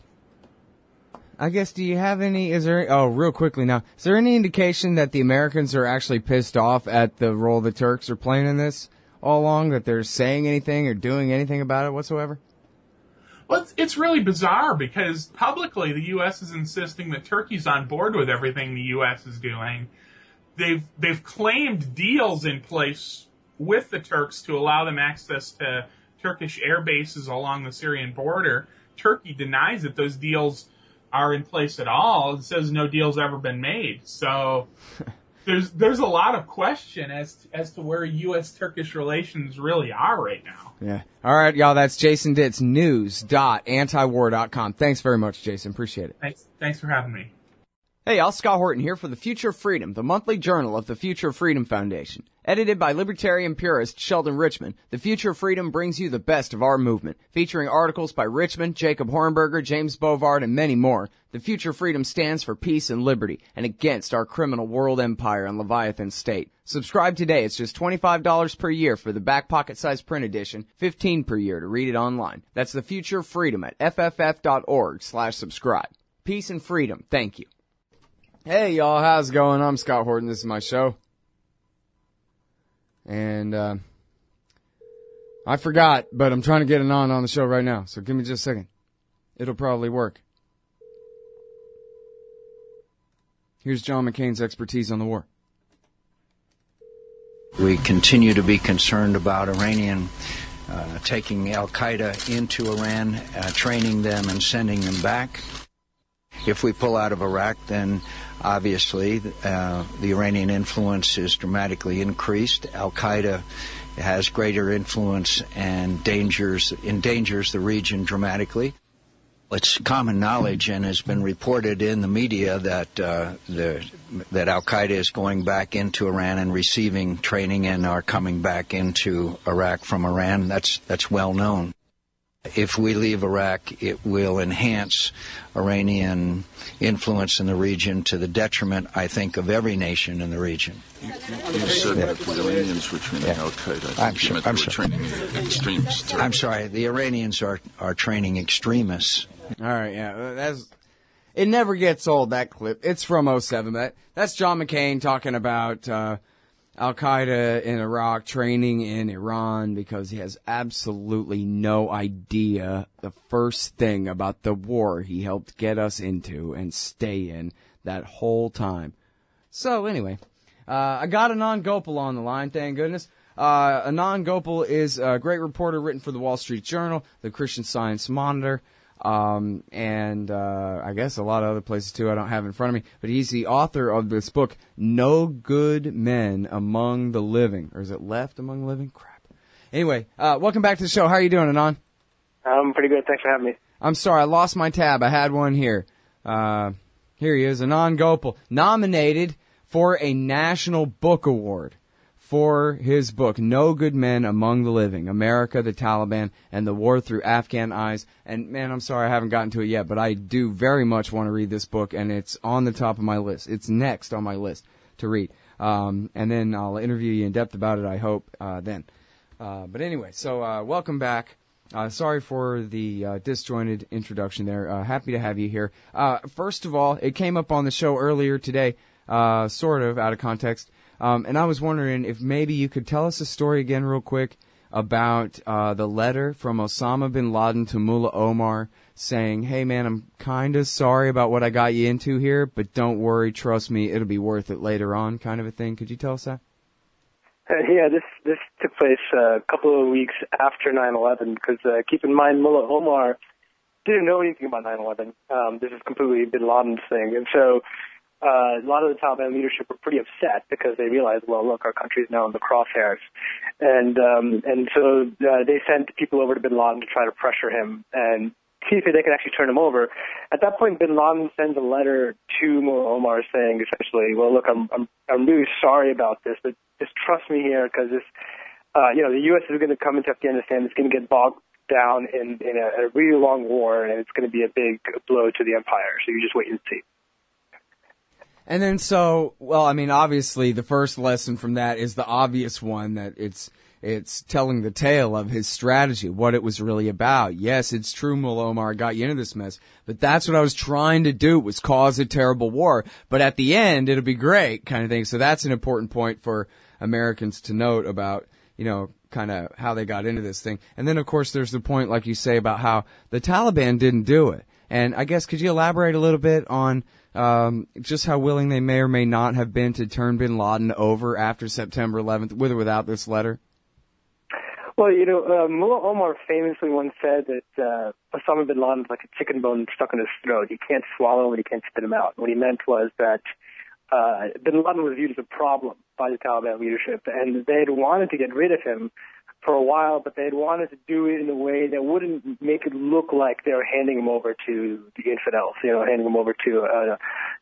I guess, do you have any, is there, oh, real quickly now, is there any indication that the Americans are actually pissed off at the role the Turks are playing in this all along, that they're saying anything or doing anything about it whatsoever? Well, it's, it's really bizarre, because publicly the U S is insisting that Turkey's on board with everything the U S is doing. They've they've claimed deals in place with the Turks to allow them access to Turkish air bases along the Syrian border. Turkey denies that those deals are in place at all and says no deal's ever been made. So there's there's a lot of question as to, as to where U S Turkish relations really are right now. Yeah. All right, y'all, that's Jason Ditz, news dot anti war dot com. Thanks very much, Jason. Appreciate it. Thanks, thanks for having me. Hey, y'all, Scott Horton here for The Future of Freedom, the monthly journal of the Future of Freedom Foundation. Edited by libertarian purist Sheldon Richman, The Future of Freedom brings you the best of our movement, featuring articles by Richman, Jacob Hornberger, James Bovard, and many more. The Future of Freedom stands for peace and liberty, and against our criminal world empire and Leviathan state. Subscribe today. It's just twenty-five dollars per year for the back pocket size print edition, fifteen dollars per year to read it online. That's The Future of Freedom at f f f dot org slash subscribe. Peace and freedom. Thank you. Hey, y'all, how's it going? I'm Scott Horton. This is my show. And, uh, I forgot, but I'm trying to get an on on the show right now, so give me just a second. It'll probably work. Here's John McCain's expertise on the war. We continue to be concerned about Iranian uh, taking al-Qaeda into Iran, uh, training them and sending them back. If we pull out of Iraq, then obviously uh, the Iranian influence is dramatically increased. Al-Qaeda has greater influence and dangers endangers the region dramatically. It's common knowledge and has been reported in the media that uh, the, that Al-Qaeda is going back into Iran and receiving training and are coming back into Iraq from Iran. That's that's well known. If we leave Iraq, it will enhance Iranian influence in the region to the detriment, I think, of every nation in the region. You, you said that the Iranians were training yeah. al-Qaeda. I'm, sure, I'm, sorry. Extremists. I'm sorry. The Iranians are, are training extremists. All right, yeah. That's, it never gets old, that clip. It's from oh seven. That, that's John McCain talking about uh, al-Qaeda in Iraq training in Iran because he has absolutely no idea the first thing about the war he helped get us into and stay in that whole time. So anyway, uh, I got Anand Gopal on the line, thank goodness. Uh, Anand Gopal is a great reporter written for the Wall Street Journal, the Christian Science Monitor, Um, and, uh, I guess a lot of other places too I don't have in front of me, but he's the author of this book, No Good Men Among the Living. Or is it Left Among the Living? Crap. Anyway, uh, welcome back to the show. How are you doing, Anand? I'm pretty good. Thanks for having me. I'm sorry, I lost my tab. I had one here. Uh, here he is, Anand Gopal, nominated for a National Book Award for his book, No Good Men Among the Living, America, the Taliban, and the War Through Afghan Eyes. And, man, I'm sorry I haven't gotten to it yet, but I do very much want to read this book, and it's on the top of my list. It's next on my list to read. Um, and then I'll interview you in depth about it, I hope, uh, then. Uh, but anyway, so uh, welcome back. Uh, sorry for the uh, disjointed introduction there. Uh, happy to have you here. Uh, first of all, it came up on the show earlier today, uh, sort of out of context. Um, and I was wondering if maybe you could tell us a story again real quick about uh, the letter from Osama bin Laden to Mullah Omar saying, hey, man, I'm kind of sorry about what I got you into here, but don't worry, trust me, it'll be worth it later on, kind of a thing. Could you tell us that? Uh, yeah, this this took place uh, a couple of weeks after nine eleven, because uh, keep in mind, Mullah Omar didn't know anything about nine eleven. Um, this is completely bin Laden's thing. And so Uh, a lot of the Taliban leadership were pretty upset because they realized, well, look, our country is now in the crosshairs. And um, and so uh, they sent people over to bin Laden to try to pressure him and see if they could actually turn him over. At that point, bin Laden sends a letter to Mullah Omar saying, essentially, well, look, I'm I'm, I'm really sorry about this, but just trust me here because this, uh, you know, the U S is going to come into Afghanistan. It's going to get bogged down in, in a, a really long war, and it's going to be a big blow to the empire. So you just wait and see. And then so, well, I mean, obviously the first lesson from that is the obvious one, that it's it's telling the tale of his strategy, what it was really about. Yes, it's true, Mullah Omar got you into this mess, but that's what I was trying to do, was cause a terrible war. But at the end, it'll be great, kind of thing. So that's an important point for Americans to note about, you know, kind of how they got into this thing. And then, of course, there's the point, like you say, about how the Taliban didn't do it. And I guess, could you elaborate a little bit on um, just how willing they may or may not have been to turn bin Laden over after September eleventh, with or without this letter? Well, you know, uh, Mullah Omar famously once said that uh, Osama bin Laden is like a chicken bone stuck in his throat. You can't swallow him, you can't spit him out. What he meant was that uh, bin Laden was viewed as a problem by the Taliban leadership, and they had wanted to get rid of him for a while, but they had wanted to do it in a way that wouldn't make it look like they were handing him over to the infidels, you know, handing him over to uh,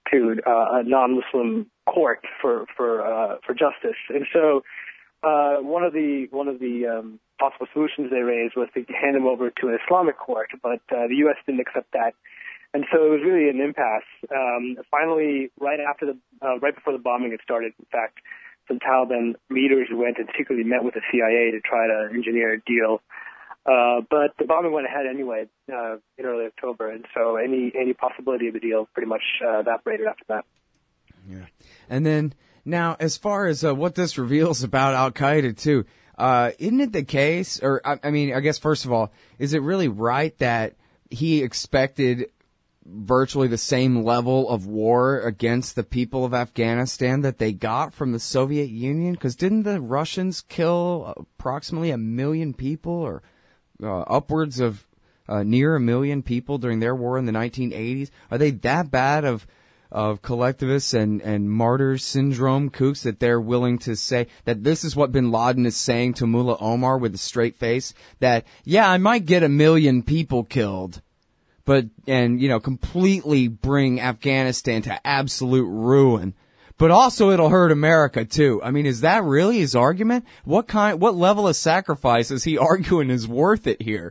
institute uh, a non-Muslim court for for uh, for justice. And so uh, one of the one of the um, possible solutions they raised was to hand him over to an Islamic court, but uh, the U S didn't accept that. And so it was really an impasse. Um, finally, right after the, uh, right before the bombing had started, in fact, some Taliban leaders went and secretly met with the C I A to try to engineer a deal. Uh, but the bombing went ahead anyway uh, in early October, and so any any possibility of a deal pretty much uh, evaporated after that. Yeah. And then now, as far as uh, what this reveals about Al Qaeda too, uh, isn't it the case? Or I, I mean, I guess first of all, is it really right that he expected virtually the same level of war against the people of Afghanistan that they got from the Soviet Union? Because didn't the Russians kill approximately a million people, or uh, upwards of uh, near a million people during their war in the nineteen eighties? Are they that bad of of collectivists and, and martyr syndrome kooks that they're willing to say that this is what bin Laden is saying to Mullah Omar with a straight face? That, yeah, I might get a million people killed, but, and, you know, completely bring Afghanistan to absolute ruin. But also it'll hurt America too. I mean, is that really his argument? What kind, what level of sacrifice is he arguing is worth it here?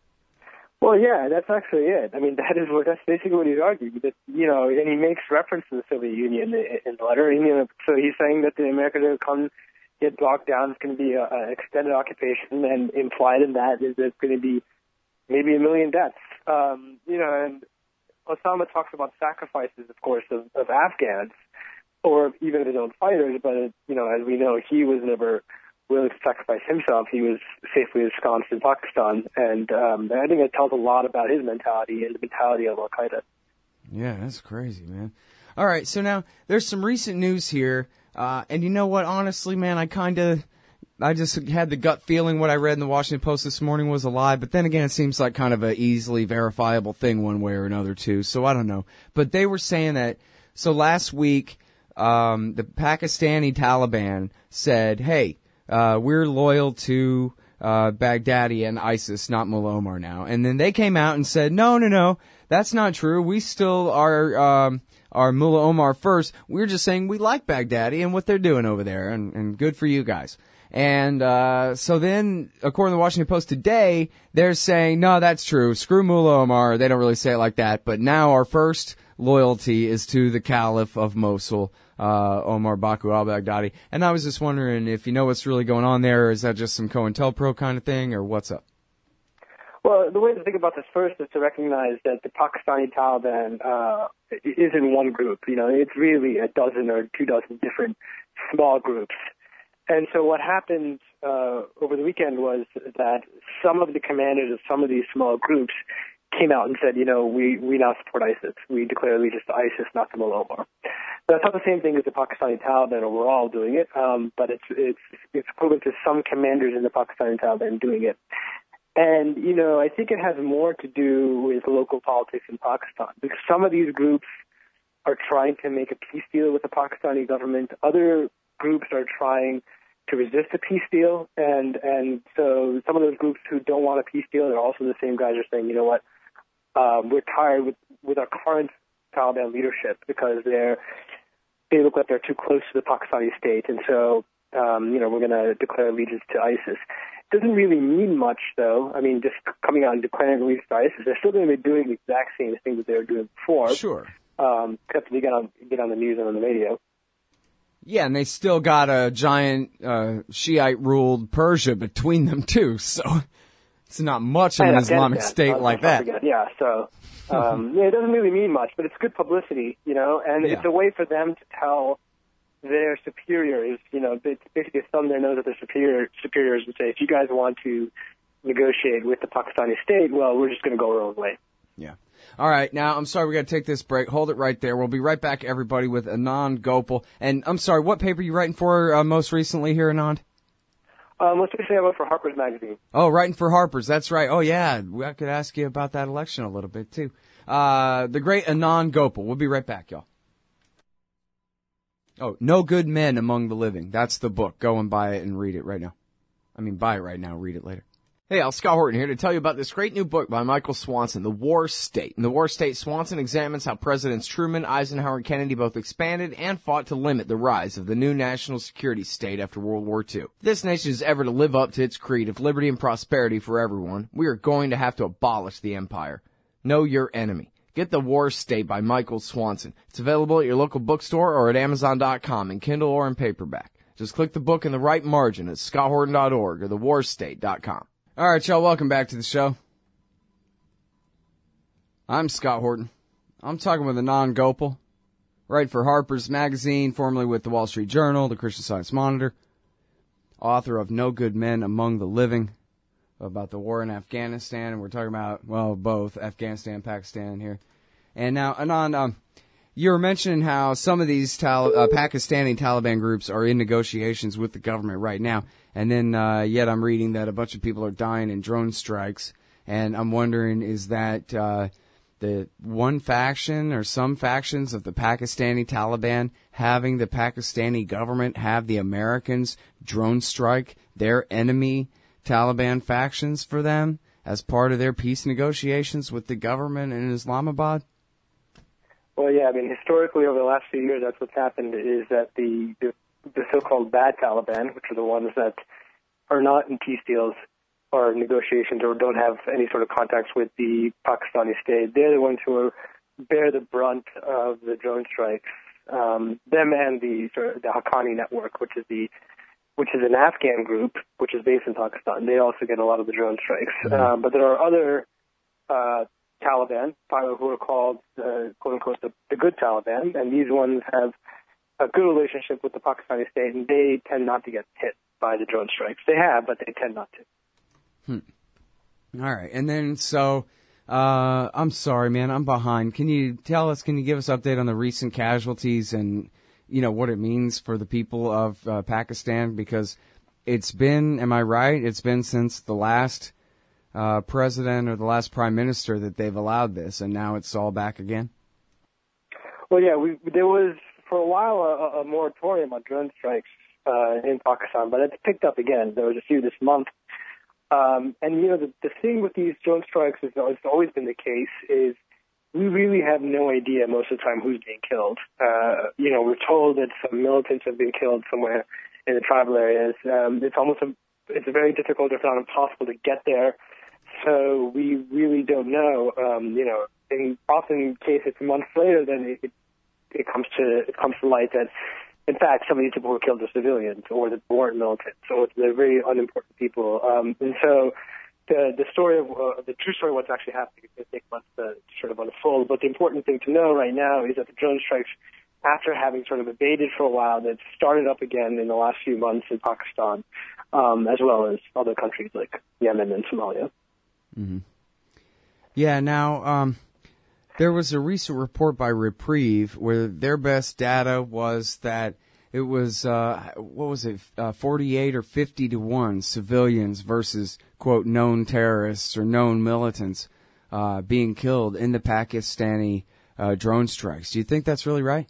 Well, yeah, that's actually it. I mean, that is what, that's basically what he's arguing. That, you know, and he makes reference to the Soviet Union in the letter. And, you know, so he's saying that the Americans are going to come, get locked down. It's going to be an extended occupation, and implied in that is there's going to be maybe a million deaths. Um, you know, and Osama talks about sacrifices, of course, of, of Afghans, or even of his own fighters, but, you know, as we know, he was never willing to sacrifice himself. He was safely ensconced in Pakistan, and um, I think it tells a lot about his mentality and the mentality of Al-Qaeda. Yeah, that's crazy, man. All right, so now there's some recent news here, uh, and you know what, honestly, man, I kind of... I just had the gut feeling what I read in the Washington Post this morning was a lie, but then again, it seems like kind of a easily verifiable thing one way or another too, so I don't know. But they were saying that, so last week, um, the Pakistani Taliban said, hey, uh, we're loyal to uh, Baghdadi and ISIS, not Mullah Omar now. And then they came out and said, no, no, no, that's not true. We still are... Um, Our Mullah Omar first. We're just saying we like Baghdadi and what they're doing over there, and, and good for you guys. And uh, so then, according to the Washington Post today, they're saying, no, that's true. Screw Mullah Omar. They don't really say it like that. But now our first loyalty is to the Caliph of Mosul, uh, Omar Baku al-Baghdadi. And I was just wondering if you know what's really going on there, or is that just some COINTELPRO kind of thing, or what's up? Well, the way to think about this first is to recognize that the Pakistani Taliban uh, isn't one group. You know, it's really a dozen or two dozen different small groups. And so what happened uh, over the weekend was that some of the commanders of some of these small groups came out and said, you know, we, we now support ISIS. We declare allegiance to ISIS, not to Mullah Omar. That's not the same thing as the Pakistani Taliban overall doing it, um, but it's, it's, it's equivalent to some commanders in the Pakistani Taliban doing it. And, you know, I think it has more to do with local politics in Pakistan, because some of these groups are trying to make a peace deal with the Pakistani government. Other groups are trying to resist a peace deal. And, and so some of those groups who don't want a peace deal, they're also the same guys who are saying, you know what, um, we're tired with, with our current Taliban leadership because they're, they look like they're too close to the Pakistani state. And so, um, you know, we're going to declare allegiance to ISIS. Doesn't really mean much, though. I mean, just coming out and declaring allegiance to ISIS, they're still going to be doing the exact same thing that they were doing before. Sure. Um, except they get on get on the news and on the radio. Yeah, and they still got a giant uh, Shiite-ruled Persia between them too. So it's not much of an Islamic state like that. Forget. Yeah. So um, yeah, it doesn't really mean much, but it's good publicity, you know, and yeah. it's a way for them to tell their superiors, you know, it's basically thumb their nose at their superior, superiors and say, if you guys want to negotiate with the Pakistani state, well, we're just going to go our own way. Yeah. All right. Now, I'm sorry, we got to take this break. Hold it right there. We'll be right back, everybody, with Anand Gopal. And I'm sorry, what paper are you writing for uh, most recently here, Anand? Um, let's just say I wrote for Harper's Magazine. Oh, writing for Harper's. That's right. Oh, yeah. I could ask you about that election a little bit, too. Uh, the great Anand Gopal. We'll be right back, y'all. Oh, No Good Men Among the Living. That's the book. Go and buy it and read it right now. I mean, buy it right now, read it later. Hey, Al Scott Horton here to tell you about this great new book by Michael Swanson, The War State. In The War State, Swanson examines how Presidents Truman, Eisenhower, and Kennedy both expanded and fought to limit the rise of the new national security state after World War Two. If this nation is ever to live up to its creed of liberty and prosperity for everyone, we are going to have to abolish the empire. Know your enemy. Get The War State by Michael Swanson. It's available at your local bookstore or at amazon dot com in Kindle or in paperback. Just click the book in the right margin at scott horton dot org or the war state dot com. All right, y'all, welcome back to the show. I'm Scott Horton. I'm talking with Anand Gopal, write for Harper's Magazine, formerly with the Wall Street Journal, the Christian Science Monitor, author of No Good Men Among the Living, about the war in Afghanistan, and we're talking about, well, both Afghanistan and Pakistan here. And now, Anand, um, you were mentioning how some of these Tal- uh, Pakistani Taliban groups are in negotiations with the government right now. And then, uh, yet I'm reading that a bunch of people are dying in drone strikes. And I'm wondering, is that, uh, the one faction or some factions of the Pakistani Taliban having the Pakistani government have the Americans drone strike their enemy Taliban factions for them as part of their peace negotiations with the government in Islamabad? Well, yeah, I mean, historically over the last few years, that's what's happened is that the, the, the so-called bad Taliban, which are the ones that are not in peace deals or negotiations or don't have any sort of contacts with the Pakistani state, they're the ones who are, bear the brunt of the drone strikes. Um, them and the sort of the Haqqani network, which is the which is an Afghan group, which is based in Pakistan. They also get a lot of the drone strikes. Mm-hmm. Um, but there are other uh, Taliban, who are called, uh, quote-unquote, the, the good Taliban, and these ones have a good relationship with the Pakistani state, and they tend not to get hit by the drone strikes. They have, but they tend not to. Hmm. All right, and then, so, uh, I'm sorry, man, I'm behind. Can you tell us, can you give us an update on the recent casualties and, you know, what it means for the people of uh, Pakistan? Because it's been, am I right, it's been since the last Uh, president or the last prime minister that they've allowed this, and now it's all back again? Well, yeah, we, there was for a while a, a moratorium on drone strikes uh, in Pakistan, but it's picked up again. There was a few this month. Um, and, you know, the, the thing with these drone strikes, is, it's always been the case, is we really have no idea most of the time who's being killed. Uh, you know, we're told that some militants have been killed somewhere in the tribal areas. Um, it's almost a, it's very difficult, if not impossible, to get there. So we really don't know. Um, you know, in often cases, months later, then it, it comes to it comes to light that, in fact, some of these people were killed are civilians or that weren't militants. So they're very unimportant people. Um, and so the the story of uh, the true story of what's actually happening is going to take months to sort of unfold. But the important thing to know right now is that the drone strikes, after having sort of abated for a while, that started up again in the last few months in Pakistan, um, as well as other countries like Yemen and Somalia. Mm-hmm. Yeah, now, um, there was a recent report by Reprieve where their best data was that it was, uh, what was it, uh, forty-eight or fifty to one civilians versus, quote, known terrorists or known militants uh, being killed in the Pakistani uh, drone strikes. Do you think that's really right?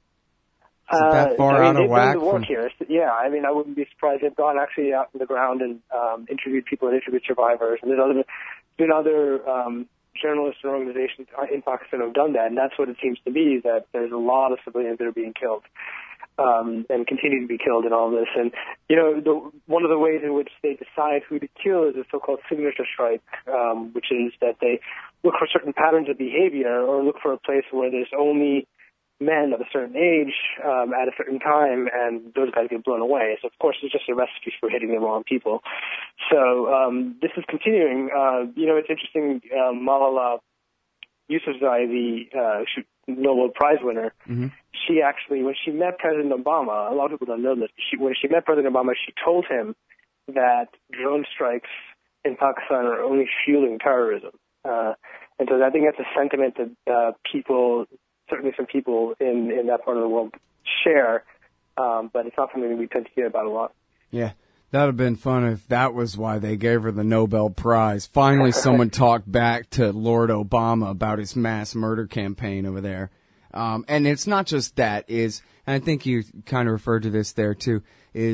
Is it that far uh, I mean, out of whack? The work here. Yeah, I mean, I wouldn't be surprised. They've gone actually out on the ground and um, interviewed people and interviewed survivors. And there's other, been other um, journalists and organizations in Pakistan who have done that. And that's what it seems to be, that there's a lot of civilians that are being killed um, and continue to be killed in all this. And, you know, the, one of the ways in which they decide who to kill is a so-called signature strike, um, which is that they look for certain patterns of behavior or look for a place where there's only men of a certain age um, at a certain time, and those guys get blown away. So, of course, it's just a recipe for hitting the wrong people. So um, this is continuing. Uh, you know, it's interesting. Um, Malala Yousafzai, the uh, Nobel Prize winner, mm-hmm. she actually, when she met President Obama, a lot of people don't know this, she, when she met President Obama, she told him that drone strikes in Pakistan are only fueling terrorism. Uh, and so I think that's a sentiment that uh, people... certainly some people in, in that part of the world share, um, but it's not something that we tend to hear about a lot. Yeah, that would have been fun if that was why they gave her the Nobel Prize. Finally, someone talked back to Lord Obama about his mass murder campaign over there. Um, and it's not just that, is, and I think you kind of referred to this there too, is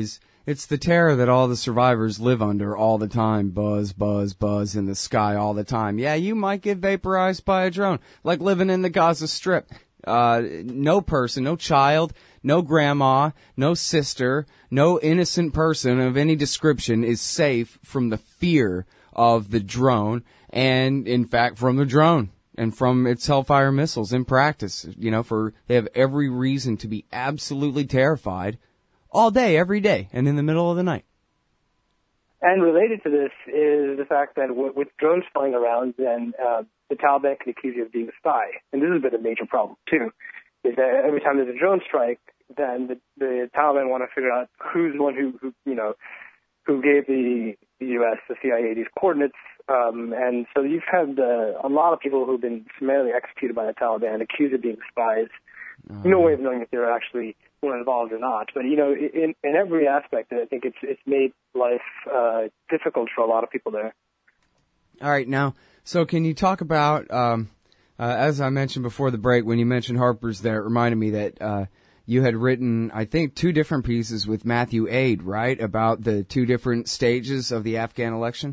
It's the terror that all the survivors live under all the time. Buzz, buzz, buzz in the sky all the time. Yeah, you might get vaporized by a drone, like living in the Gaza Strip. Uh, no person, no child, no grandma, no sister, no innocent person of any description is safe from the fear of the drone, and in fact from the drone and from its Hellfire missiles in practice. You know, for they have every reason to be absolutely terrified all day, every day, and in the middle of the night. And related to this is the fact that w- with drones flying around, then uh, the Taliban can accuse you of being a spy. And this has been a major problem, too, is that every time there's a drone strike, then the, the Taliban want to figure out who's the one who, who you know, who gave the, the U S, the C I A, these coordinates. Um, and so you've had uh, a lot of people who've been summarily executed by the Taliban, accused of being spies. Uh-huh. No way of knowing if they're actually were involved or not. But, you know, in, in every aspect, I think it's it's made life uh, difficult for a lot of people there. All right. Now, so can you talk about, um, uh, as I mentioned before the break, when you mentioned Harper's there, it reminded me that uh, you had written, I think, two different pieces with Matthew Aid, right, about the two different stages of the Afghan election?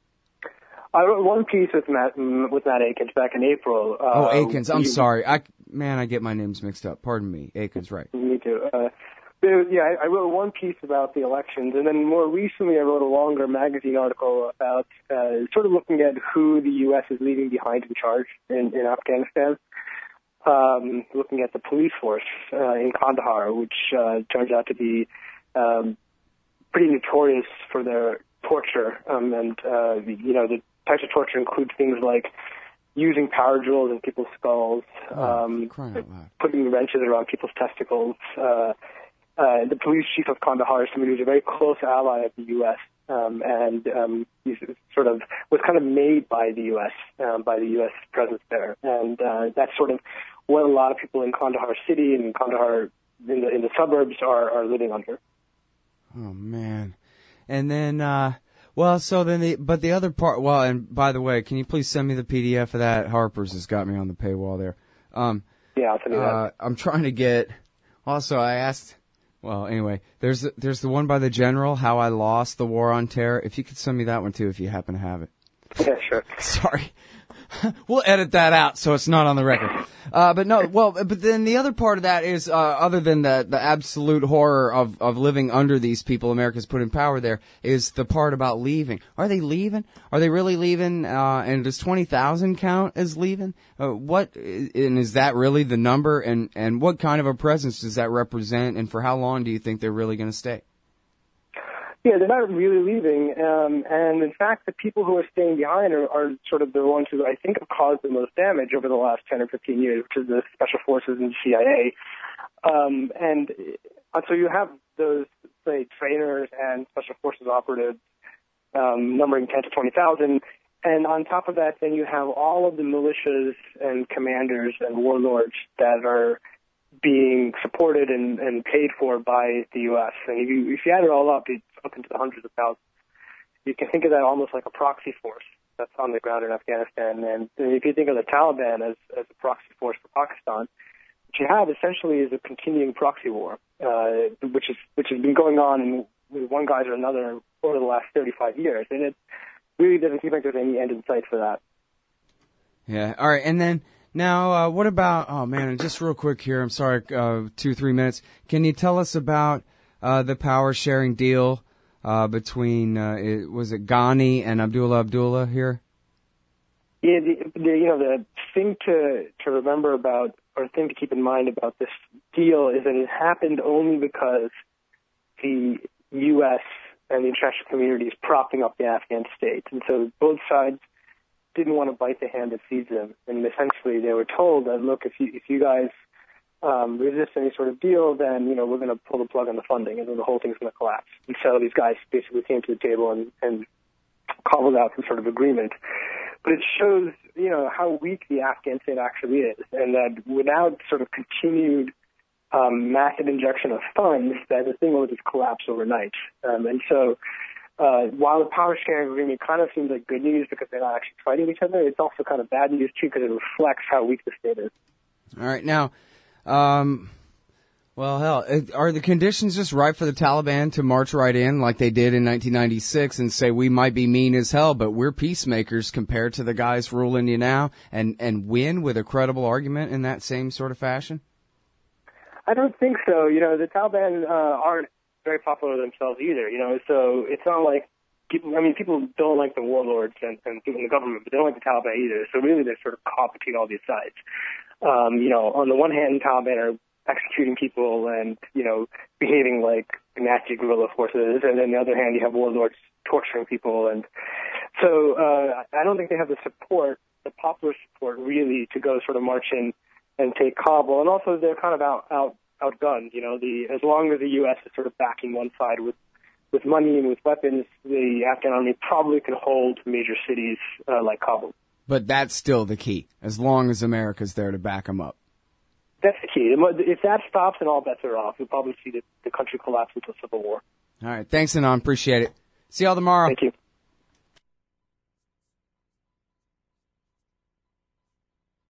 I wrote one piece with Matt with Matt Akins back in April. Uh, oh, Akins. I'm he, sorry. I man, I get my names mixed up. Pardon me. Akins, right? Me too. Uh, but, yeah, I, I wrote one piece about the elections, and then more recently, I wrote a longer magazine article about uh, sort of looking at who the U S is leaving behind in charge in, in Afghanistan. Um, looking at the police force uh, in Kandahar, which uh, turns out to be um, pretty notorious for their torture, um, and uh, you know the types of torture include things like using power drills in people's skulls, um, oh, putting wrenches around people's testicles. Uh, uh, the police chief of Kandahar is somebody who's a very close ally of the U S, um, and um, he's sort of was kind of made by the U S, um, by the U S presence there. And uh, that's sort of what a lot of people in Kandahar city and Kandahar in the, in the suburbs are, are living under. Oh, man. And then... Uh Well, so then the, but the other part, well, and by the way, can you please send me the P D F of that? Harper's has got me on the paywall there. Um, yeah, I'll send you uh, that. I'm trying to get, also I asked, well, anyway, there's, there's the one by the General, How I Lost the War on Terror. If you could send me that one too, if you happen to have it. Yeah, sure. Sorry. We'll edit that out so it's not on the record. Uh, but no, well, but then the other part of that is, uh, other than the, the absolute horror of, of living under these people America's put in power there, is the part about leaving. Are they leaving? Are they really leaving? Uh, and does twenty thousand count as leaving? Uh, what, and is that really the number? And, and what kind of a presence does that represent? And for how long do you think they're really going to stay? Yeah, they're not really leaving, um, and in fact, the people who are staying behind are, are sort of the ones who I think have caused the most damage over the last ten or fifteen years, which is the Special Forces and the C I A. Um, and so you have those, say, trainers and Special Forces operatives um, numbering ten to twenty thousand, and on top of that, then you have all of the militias and commanders and warlords that are being supported and, and paid for by the U S. And if you, if you add it all up, it's up into the hundreds of thousands. You can think of that almost like a proxy force that's on the ground in Afghanistan. And if you think of the Taliban as, as a proxy force for Pakistan, what you have essentially is a continuing proxy war, uh, which is which has been going on in, with one guise or another over the last thirty-five years. And it really doesn't seem like there's any end in sight for that. Yeah. All right. And then now, uh, what about, oh man, and just real quick here, I'm sorry, uh, two, three minutes. Can you tell us about uh, the power sharing deal uh, between, uh, it, was it Ghani and Abdullah Abdullah here? Yeah, the, the, you know, the thing to, to remember about, or thing to keep in mind about this deal is that it happened only because the U S and the international community is propping up the Afghan state. And so both sides didn't want to bite the hand that feeds them. And essentially they were told that, look, if you, if you guys um, resist any sort of deal, then, you know, we're going to pull the plug on the funding and then the whole thing's going to collapse. And so these guys basically came to the table and, and cobbled out some sort of agreement. But it shows, you know, how weak the Afghan state actually is, and that without sort of continued um, massive injection of funds, that the thing will just collapse overnight. Um, and so uh, while the power sharing agreement kind of seems like good news because they're not actually fighting each other, it's also kind of bad news, too, because it reflects how weak the state is. All right. Now, um, Well, hell, are the conditions just right for the Taliban to march right in like they did in nineteen ninety-six and say we might be mean as hell, but we're peacemakers compared to the guys ruling you now, and, and win with a credible argument in that same sort of fashion? I don't think so. You know, the Taliban uh, aren't very popular themselves either, you know, so it's not like people, I mean, people don't like the warlords and, and people in the government, but they don't like the Taliban either, so really they're sort of caught between all these sides. Um, you know, on the one hand, Taliban are executing people and, you know, behaving like nasty guerrilla forces, and then on the other hand, you have warlords torturing people, and so uh, I don't think they have the support, the popular support, really, to go sort of march in and take Kabul, and also they're kind of out, out, outgunned, you know, the, as long as the U S is sort of backing one side with, with money and with weapons, the Afghan army probably can hold major cities uh, like Kabul. But that's still the key, as long as America's there to back them up. That's the key. If that stops, then all bets are off. We'll probably see the, the country collapse into a civil war. All right. Thanks, Anand. Appreciate it. See y'all tomorrow. Thank you.